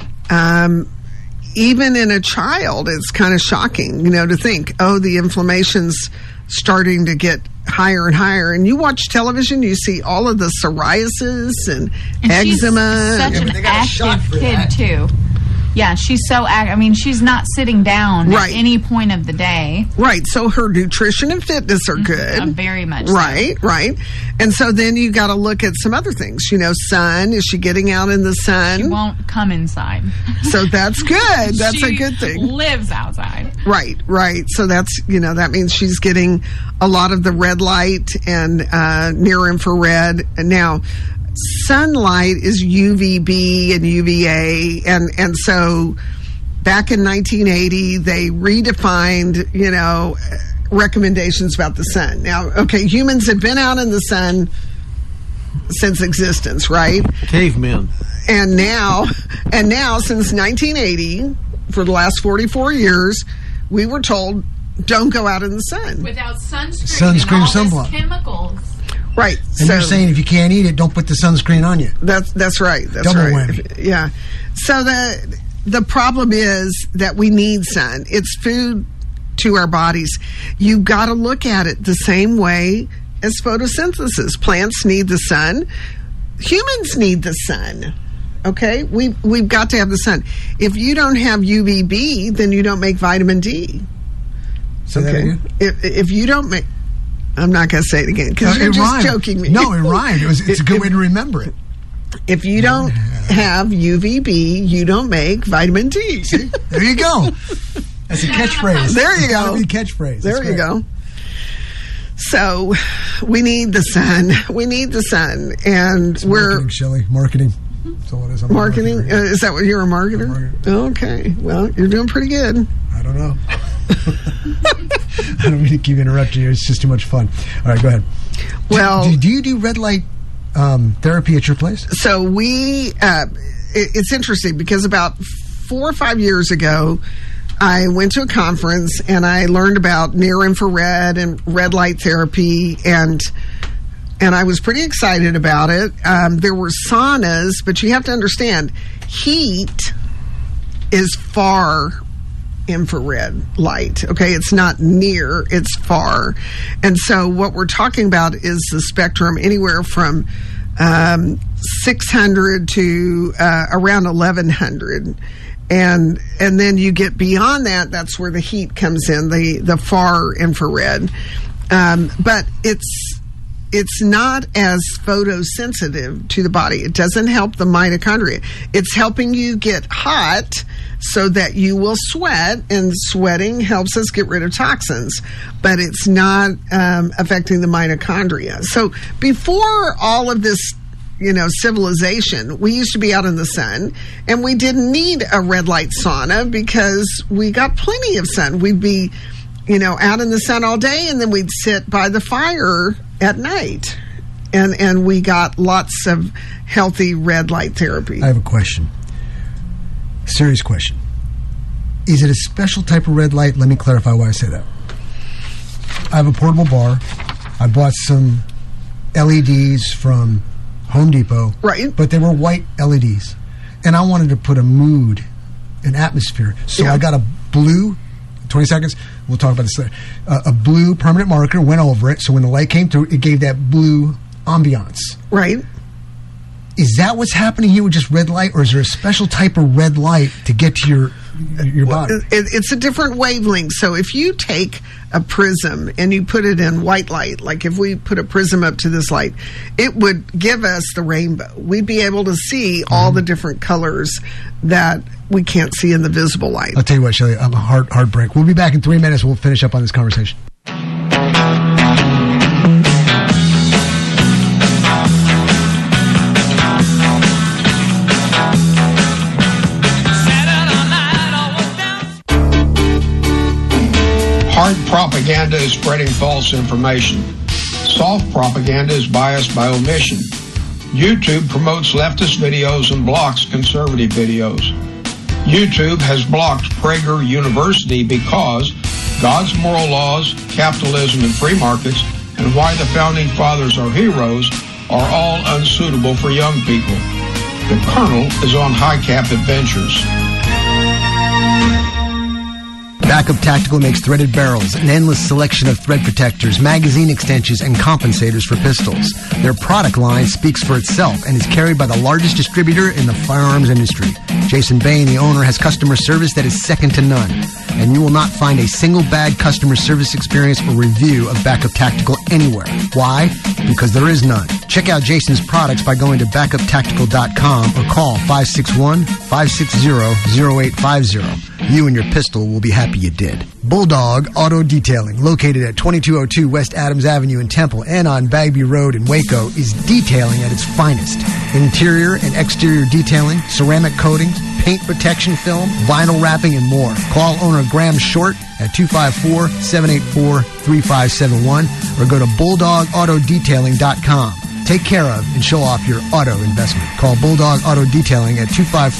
even in a child, it's kind of shocking, you know, to think, oh, the inflammation's starting to get higher and higher. And you watch television, you see all of the psoriasis and eczema. She's such an active kid, too. Yeah, she's so active. I mean, she's not sitting down at any point of the day. Right. So her nutrition and fitness are good. Very much. Right, right. And so then you got to look at some other things. You know, sun. Is she getting out in the sun? She won't come inside. So that's good. That's a good thing. Lives outside. Right. So that's, that means she's getting a lot of the red light and near infrared. And now, sunlight is UVB and UVA. And so back in 1980, they redefined, recommendations about the sun. Now, okay, humans have been out in the sun since existence, right? Cavemen. And now, since 1980, for the last 44 years, we were told, don't go out in the sun. Without sunscreen and all sunblock. Chemicals. Right. And you're saying if you can't eat it, don't put the sunscreen on you. That's right. That's Double right. whammy. Yeah. So the problem is that we need sun. It's food to our bodies. You've got to look at it the same way as photosynthesis. Plants need the sun. Humans need the sun. Okay? We've got to have the sun. If you don't have UVB, then you don't make vitamin D. Say that again? If you don't make... I'm not going to say it again because you're just joking me. No, it rhymed. It's a good way to remember it. If you don't have UVB, you don't make vitamin D. See? There you go. That's a catchphrase. There you go. That's a catchphrase. There you go. So we need the sun. We need the sun. And it's marketing, Shelley. Marketing. That's all it is. Marketing? Is that what you're a marketer? Okay. Well, you're doing pretty good. I don't know. I don't mean to keep interrupting you. It's just too much fun. All right, go ahead. Well, do you do red light therapy at your place? So it's interesting because about 4 or 5 years ago, I went to a conference and I learned about near infrared and red light therapy, and I was pretty excited about it. There were saunas, but you have to understand, heat is far infrared light. Okay, it's not near, it's far. And so what we're talking about is the spectrum anywhere from 600 to around 1100. And then you get beyond that, that's where the heat comes in, the far infrared. But it's not as photosensitive to the body. It doesn't help the mitochondria. It's helping you get hot so that you will sweat, and sweating helps us get rid of toxins, but it's not affecting the mitochondria. So before all of this, civilization, we used to be out in the sun, and we didn't need a red light sauna because we got plenty of sun. We'd be, out in the sun all day, and then we'd sit by the fire at night, and we got lots of healthy red light therapy. I have a question. Serious question. Is it a special type of red light? Let me clarify why I say that. I have a portable bar. I bought some LEDs from Home Depot. Right. But they were white LEDs. And I wanted to put a mood, an atmosphere. So I got a blue, 20 seconds, we'll talk about this later. A blue permanent marker, went over it. So when the light came through, it gave that blue ambiance. Right. Is that what's happening here with just red light, or is there a special type of red light to get to your body? It's a different wavelength. So if you take a prism and you put it in white light, like if we put a prism up to this light, it would give us the rainbow. We'd be able to see all the different colors that we can't see in the visible light. I'll tell you what, Shelley, I'm a hard break. We'll be back in 3 minutes. We'll finish up on this conversation. Hard propaganda is spreading false information. Soft propaganda is biased by omission. YouTube promotes leftist videos and blocks conservative videos. YouTube has blocked Prager University because God's moral laws, capitalism, and free markets, and why the Founding Fathers are heroes, are all unsuitable for young people. The Colonel is on high-cap adventures. Backup Tactical makes threaded barrels, an endless selection of thread protectors, magazine extensions, and compensators for pistols. Their product line speaks for itself and is carried by the largest distributor in the firearms industry. Jason Bain, the owner, has customer service that is second to none. And you will not find a single bad customer service experience or review of Backup Tactical anywhere. Why? Because there is none. Check out Jason's products by going to backuptactical.com or call 561-560-0850. You and your pistol will be happy you did. Bulldog Auto Detailing, located at 2202 West Adams Avenue in Temple and on Bagby Road in Waco, is detailing at its finest. Interior and exterior detailing, ceramic coatings, paint protection film, vinyl wrapping, and more. Call owner Graham Short at 254-784-3571 or go to BulldogAutoDetailing.com. Take care of and show off your auto investment. Call Bulldog Auto Detailing at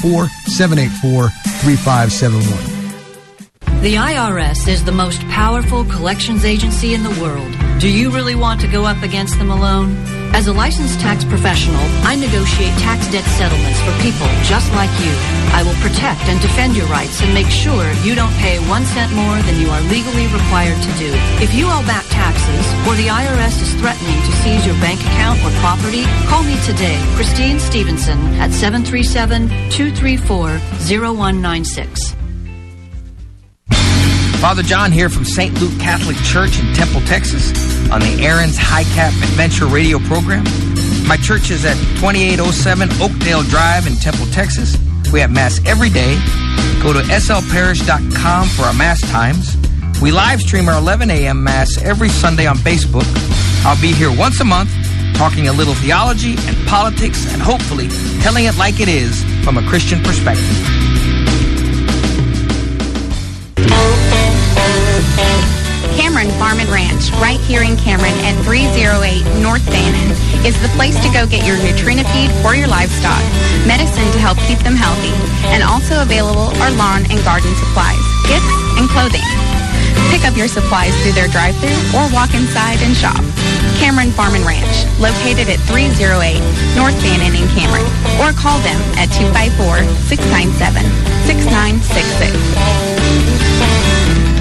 254-784-3571. The IRS is the most powerful collections agency in the world. Do you really want to go up against them alone? As a licensed tax professional, I negotiate tax debt settlements for people just like you. I will protect and defend your rights and make sure you don't pay 1 cent more than you are legally required to do. If you owe back taxes or the IRS is threatening to seize your bank account or property, call me today, Christine Stevenson, at 737-234-0196. Father John here from St. Luke Catholic Church in Temple, Texas, on the Aaron's High Cap Adventure radio program. My church is at 2807 Oakdale Drive in Temple, Texas. We have Mass every day. Go to slparish.com for our Mass times. We live stream our 11 a.m. Mass every Sunday on Facebook. I'll be here once a month, talking a little theology and politics, and hopefully telling it like it is from a Christian perspective. Cameron Farm and Ranch, right here in Cameron at 308 North Bannon, is the place to go get your Nutrina feed for your livestock, medicine to help keep them healthy, and also available are lawn and garden supplies, gifts, and clothing. Pick up your supplies through their drive-thru or walk inside and shop. Cameron Farm and Ranch, located at 308 North Bannon in Cameron, or call them at 254-697-6966.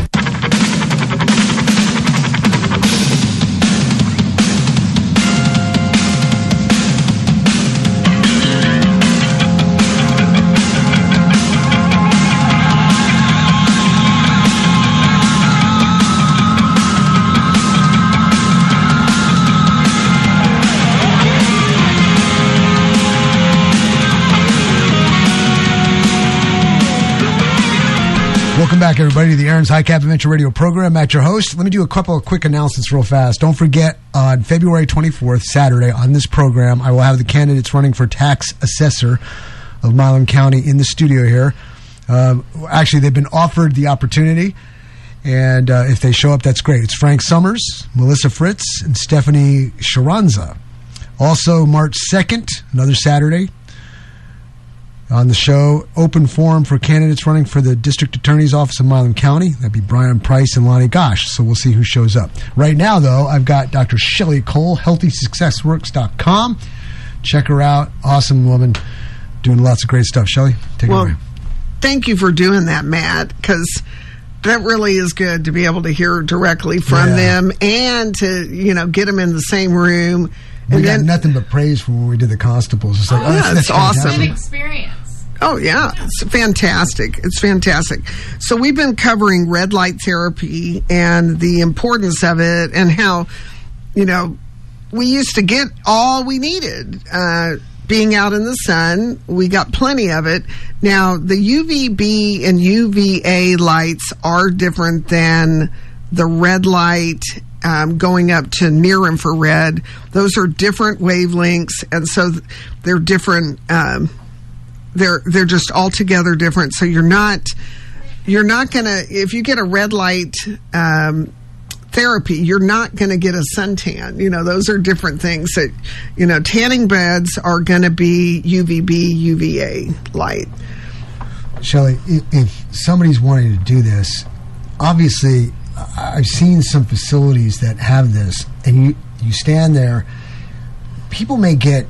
Welcome back, everybody, to the Aaron's High Cap Adventure Radio program. Matt, your host. Let me do a couple of quick announcements real fast. Don't forget, on February 24th, Saturday, on this program, I will have the candidates running for tax assessor of Milam County in the studio here. Actually, they've been offered the opportunity, and if they show up, that's great. It's Frank Summers, Melissa Fritz, and Stephanie Sharanza. Also, March 2nd, another Saturday, on the show, open forum for candidates running for the District Attorney's Office of Milam County. That'd be Brian Price and Lonnie Gosh. So we'll see who shows up. Right now, though, I've got Dr. Shelley Cole, HealthySuccessWorks.com. Check her out. Awesome woman, doing lots of great stuff. Shelley, take it away. Thank you for doing that, Matt, because that really is good to be able to hear directly from them and to, get them in the same room. We got nothing but praise from when we did the constables. It's like, that's awesome. Good experience. Oh, yeah. It's fantastic. It's fantastic. So we've been covering red light therapy and the importance of it and how, we used to get all we needed. Being out in the sun, we got plenty of it. Now, the UVB and UVA lights are different than the red light going up to near infrared. Those are different wavelengths, and so they're different. They're just altogether different. So you're not gonna, if you get a red light therapy, you're not gonna get a suntan. Those are different things. That tanning beds are gonna be UVB, UVA light. Shelley, if somebody's wanting to do this, obviously, I've seen some facilities that have this, and you stand there. People may get,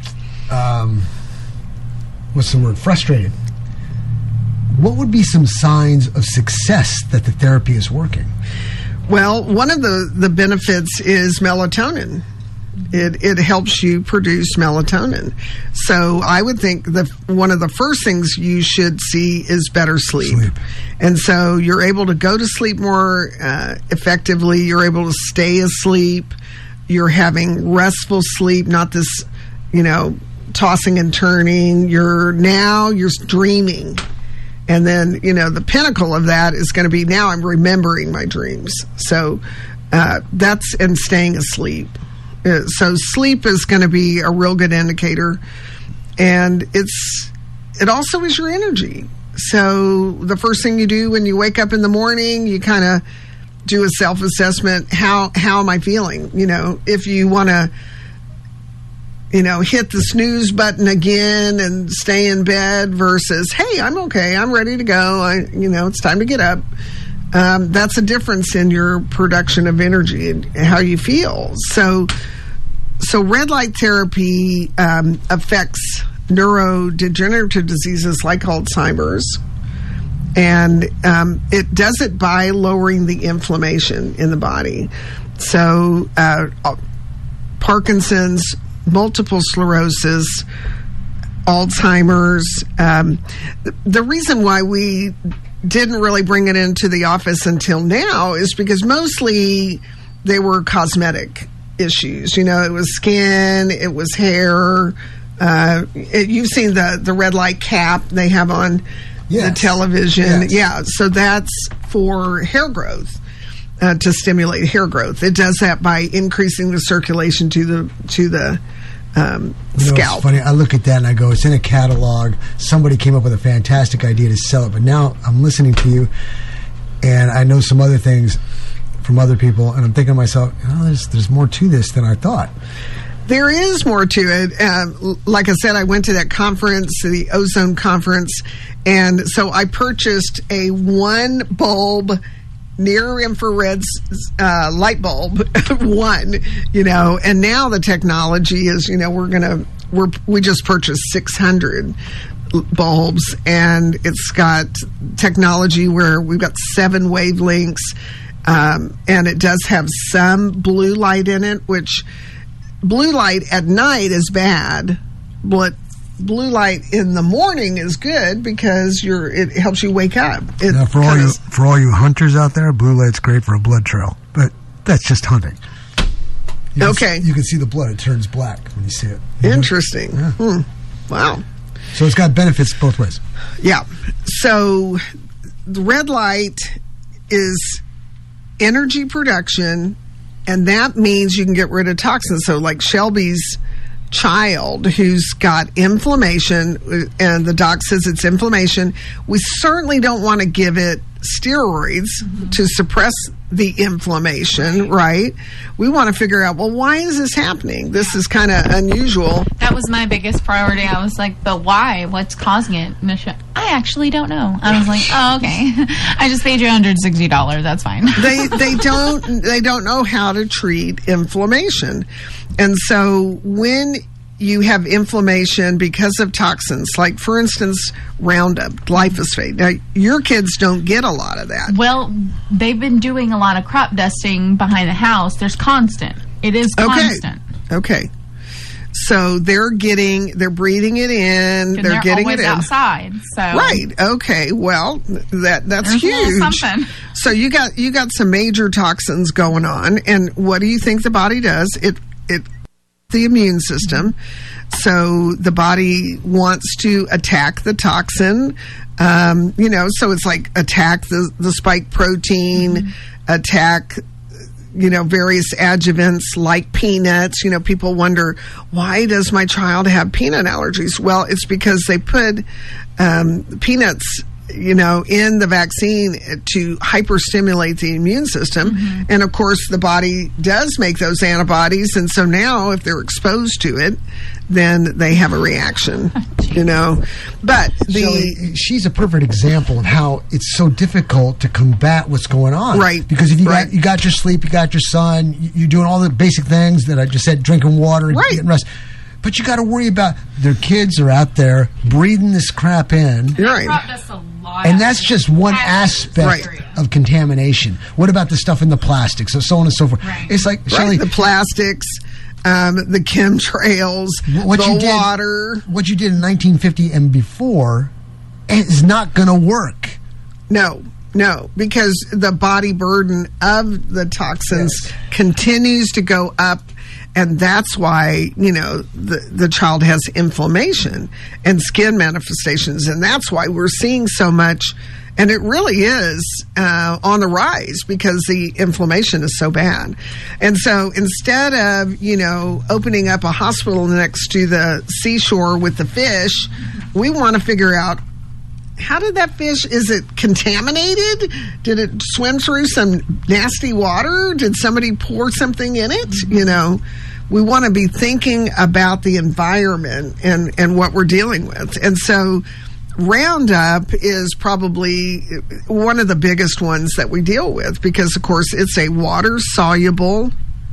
frustrated. What would be some signs of success that the therapy is working? Well, one of the benefits is melatonin. It helps you produce melatonin. So I would think one of the first things you should see is better sleep. And so you're able to go to sleep more effectively. You're able to stay asleep. You're having restful sleep, not this, tossing and turning. You're dreaming. And then, the pinnacle of that is going to be now I'm remembering my dreams. So that's and staying asleep. So sleep is going to be a real good indicator. And it also is your energy. So the first thing you do when you wake up in the morning, you kind of do a self-assessment. How am I feeling? If you want to, hit the snooze button again and stay in bed versus, hey, I'm okay, I'm ready to go. It's time to get up. That's a difference in your production of energy and how you feel. So red light therapy affects neurodegenerative diseases like Alzheimer's. And it does it by lowering the inflammation in the body. So Parkinson's, multiple sclerosis, Alzheimer's. The reason why we didn't really bring it into the office until now is because mostly they were cosmetic issues. It was skin, it was hair. You've seen the red light cap they have on the television. Yes. Yeah, so that's for hair growth, to stimulate hair growth. It does that by increasing the circulation to the scalp. It's funny. I look at that and I go, it's in a catalog. Somebody came up with a fantastic idea to sell it, but now I'm listening to you, and I know some other things from other people, and I'm thinking to myself, there's more to this than I thought. There is more to it. Like I said, I went to that conference, the Ozone Conference, and so I purchased a 1 bulb near infrared light bulb, and now the technology is, we just purchased 600 bulbs, and it's got technology where we've got 7 wavelengths, and it does have some blue light in it, which blue light at night is bad, but blue light in the morning is good because it helps you wake up. Now, for all you hunters out there, blue light's great for a blood trail, but that's just hunting. You can see the blood; it turns black when you see it. Interesting. Yeah. Wow. So it's got benefits both ways. Yeah. So the red light is energy production, and that means you can get rid of toxins. So like Shelby's child who's got inflammation, and the doc says it's inflammation, we certainly don't want to give it steroids to suppress the inflammation, right? We want to figure out, well, why is this happening? This is kind of unusual. That was my biggest priority. I was like, but why? What's causing it? And I actually don't know. I was like, oh, okay. I just paid you $160. That's fine. They don't know how to treat inflammation. And so when you have inflammation because of toxins, like, for instance, Roundup, glyphosate. Now, your kids don't get a lot of that. Well, they've been doing a lot of crop dusting behind the house. There's constant. It is constant. Okay. So they're breathing it in. They're getting always it in outside. So right. Okay. Well, that's there's huge. Something. So you got some major toxins going on, and what do you think the body does? It the immune system. So the body wants to attack the toxin. So it's like attack the spike protein, attack various adjuvants like peanuts. People wonder, why does my child have peanut allergies? Well, it's because they put peanuts in the vaccine to hyperstimulate the immune system. Mm-hmm. And of course, the body does make those antibodies. And so now if they're exposed to it, then they have a reaction, But Shelley, she's a perfect example of how it's so difficult to combat what's going on. Right. Because if you got your sleep, you got your sun, you're doing all the basic things that I just said, drinking water, getting rest. But you got to worry about their kids are out there breathing this crap in. Right. And that's just one aspect of contamination. What about the stuff in the plastics? So on and so forth. Right. It's like, Shelley, the plastics, the chemtrails, water. What you did in 1950 and before is not going to work. No. No, because the body burden of the toxins continues to go up, and that's why, the child has inflammation and skin manifestations, and that's why we're seeing so much, and it really is on the rise because the inflammation is so bad. And so instead of, opening up a hospital next to the seashore with the fish, we want to figure out, how did that fish, is it contaminated? Did it swim through some nasty water? Did somebody pour something in it? We want to be thinking about the environment and what we're dealing with. And so Roundup is probably one of the biggest ones that we deal with because, of course, it's a water-soluble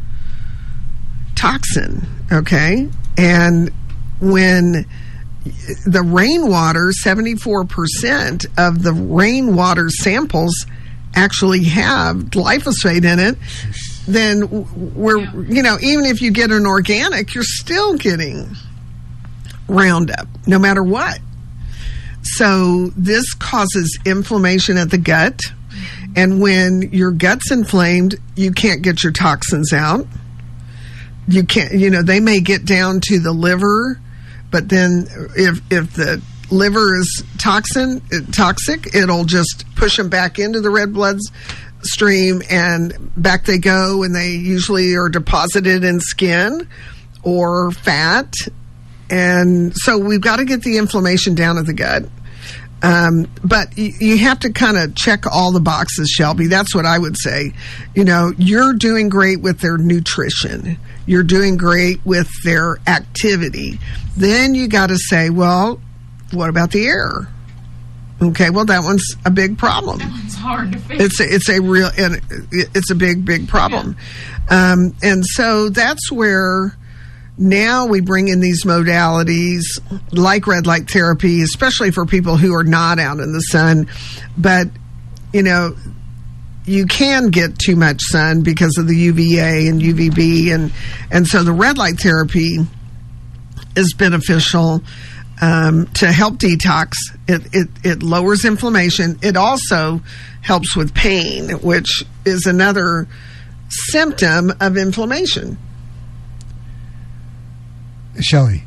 toxin, okay? And when the rainwater, 74% of the rainwater samples actually have glyphosate in it, then we're, even if you get an organic, you're still getting Roundup, no matter what. So this causes inflammation at the gut, and when your gut's inflamed, you can't get your toxins out. You can't, they may get down to the liver, but then if the liver is toxic, it'll just push them back into the red blood stream, and back they go, and they usually are deposited in skin or fat. And so we've got to get the inflammation down at the gut. But you have to kind of check all the boxes, Shelby. That's what I would say. You're doing great with their nutrition. You're doing great with their activity. Then you got to say, well, what about the air? Okay, well, that one's a big problem. That one's hard to fix. It's a big problem. Yeah. And so that's where now we bring in these modalities like red light therapy, especially for people who are not out in the sun. But, you can get too much sun because of the UVA and UVB. And so the red light therapy is beneficial to help detox. It lowers inflammation. It also helps with pain, which is another symptom of inflammation. Shelley,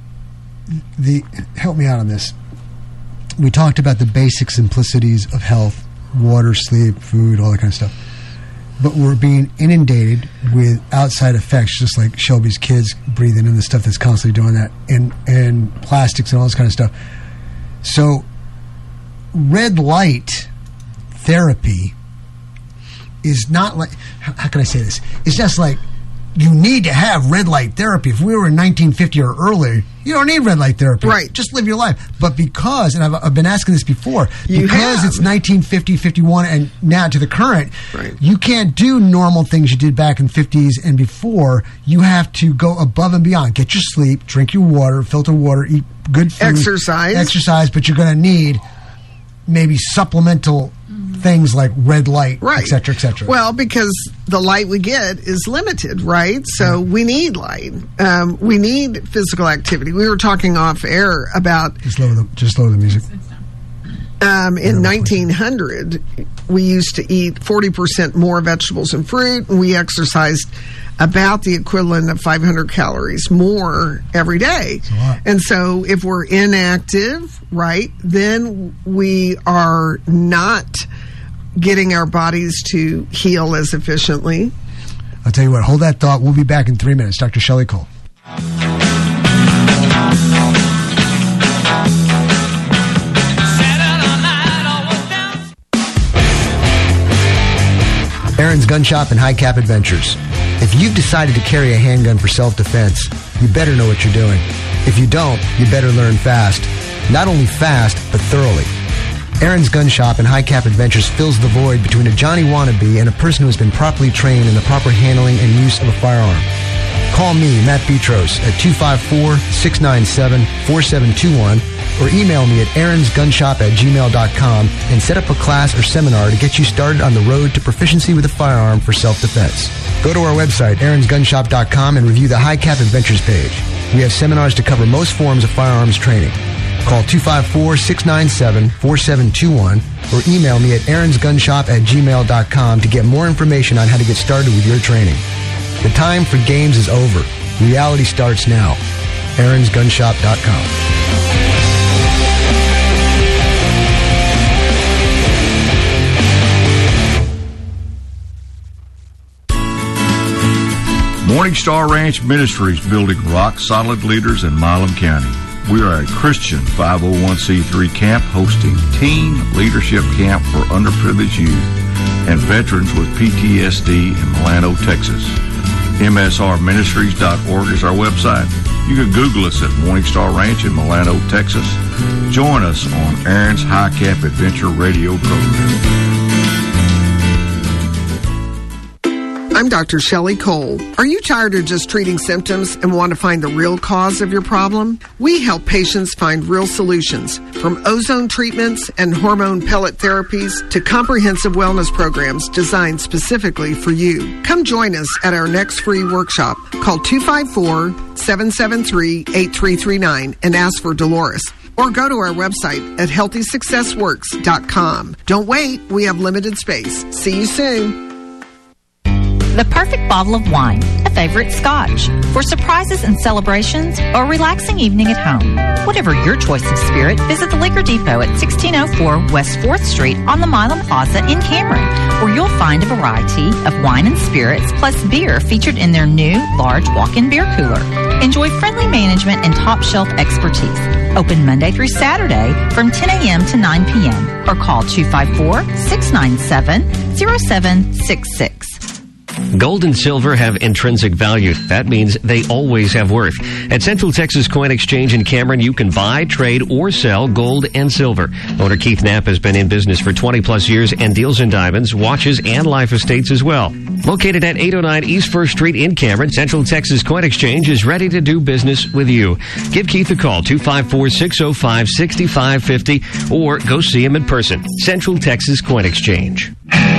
help me out on this. We talked about the basic simplicities of health, water, sleep, food, all that kind of stuff. But we're being inundated with outside effects, just like Shelby's kids breathing in the stuff that's constantly doing that, and plastics and all this kind of stuff. So red light therapy is not like, how can I say this? It's just like, you need to have red light therapy. If we were in 1950 or earlier, you don't need red light therapy. Right. Just live your life. But because, and I've been asking this before, because it's 1950, 51, and now to the current, right, you can't do normal things you did back in the 50s and before. You have to go above and beyond. Get your sleep, drink your water, filter water, eat good food. Exercise, but you're going to need maybe supplemental things like red light, right, et cetera, et cetera. Well, because the light we get is limited, right? So we need light. We need physical activity. We were talking off air about... Just lower the music. In 1900, we used to eat 40% more vegetables and fruit, and we exercised about the equivalent of 500 calories more every day. And so if we're inactive, right, then we are not getting our bodies to heal as efficiently. I'll tell you what, hold that thought. We'll be back in 3 minutes. Dr. Shelley Cole. Aaron's Gun Shop and High Cap Adventures. If you've decided to carry a handgun for self-defense, you better know what you're doing. If you don't, you better learn fast. Not only fast, but thoroughly. Aaron's Gun Shop and High Cap Adventures fills the void between a Johnny wannabe and a person who has been properly trained in the proper handling and use of a firearm. Call me, Matt Petros, at 254-697-4721 or email me at aaronsgunshop@gmail.com and set up a class or seminar to get you started on the road to proficiency with a firearm for self-defense. Go to our website, aaronsgunshop.com, and review the High Cap Adventures page. We have seminars to cover most forms of firearms training. Call 254-697-4721 or email me at aaronsgunshop@gmail.com to get more information on how to get started with your training. The time for games is over. Reality starts now. aaronsgunshop.com. Morning Star Ranch Ministries, building rock-solid leaders in Milam County. We are a Christian 501c3 camp hosting teen leadership camp for underprivileged youth and veterans with PTSD in Milano, Texas. MSRministries.org is our website. You can Google us at Morning Star Ranch in Milano, Texas. Join us on Aaron's High Cap Adventure Radio program. I'm Dr. Shelley Cole. Are you tired of just treating symptoms and want to find the real cause of your problem? We help patients find real solutions, from ozone treatments and hormone pellet therapies to comprehensive wellness programs designed specifically for you. Come join us at our next free workshop. Call 254-773-8339 and ask for Dolores. Or go to our website at healthysuccessworks.com. Don't wait. We have limited space. See you soon. The perfect bottle of wine, a favorite scotch, for surprises and celebrations or a relaxing evening at home. Whatever your choice of spirit, visit the Liquor Depot at 1604 West 4th Street on the Milam Plaza in Cameron, where you'll find a variety of wine and spirits plus beer featured in their new large walk-in beer cooler. Enjoy friendly management and top-shelf expertise. Open Monday through Saturday from 10 a.m. to 9 p.m. or call 254-697-0766. Gold and silver have intrinsic value. That means they always have worth. At Central Texas Coin Exchange in Cameron, you can buy, trade, or sell gold and silver. Owner Keith Knapp has been in business for 20-plus years and deals in diamonds, watches, and life estates as well. Located at 809 East 1st Street in Cameron, Central Texas Coin Exchange is ready to do business with you. Give Keith a call, 254-605-6550, or go see him in person. Central Texas Coin Exchange.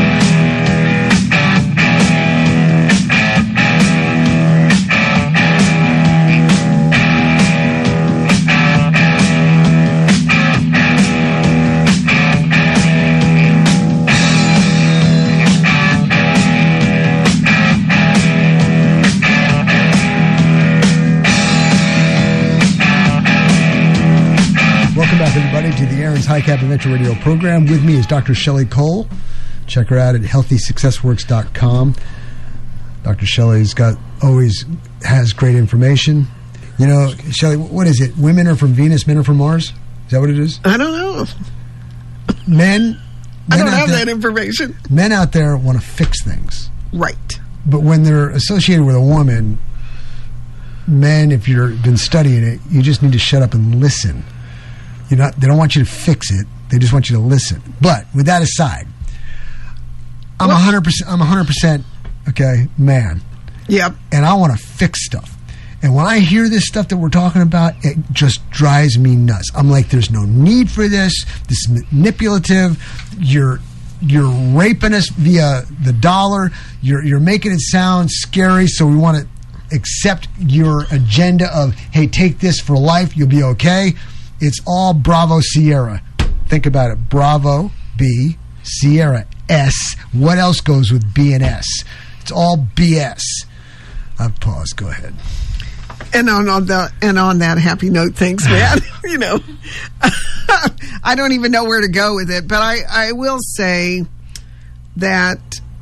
To the Aaron's High Cap Adventure Radio program. With me is Dr. Shelley Cole. Check her out at healthysuccessworks.com. Dr. Shelley's always has great information. You know, Shelley, what is it? Women are from Venus, men are from Mars? Is that what it is? I don't know. Men I don't have that information. Men out there want to fix things. Right. But when they're associated with a woman, men, if you've been studying it, you just need to shut up and listen. They don't want you to fix it. They just want you to listen. But with that aside, I'm 100% okay, man. Yep. And I want to fix stuff. And when I hear this stuff that we're talking about, it just drives me nuts. I'm like, there's no need for this. This is manipulative. You're raping us via the dollar. You're making it sound scary, so we want to accept your agenda of, hey, take this for life, you'll be okay. It's all Bravo Sierra. Think about it. Bravo, B, Sierra, S. What else goes with B and S? It's all BS. I've paused. Go ahead. And on that happy note, thanks, man. You know, I don't even know where to go with it, but I will say that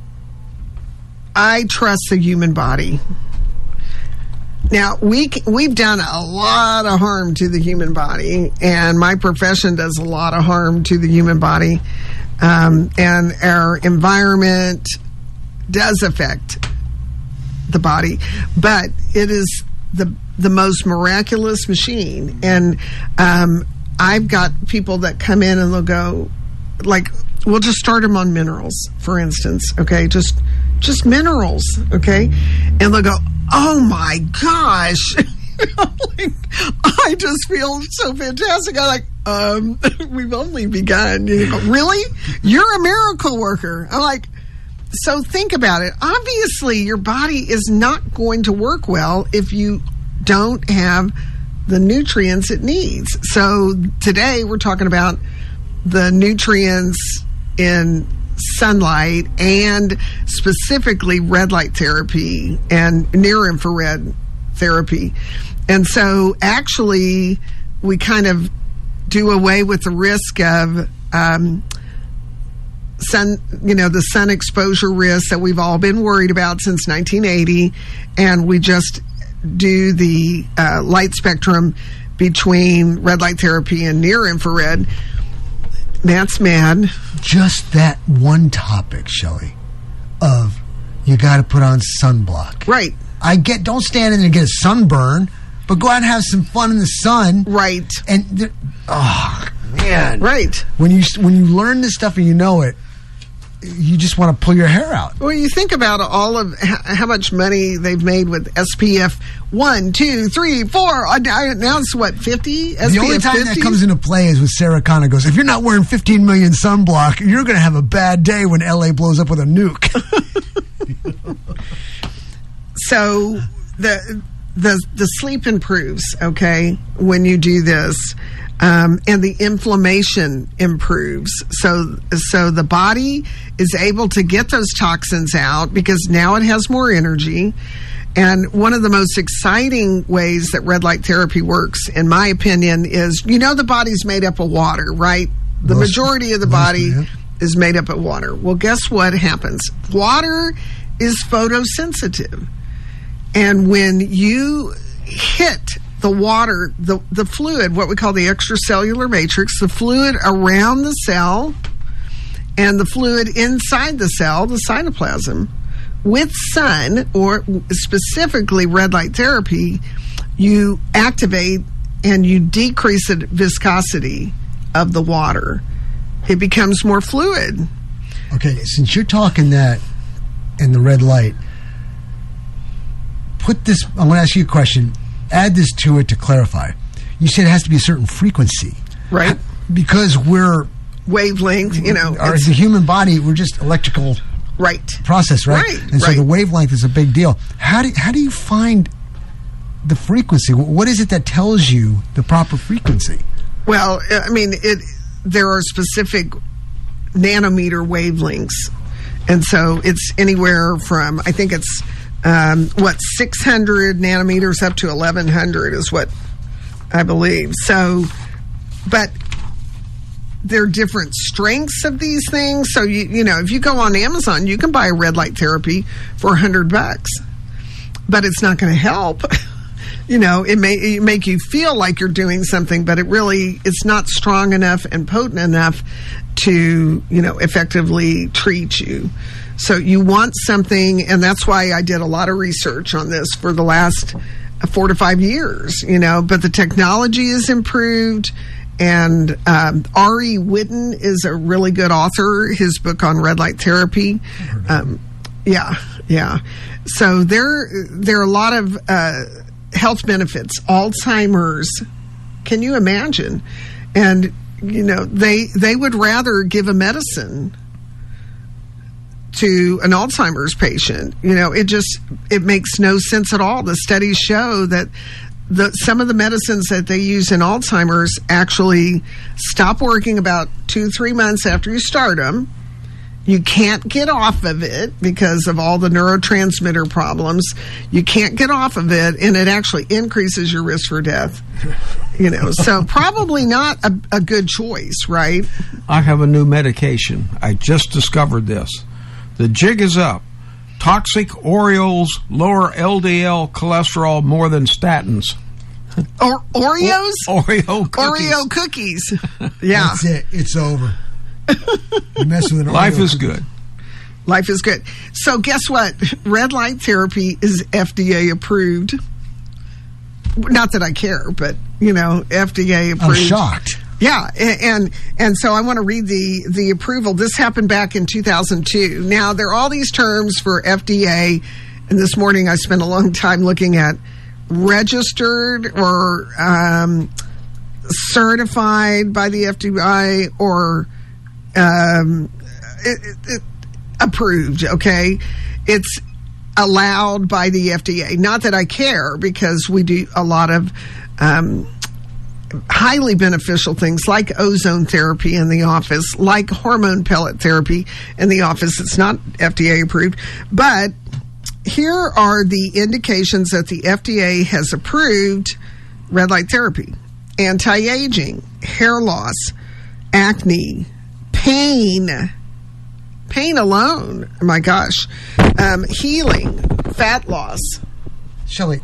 I trust the human body. Now, we've done a lot of harm to the human body, and my profession does a lot of harm to the human body, and our environment does affect the body, but it is the most miraculous machine. And I've got people that come in and they'll go, like, we'll just start them on minerals, for instance, okay, just minerals, okay, and they'll go, oh my gosh, like, I just feel so fantastic. I'm like, we've only begun. You go, really? You're a miracle worker. I'm like, so think about it. Obviously, your body is not going to work well if you don't have the nutrients it needs. So today we're talking about the nutrients in sunlight and specifically red light therapy and near infrared therapy. And so actually we kind of do away with the risk of the sun exposure risk that we've all been worried about since 1980, and we just do the light spectrum between red light therapy and near infrared. Matt's mad. Just that one topic, Shelley, of you got to put on sunblock. Right. I get, don't stand in there and get a sunburn, but go out and have some fun in the sun. Right. And man, right. When you learn this stuff and you know it, you just want to pull your hair out. Well, you think about all of how much money they've made with SPF 1, 2, 3, 4. Now it's what, 50? SPF the only time 50? that comes into play is with Sarah Connor goes, if you're not wearing 15 million sunblock, you're going to have a bad day when LA blows up with a nuke. So the sleep improves, okay, when you do this. And the inflammation improves. So the body is able to get those toxins out because now it has more energy. And one of the most exciting ways that red light therapy works, in my opinion, is, the body's made up of water, right? The majority of the body is made up of water. Well, guess what happens? Water is photosensitive. And when you hit the water, the fluid, what we call the extracellular matrix, the fluid around the cell and the fluid inside the cell, the cytoplasm, with sun, or specifically red light therapy, you activate and you decrease the viscosity of the water. It becomes more fluid. Okay, since you're talking that and the red light, put this, I'm going to ask you a question. Add this to it to clarify. You said it has to be a certain frequency. Right. Because we're... wavelength, As the human body, we're just electrical... Right. Process, right? And so the wavelength is a big deal. How do you find the frequency? What is it that tells you the proper frequency? Well, I mean, there are specific nanometer wavelengths. And so it's anywhere from, I think it's... 600 nanometers up to 1100 is what I believe. So, but there are different strengths of these things. So if you go on Amazon, you can buy a red light therapy for $100, but it's not going to help. It may make you feel like you're doing something, but it's not strong enough and potent enough to, effectively treat you. So you want something, and that's why I did a lot of research on this for the last 4 to 5 years, but the technology is improved. And Ari Whitten is a really good author. His book on red light therapy. Yeah. So there are a lot of health benefits. Alzheimer's, can you imagine? And they would rather give a medicine to an Alzheimer's patient. It makes no sense at all. The studies show that some of the medicines that they use in Alzheimer's actually stop working about 2-3 months after you start them. You can't get off of it because of all the neurotransmitter problems. You can't get off of it, and it actually increases your risk for death. So probably not a good choice, right? I have a new medication. I just discovered this. The jig is up. Toxic Oreos lower LDL cholesterol more than statins. Or Oreos? Oreo cookies. Oreo cookies. Yeah. That's it. It's over. You mess with an Life Oreo is cookie. good. Life is good. So guess what? Red light therapy is FDA approved. Not that I care, but, FDA approved. I'm shocked. Yeah, and so I want to read the approval. This happened back in 2002. Now, there are all these terms for FDA, and this morning I spent a long time looking at registered or certified by the FDA or approved, okay? It's allowed by the FDA. Not that I care, because we do a lot of highly beneficial things like ozone therapy in the office, like hormone pellet therapy in the office. It's not FDA approved, but here are the indications that the FDA has approved red light therapy: anti-aging, hair loss, acne, pain alone, oh my gosh, healing, fat loss. Shelley,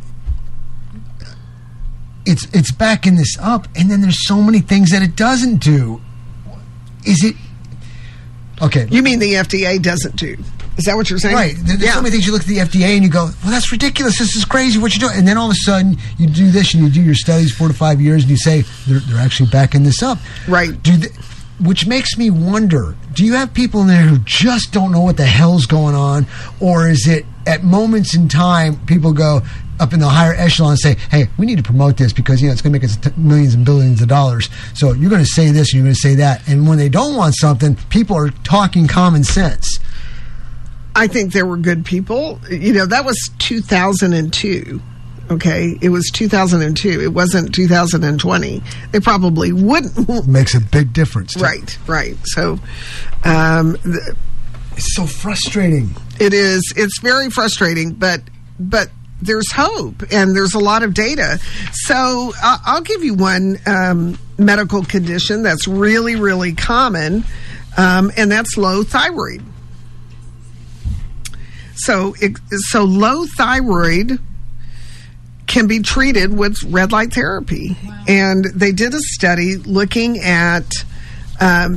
it's backing this up, and then there's so many things that it doesn't do. Is it okay? You mean the FDA doesn't do? Is that what you're saying? Right. There's so many things you look at the FDA and you go, well, that's ridiculous. This is crazy. What you doing? And then all of a sudden you do this and you do your studies 4 to 5 years and you say they're actually backing this up. Right. Which makes me wonder, do you have people in there who just don't know what the hell's going on? Or is it at moments in time people go up in the higher echelon and say, hey, we need to promote this because, it's going to make us millions and billions of dollars. So you're going to say this and you're going to say that. And when they don't want something, people are talking common sense. I think there were good people. That was 2002. Okay, it was 2002. It wasn't 2020. They probably wouldn't. Makes a big difference. Too. Right. So, it's so frustrating. It is. It's very frustrating, but there's hope and there's a lot of data. So I'll give you one medical condition that's really, really common, and that's low thyroid. So low thyroid can be treated with red light therapy. Wow. And they did a study looking at, let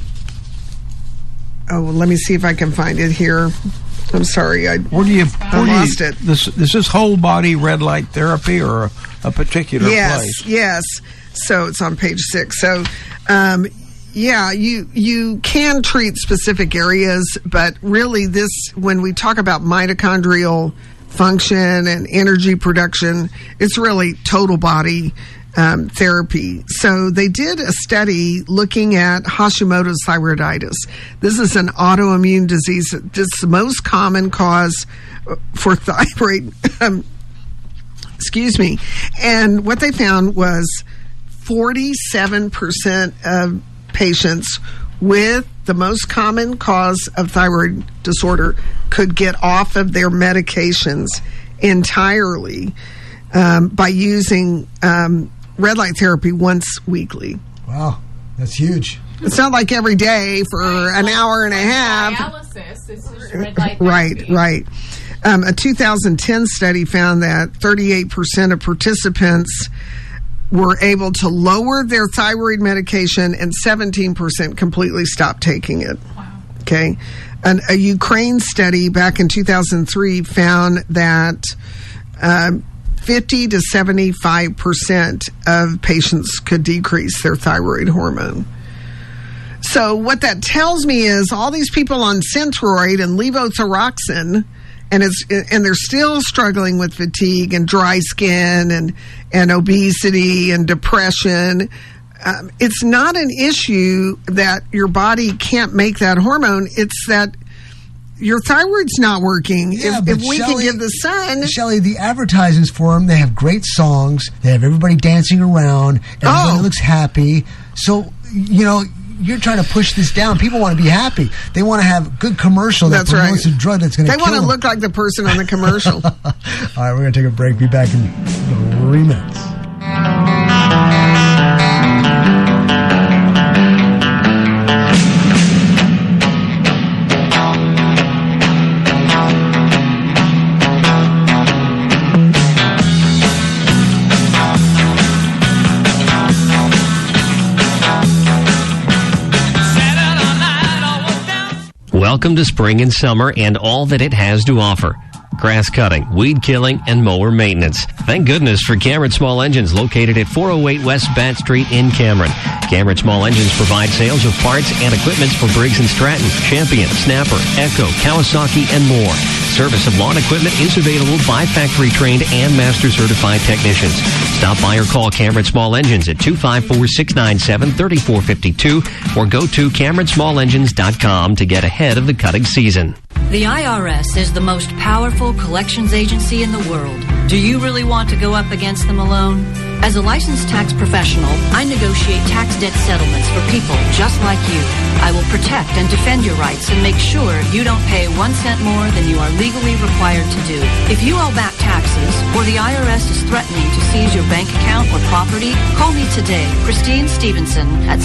me see if I can find it here. I'm sorry, I lost it. This is whole body red light therapy or a particular place? Yes. So it's on page 6. So, you can treat specific areas, but really when we talk about mitochondrial function and energy production, it's really total body therapy. So they did a study looking at Hashimoto's thyroiditis. This is an autoimmune disease. It's the most common cause for thyroid. Excuse me. And what they found was 47% of patients with the most common cause of thyroid disorder could get off of their medications entirely by using red light therapy once weekly. Wow, that's huge. It's not like every day for an hour and a half. Dialysis, this is red light therapy. Right. A 2010 study found that 38% of participants were able to lower their thyroid medication and 17% completely stopped taking it. Wow. Okay. And a Ukraine study back in 2003 found that 50 to 75% of patients could decrease their thyroid hormone. So what that tells me is all these people on Synthroid and levothyroxine, and they're still struggling with fatigue and dry skin and obesity and depression. It's not an issue that your body can't make that hormone. It's that your thyroid's not working. Yeah, if we can give the sun... Shelley, the advertisements for them, they have great songs. They have everybody dancing around. Everybody looks happy. So, you're trying to push this down. People want to be happy. They want to have good commercial that promotes a drug that's going to kill them. They want to look like the person on the commercial. All right, we're going to take a break. Be back in 3 minutes. Welcome to spring and summer and all that it has to offer. Grass cutting, weed killing, and mower maintenance. Thank goodness for Cameron Small Engines, located at 408 West Bat Street in Cameron. Cameron Small Engines provide sales of parts and equipments for Briggs & Stratton, Champion, Snapper, Echo, Kawasaki, and more. Service of lawn equipment is available by factory-trained and master-certified technicians. Stop by or call Cameron Small Engines at 254-697-3452 or go to CameronSmallEngines.com to get ahead of the cutting season. The IRS is the most powerful collections agency in the world. Do you really want to go up against them alone? As a licensed tax professional, I negotiate tax debt settlements for people just like you. I will protect and defend your rights and make sure you don't pay 1 cent more than you are legally required to do. If you owe back taxes or the IRS is threatening to seize your bank account or property, call me today, Christine Stevenson, at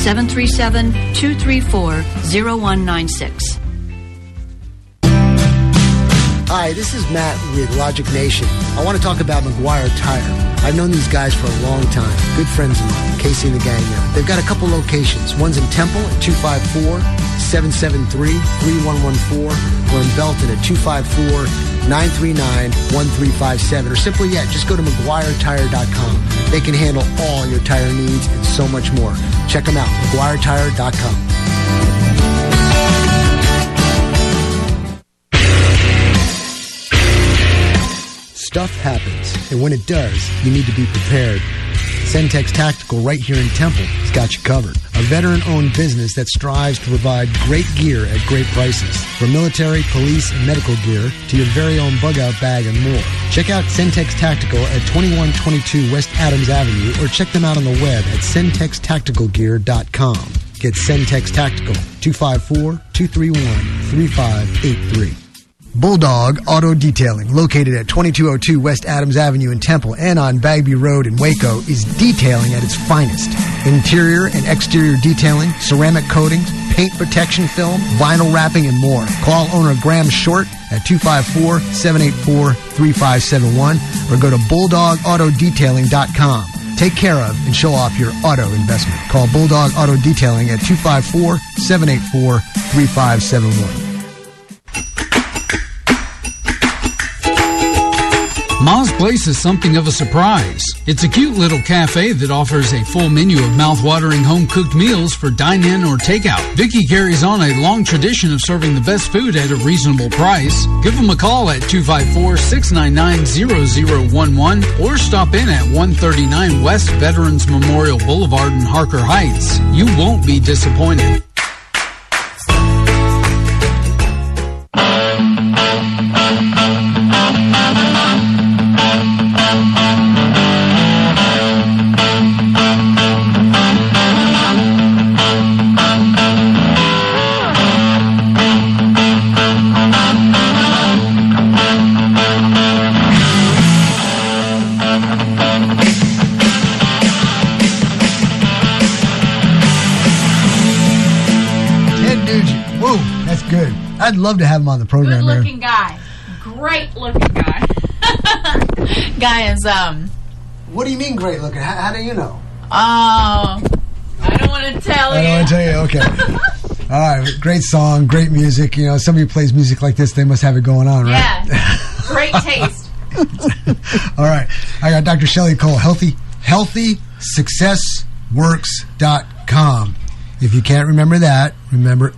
737-234-0196. Hi, this is Matt with Logic Nation. I want to talk about McGuire Tire. I've known these guys for a long time. Good friends of mine, Casey and the gang there. They've got a couple locations. One's in Temple at 254-773-3114 or in Belton at 254-939-1357. Or simply yet, just go to McGuireTire.com. They can handle all your tire needs and so much more. Check them out, McGuireTire.com. Stuff happens, and when it does, you need to be prepared. Centex Tactical right here in Temple has got you covered. A veteran-owned business that strives to provide great gear at great prices. From military, police, and medical gear to your very own bug-out bag and more. Check out Centex Tactical at 2122 West Adams Avenue or check them out on the web at centextacticalgear.com. Get Centex Tactical, 254-231-3583. Bulldog Auto Detailing, located at 2202 West Adams Avenue in Temple and on Bagby Road in Waco, is detailing at its finest. Interior and exterior detailing, ceramic coatings, paint protection film, vinyl wrapping, and more. Call owner Graham Short at 254-784-3571 or go to BulldogAutoDetailing.com. Take care of and show off your auto investment. Call Bulldog Auto Detailing at 254-784-3571. Ma's Place is something of a surprise. It's a cute little cafe that offers a full menu of mouth-watering home-cooked meals for dine-in or takeout. Vicky carries on a long tradition of serving the best food at a reasonable price. Give them a call at 254-699-0011 or stop in at 139 West Veterans Memorial Boulevard in Harker Heights. You won't be disappointed. I'd love to have him on the program. Good looking guy. Great looking guy. Guy is What do you mean great looking? How do you know? I don't want to tell you. I don't want to tell you. Okay. All right. Great song, great music. You know, somebody who plays music like this, they must have it going on, right? Yeah. Great taste. All right. I got Dr. Shelley Cole, HealthySuccessWorks.com. If you can't remember that, remember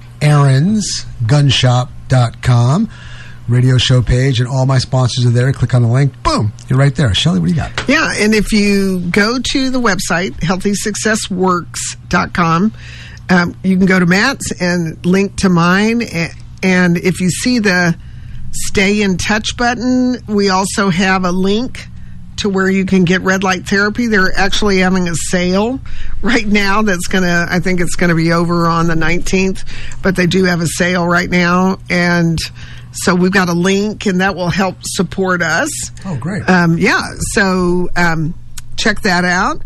AaronsGunshop.com. Radio show page, and all my sponsors are there. Click on the link. Boom. You're right there. Shelley, what do you got? Yeah, and if you go to the website, HealthySuccessWorks.com, you can go to Matt's and link to mine. And if you see the Stay in Touch button, we also have a link to where you can get red light therapy. They're actually having a sale right now that's I think it's going to be over on the 19th, but they do have a sale right now. And so we've got a link, and that will help support us. Oh, great. So check that out.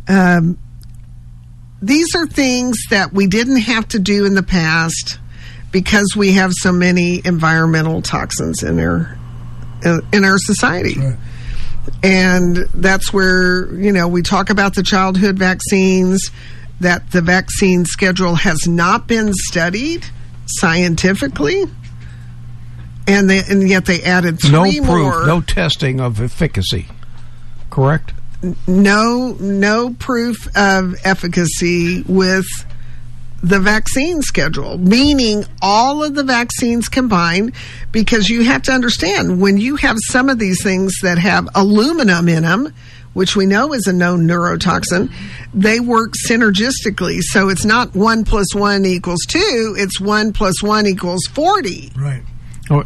These are things that we didn't have to do in the past because we have so many environmental toxins in our society. Right. And that's where, we talk about the childhood vaccines, that the vaccine schedule has not been studied scientifically. And yet they added three more. No testing of efficacy, correct? No proof of efficacy with the vaccine schedule, meaning all of the vaccines combined, because you have to understand, when you have some of these things that have aluminum in them, which we know is a known neurotoxin, they work synergistically. So it's not 1 + 1 = 2, it's 1 + 1 = 40. Right. Oh,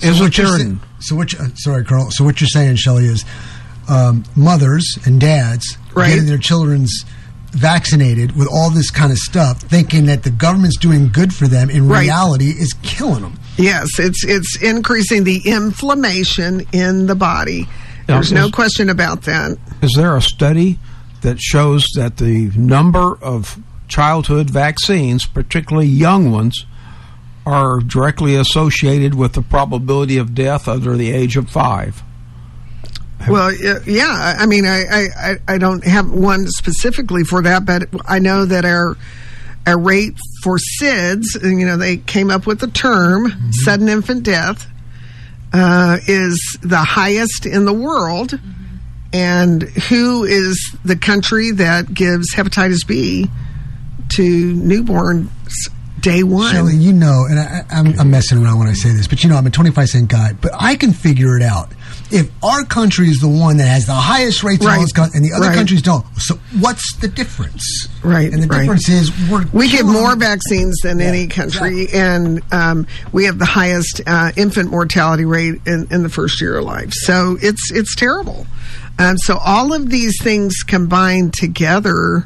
sorry, Colonel. So what you're saying, Shelley, is mothers and dads getting their children's vaccinated with all this kind of stuff, thinking that the government's doing good for them, in reality is killing them. Yes, it's increasing the inflammation in the body. There's no question about that. Is there a study that shows that the number of childhood vaccines, particularly young ones, are directly associated with the probability of death under the age of 5? Well, yeah. I mean, I don't have one specifically for that, but I know that our rate for SIDS, they came up with the term sudden infant death, is the highest in the world. And who is the country that gives hepatitis B to newborns day one? Shelley, and I'm messing around when I say this, but I'm a 25-cent guy, but I can figure it out. If our country is the one that has the highest rates of all this, and the other countries don't, so what's the difference? Right. And the difference is we get more vaccines than any country, and we have the highest infant mortality rate in the first year of life. So it's terrible. So all of these things combined together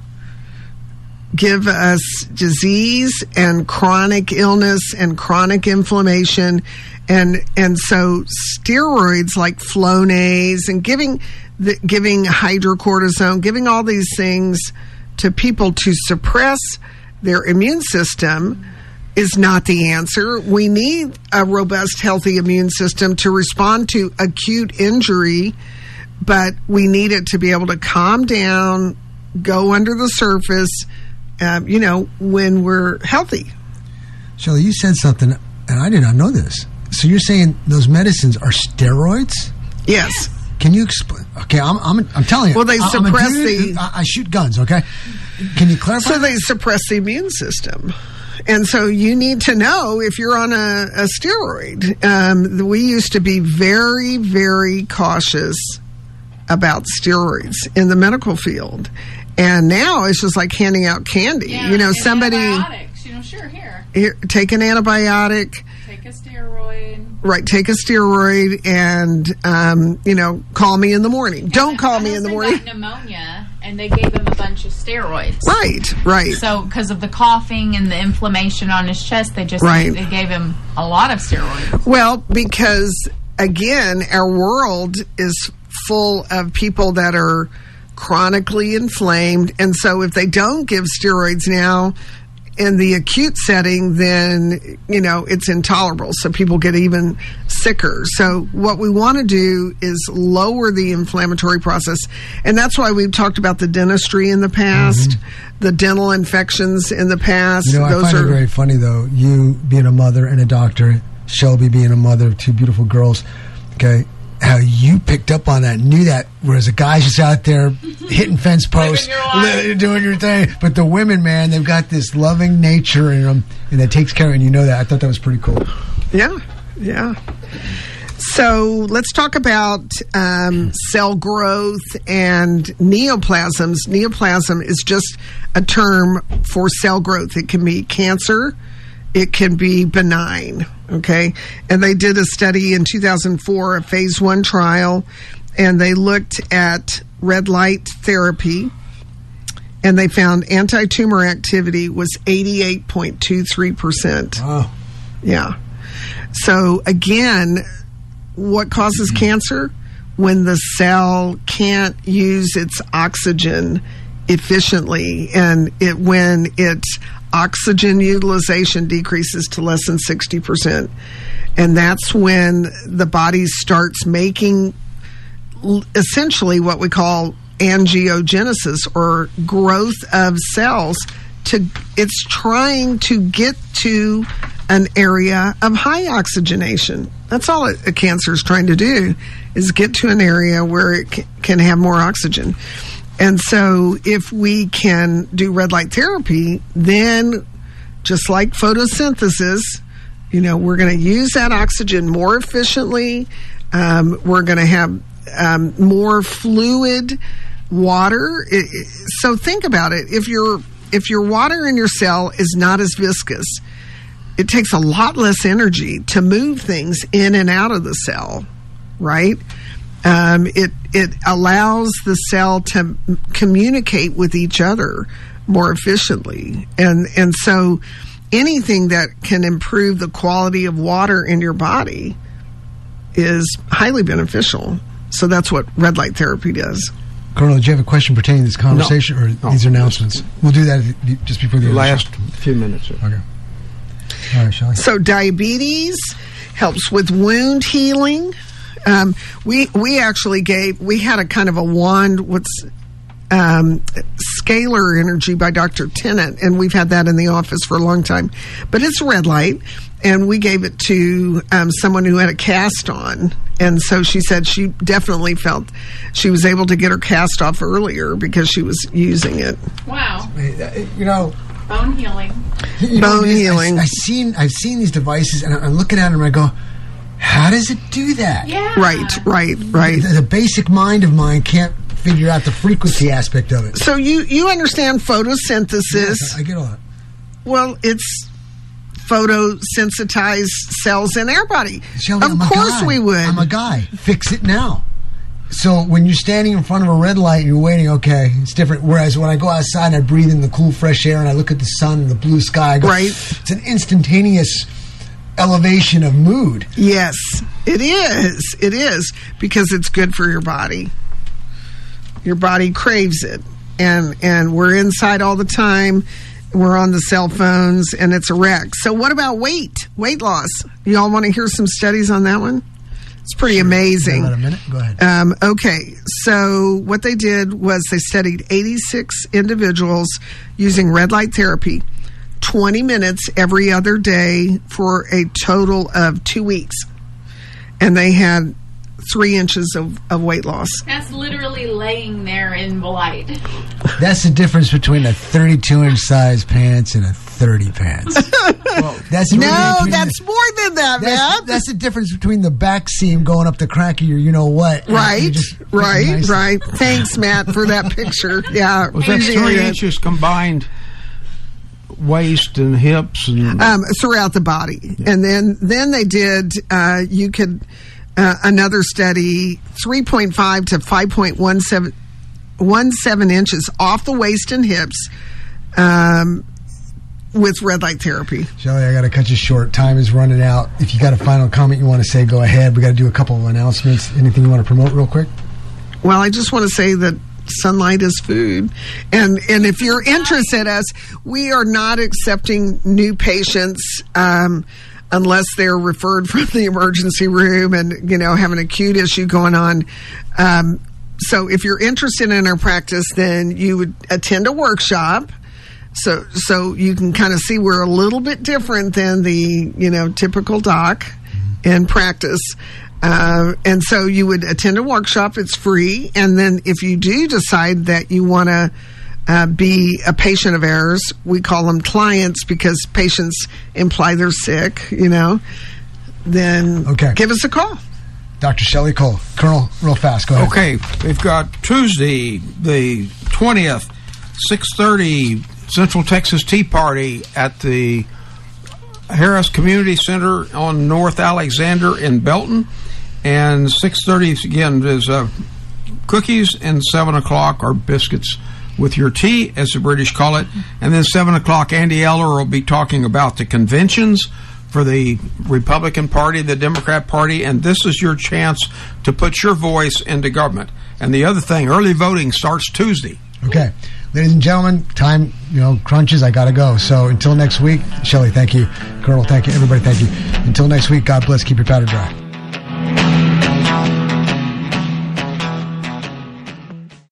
give us disease and chronic illness and chronic inflammation. And so steroids like Flonase and giving hydrocortisone, giving all these things to people to suppress their immune system is not the answer. We need a robust, healthy immune system to respond to acute injury, but we need it to be able to calm down, go under the surface, when we're healthy. Shelley, you said something, and I did not know this. So you're saying those medicines are steroids? Yes. Can you explain? Okay, I'm telling you. Well, they suppress I shoot guns. Okay, can you clarify? So they suppress the immune system, and so you need to know if you're on a steroid. We used to be very, very cautious about steroids in the medical field, and now it's just like handing out candy. Yeah, somebody. Antibiotics. Sure, here. Take an antibiotic. Take a steroid. Right, take a steroid and, call me in the morning. Don't call me in the morning. Got pneumonia, and they gave him a bunch of steroids. Right. So, because of the coughing and the inflammation on his chest, they gave him a lot of steroids. Well, because, again, our world is full of people that are chronically inflamed, and so if they don't give steroids now, in the acute setting, then, it's intolerable. So people get even sicker. So what we want to do is lower the inflammatory process. And that's why we've talked about the dentistry in the past, the dental infections in the past. I find it very funny, though, you being a mother and a doctor, Shelby being a mother of 2 beautiful girls, okay, how you picked up on that, knew that, whereas the guys just out there hitting fence posts, doing your thing. But the women, man, they've got this loving nature in them, and that takes care of it, and that. I thought that was pretty cool. Yeah. So let's talk about cell growth and neoplasms. Neoplasm is just a term for cell growth. It can be cancer. It can be benign, okay? And they did a study in 2004, a phase 1 trial, and they looked at red light therapy, and they found anti-tumor activity was 88.23%. Wow. Yeah. So, again, what causes cancer? When the cell can't use its oxygen efficiently, and when its oxygen utilization decreases to less than 60%. And that's when the body starts making essentially what we call angiogenesis, or growth of cells. It's trying to get to an area of high oxygenation. That's all a cancer is trying to do, is get to an area where it can have more oxygen. And so if we can do red light therapy, then just like photosynthesis, we're going to use that oxygen more efficiently. We're going to have more fluid water. So think about it. If your water in your cell is not as viscous, it takes a lot less energy to move things in and out of the cell, right? It allows the cell to communicate with each other more efficiently. And so anything that can improve the quality of water in your body is highly beneficial. So that's what red light therapy does. Colonel, did you have a question pertaining to this conversation or these announcements? We'll do that just before the last few minutes. Okay. All right, Shelley. So diabetes helps with wound healing. We actually we had a kind of a wand, scalar energy by Dr. Tennant, and we've had that in the office for a long time. But it's red light, and we gave it to someone who had a cast on. And so she said she definitely felt she was able to get her cast off earlier because she was using it. Wow. You know, bone healing. Bone healing. I've seen these devices, and I'm looking at them and I go, how does it do that? Yeah. Right. The basic mind of mine can't figure out the frequency aspect of it. So you understand photosynthesis. Yes, I get all that. Well, it's photosensitized cells in our body. Shelley, of course we would. I'm a guy. Fix it now. So when you're standing in front of a red light and you're waiting, okay, it's different. Whereas when I go outside and I breathe in the cool, fresh air and I look at the sun and the blue sky, I go, it's an instantaneous elevation of mood. Yes, it is. It is, because it's good for your body. Your body craves it. And we're inside all the time. We're on the cell phones, and it's a wreck. So what about weight loss? You all want to hear some studies on that one? It's pretty amazing. About a minute. Go ahead. Okay, so what they did was they studied 86 individuals using red light therapy, 20 minutes every other day for a total of 2 weeks. And they had 3 inches of weight loss. That's literally laying there in the light. That's the difference between a 32-inch size pants and a 30 pants. That's more than that, man. That's the difference between the back seam going up the crack of your you-know-what. Right. Thanks, Matt, for that picture. Yeah. Was that 3 inches combined waist and hips? And throughout the body. Yeah. And then they did, you could... another study, 3.5 to 5.17 inches off the waist and hips with red light therapy. Shelley, I got to cut you short. Time is running out. If you got a final comment you want to say, go ahead. We got to do a couple of announcements. Anything you want to promote real quick? Well, I just want to say that sunlight is food. And if you're interested, we are not accepting new patients unless they're referred from the emergency room and, have an acute issue going on. So if you're interested in our practice, then you would attend a workshop. So you can kind of see we're a little bit different than the, typical doc in practice. And so you would attend a workshop. It's free. And then if you do decide that you want to be a patient of ours, we call them clients because patients imply they're sick, then give us a call. Dr. Shelley Cole. Colonel, real fast, go ahead. Okay, we've got Tuesday, the 20th, 6:30, Central Texas Tea Party at the Harris Community Center on North Alexander in Belton. And 6:30, again, is cookies, and 7 o'clock are biscuits with your tea, as the British call it. And then 7 o'clock, Andy Eller will be talking about the conventions for the Republican Party, the Democrat Party, and this is your chance to put your voice into government. And the other thing, early voting starts Tuesday. Okay. Ladies and gentlemen, time, crunches. I got to go. So until next week, Shelley, thank you. Colonel, thank you. Everybody, thank you. Until next week, God bless. Keep your powder dry.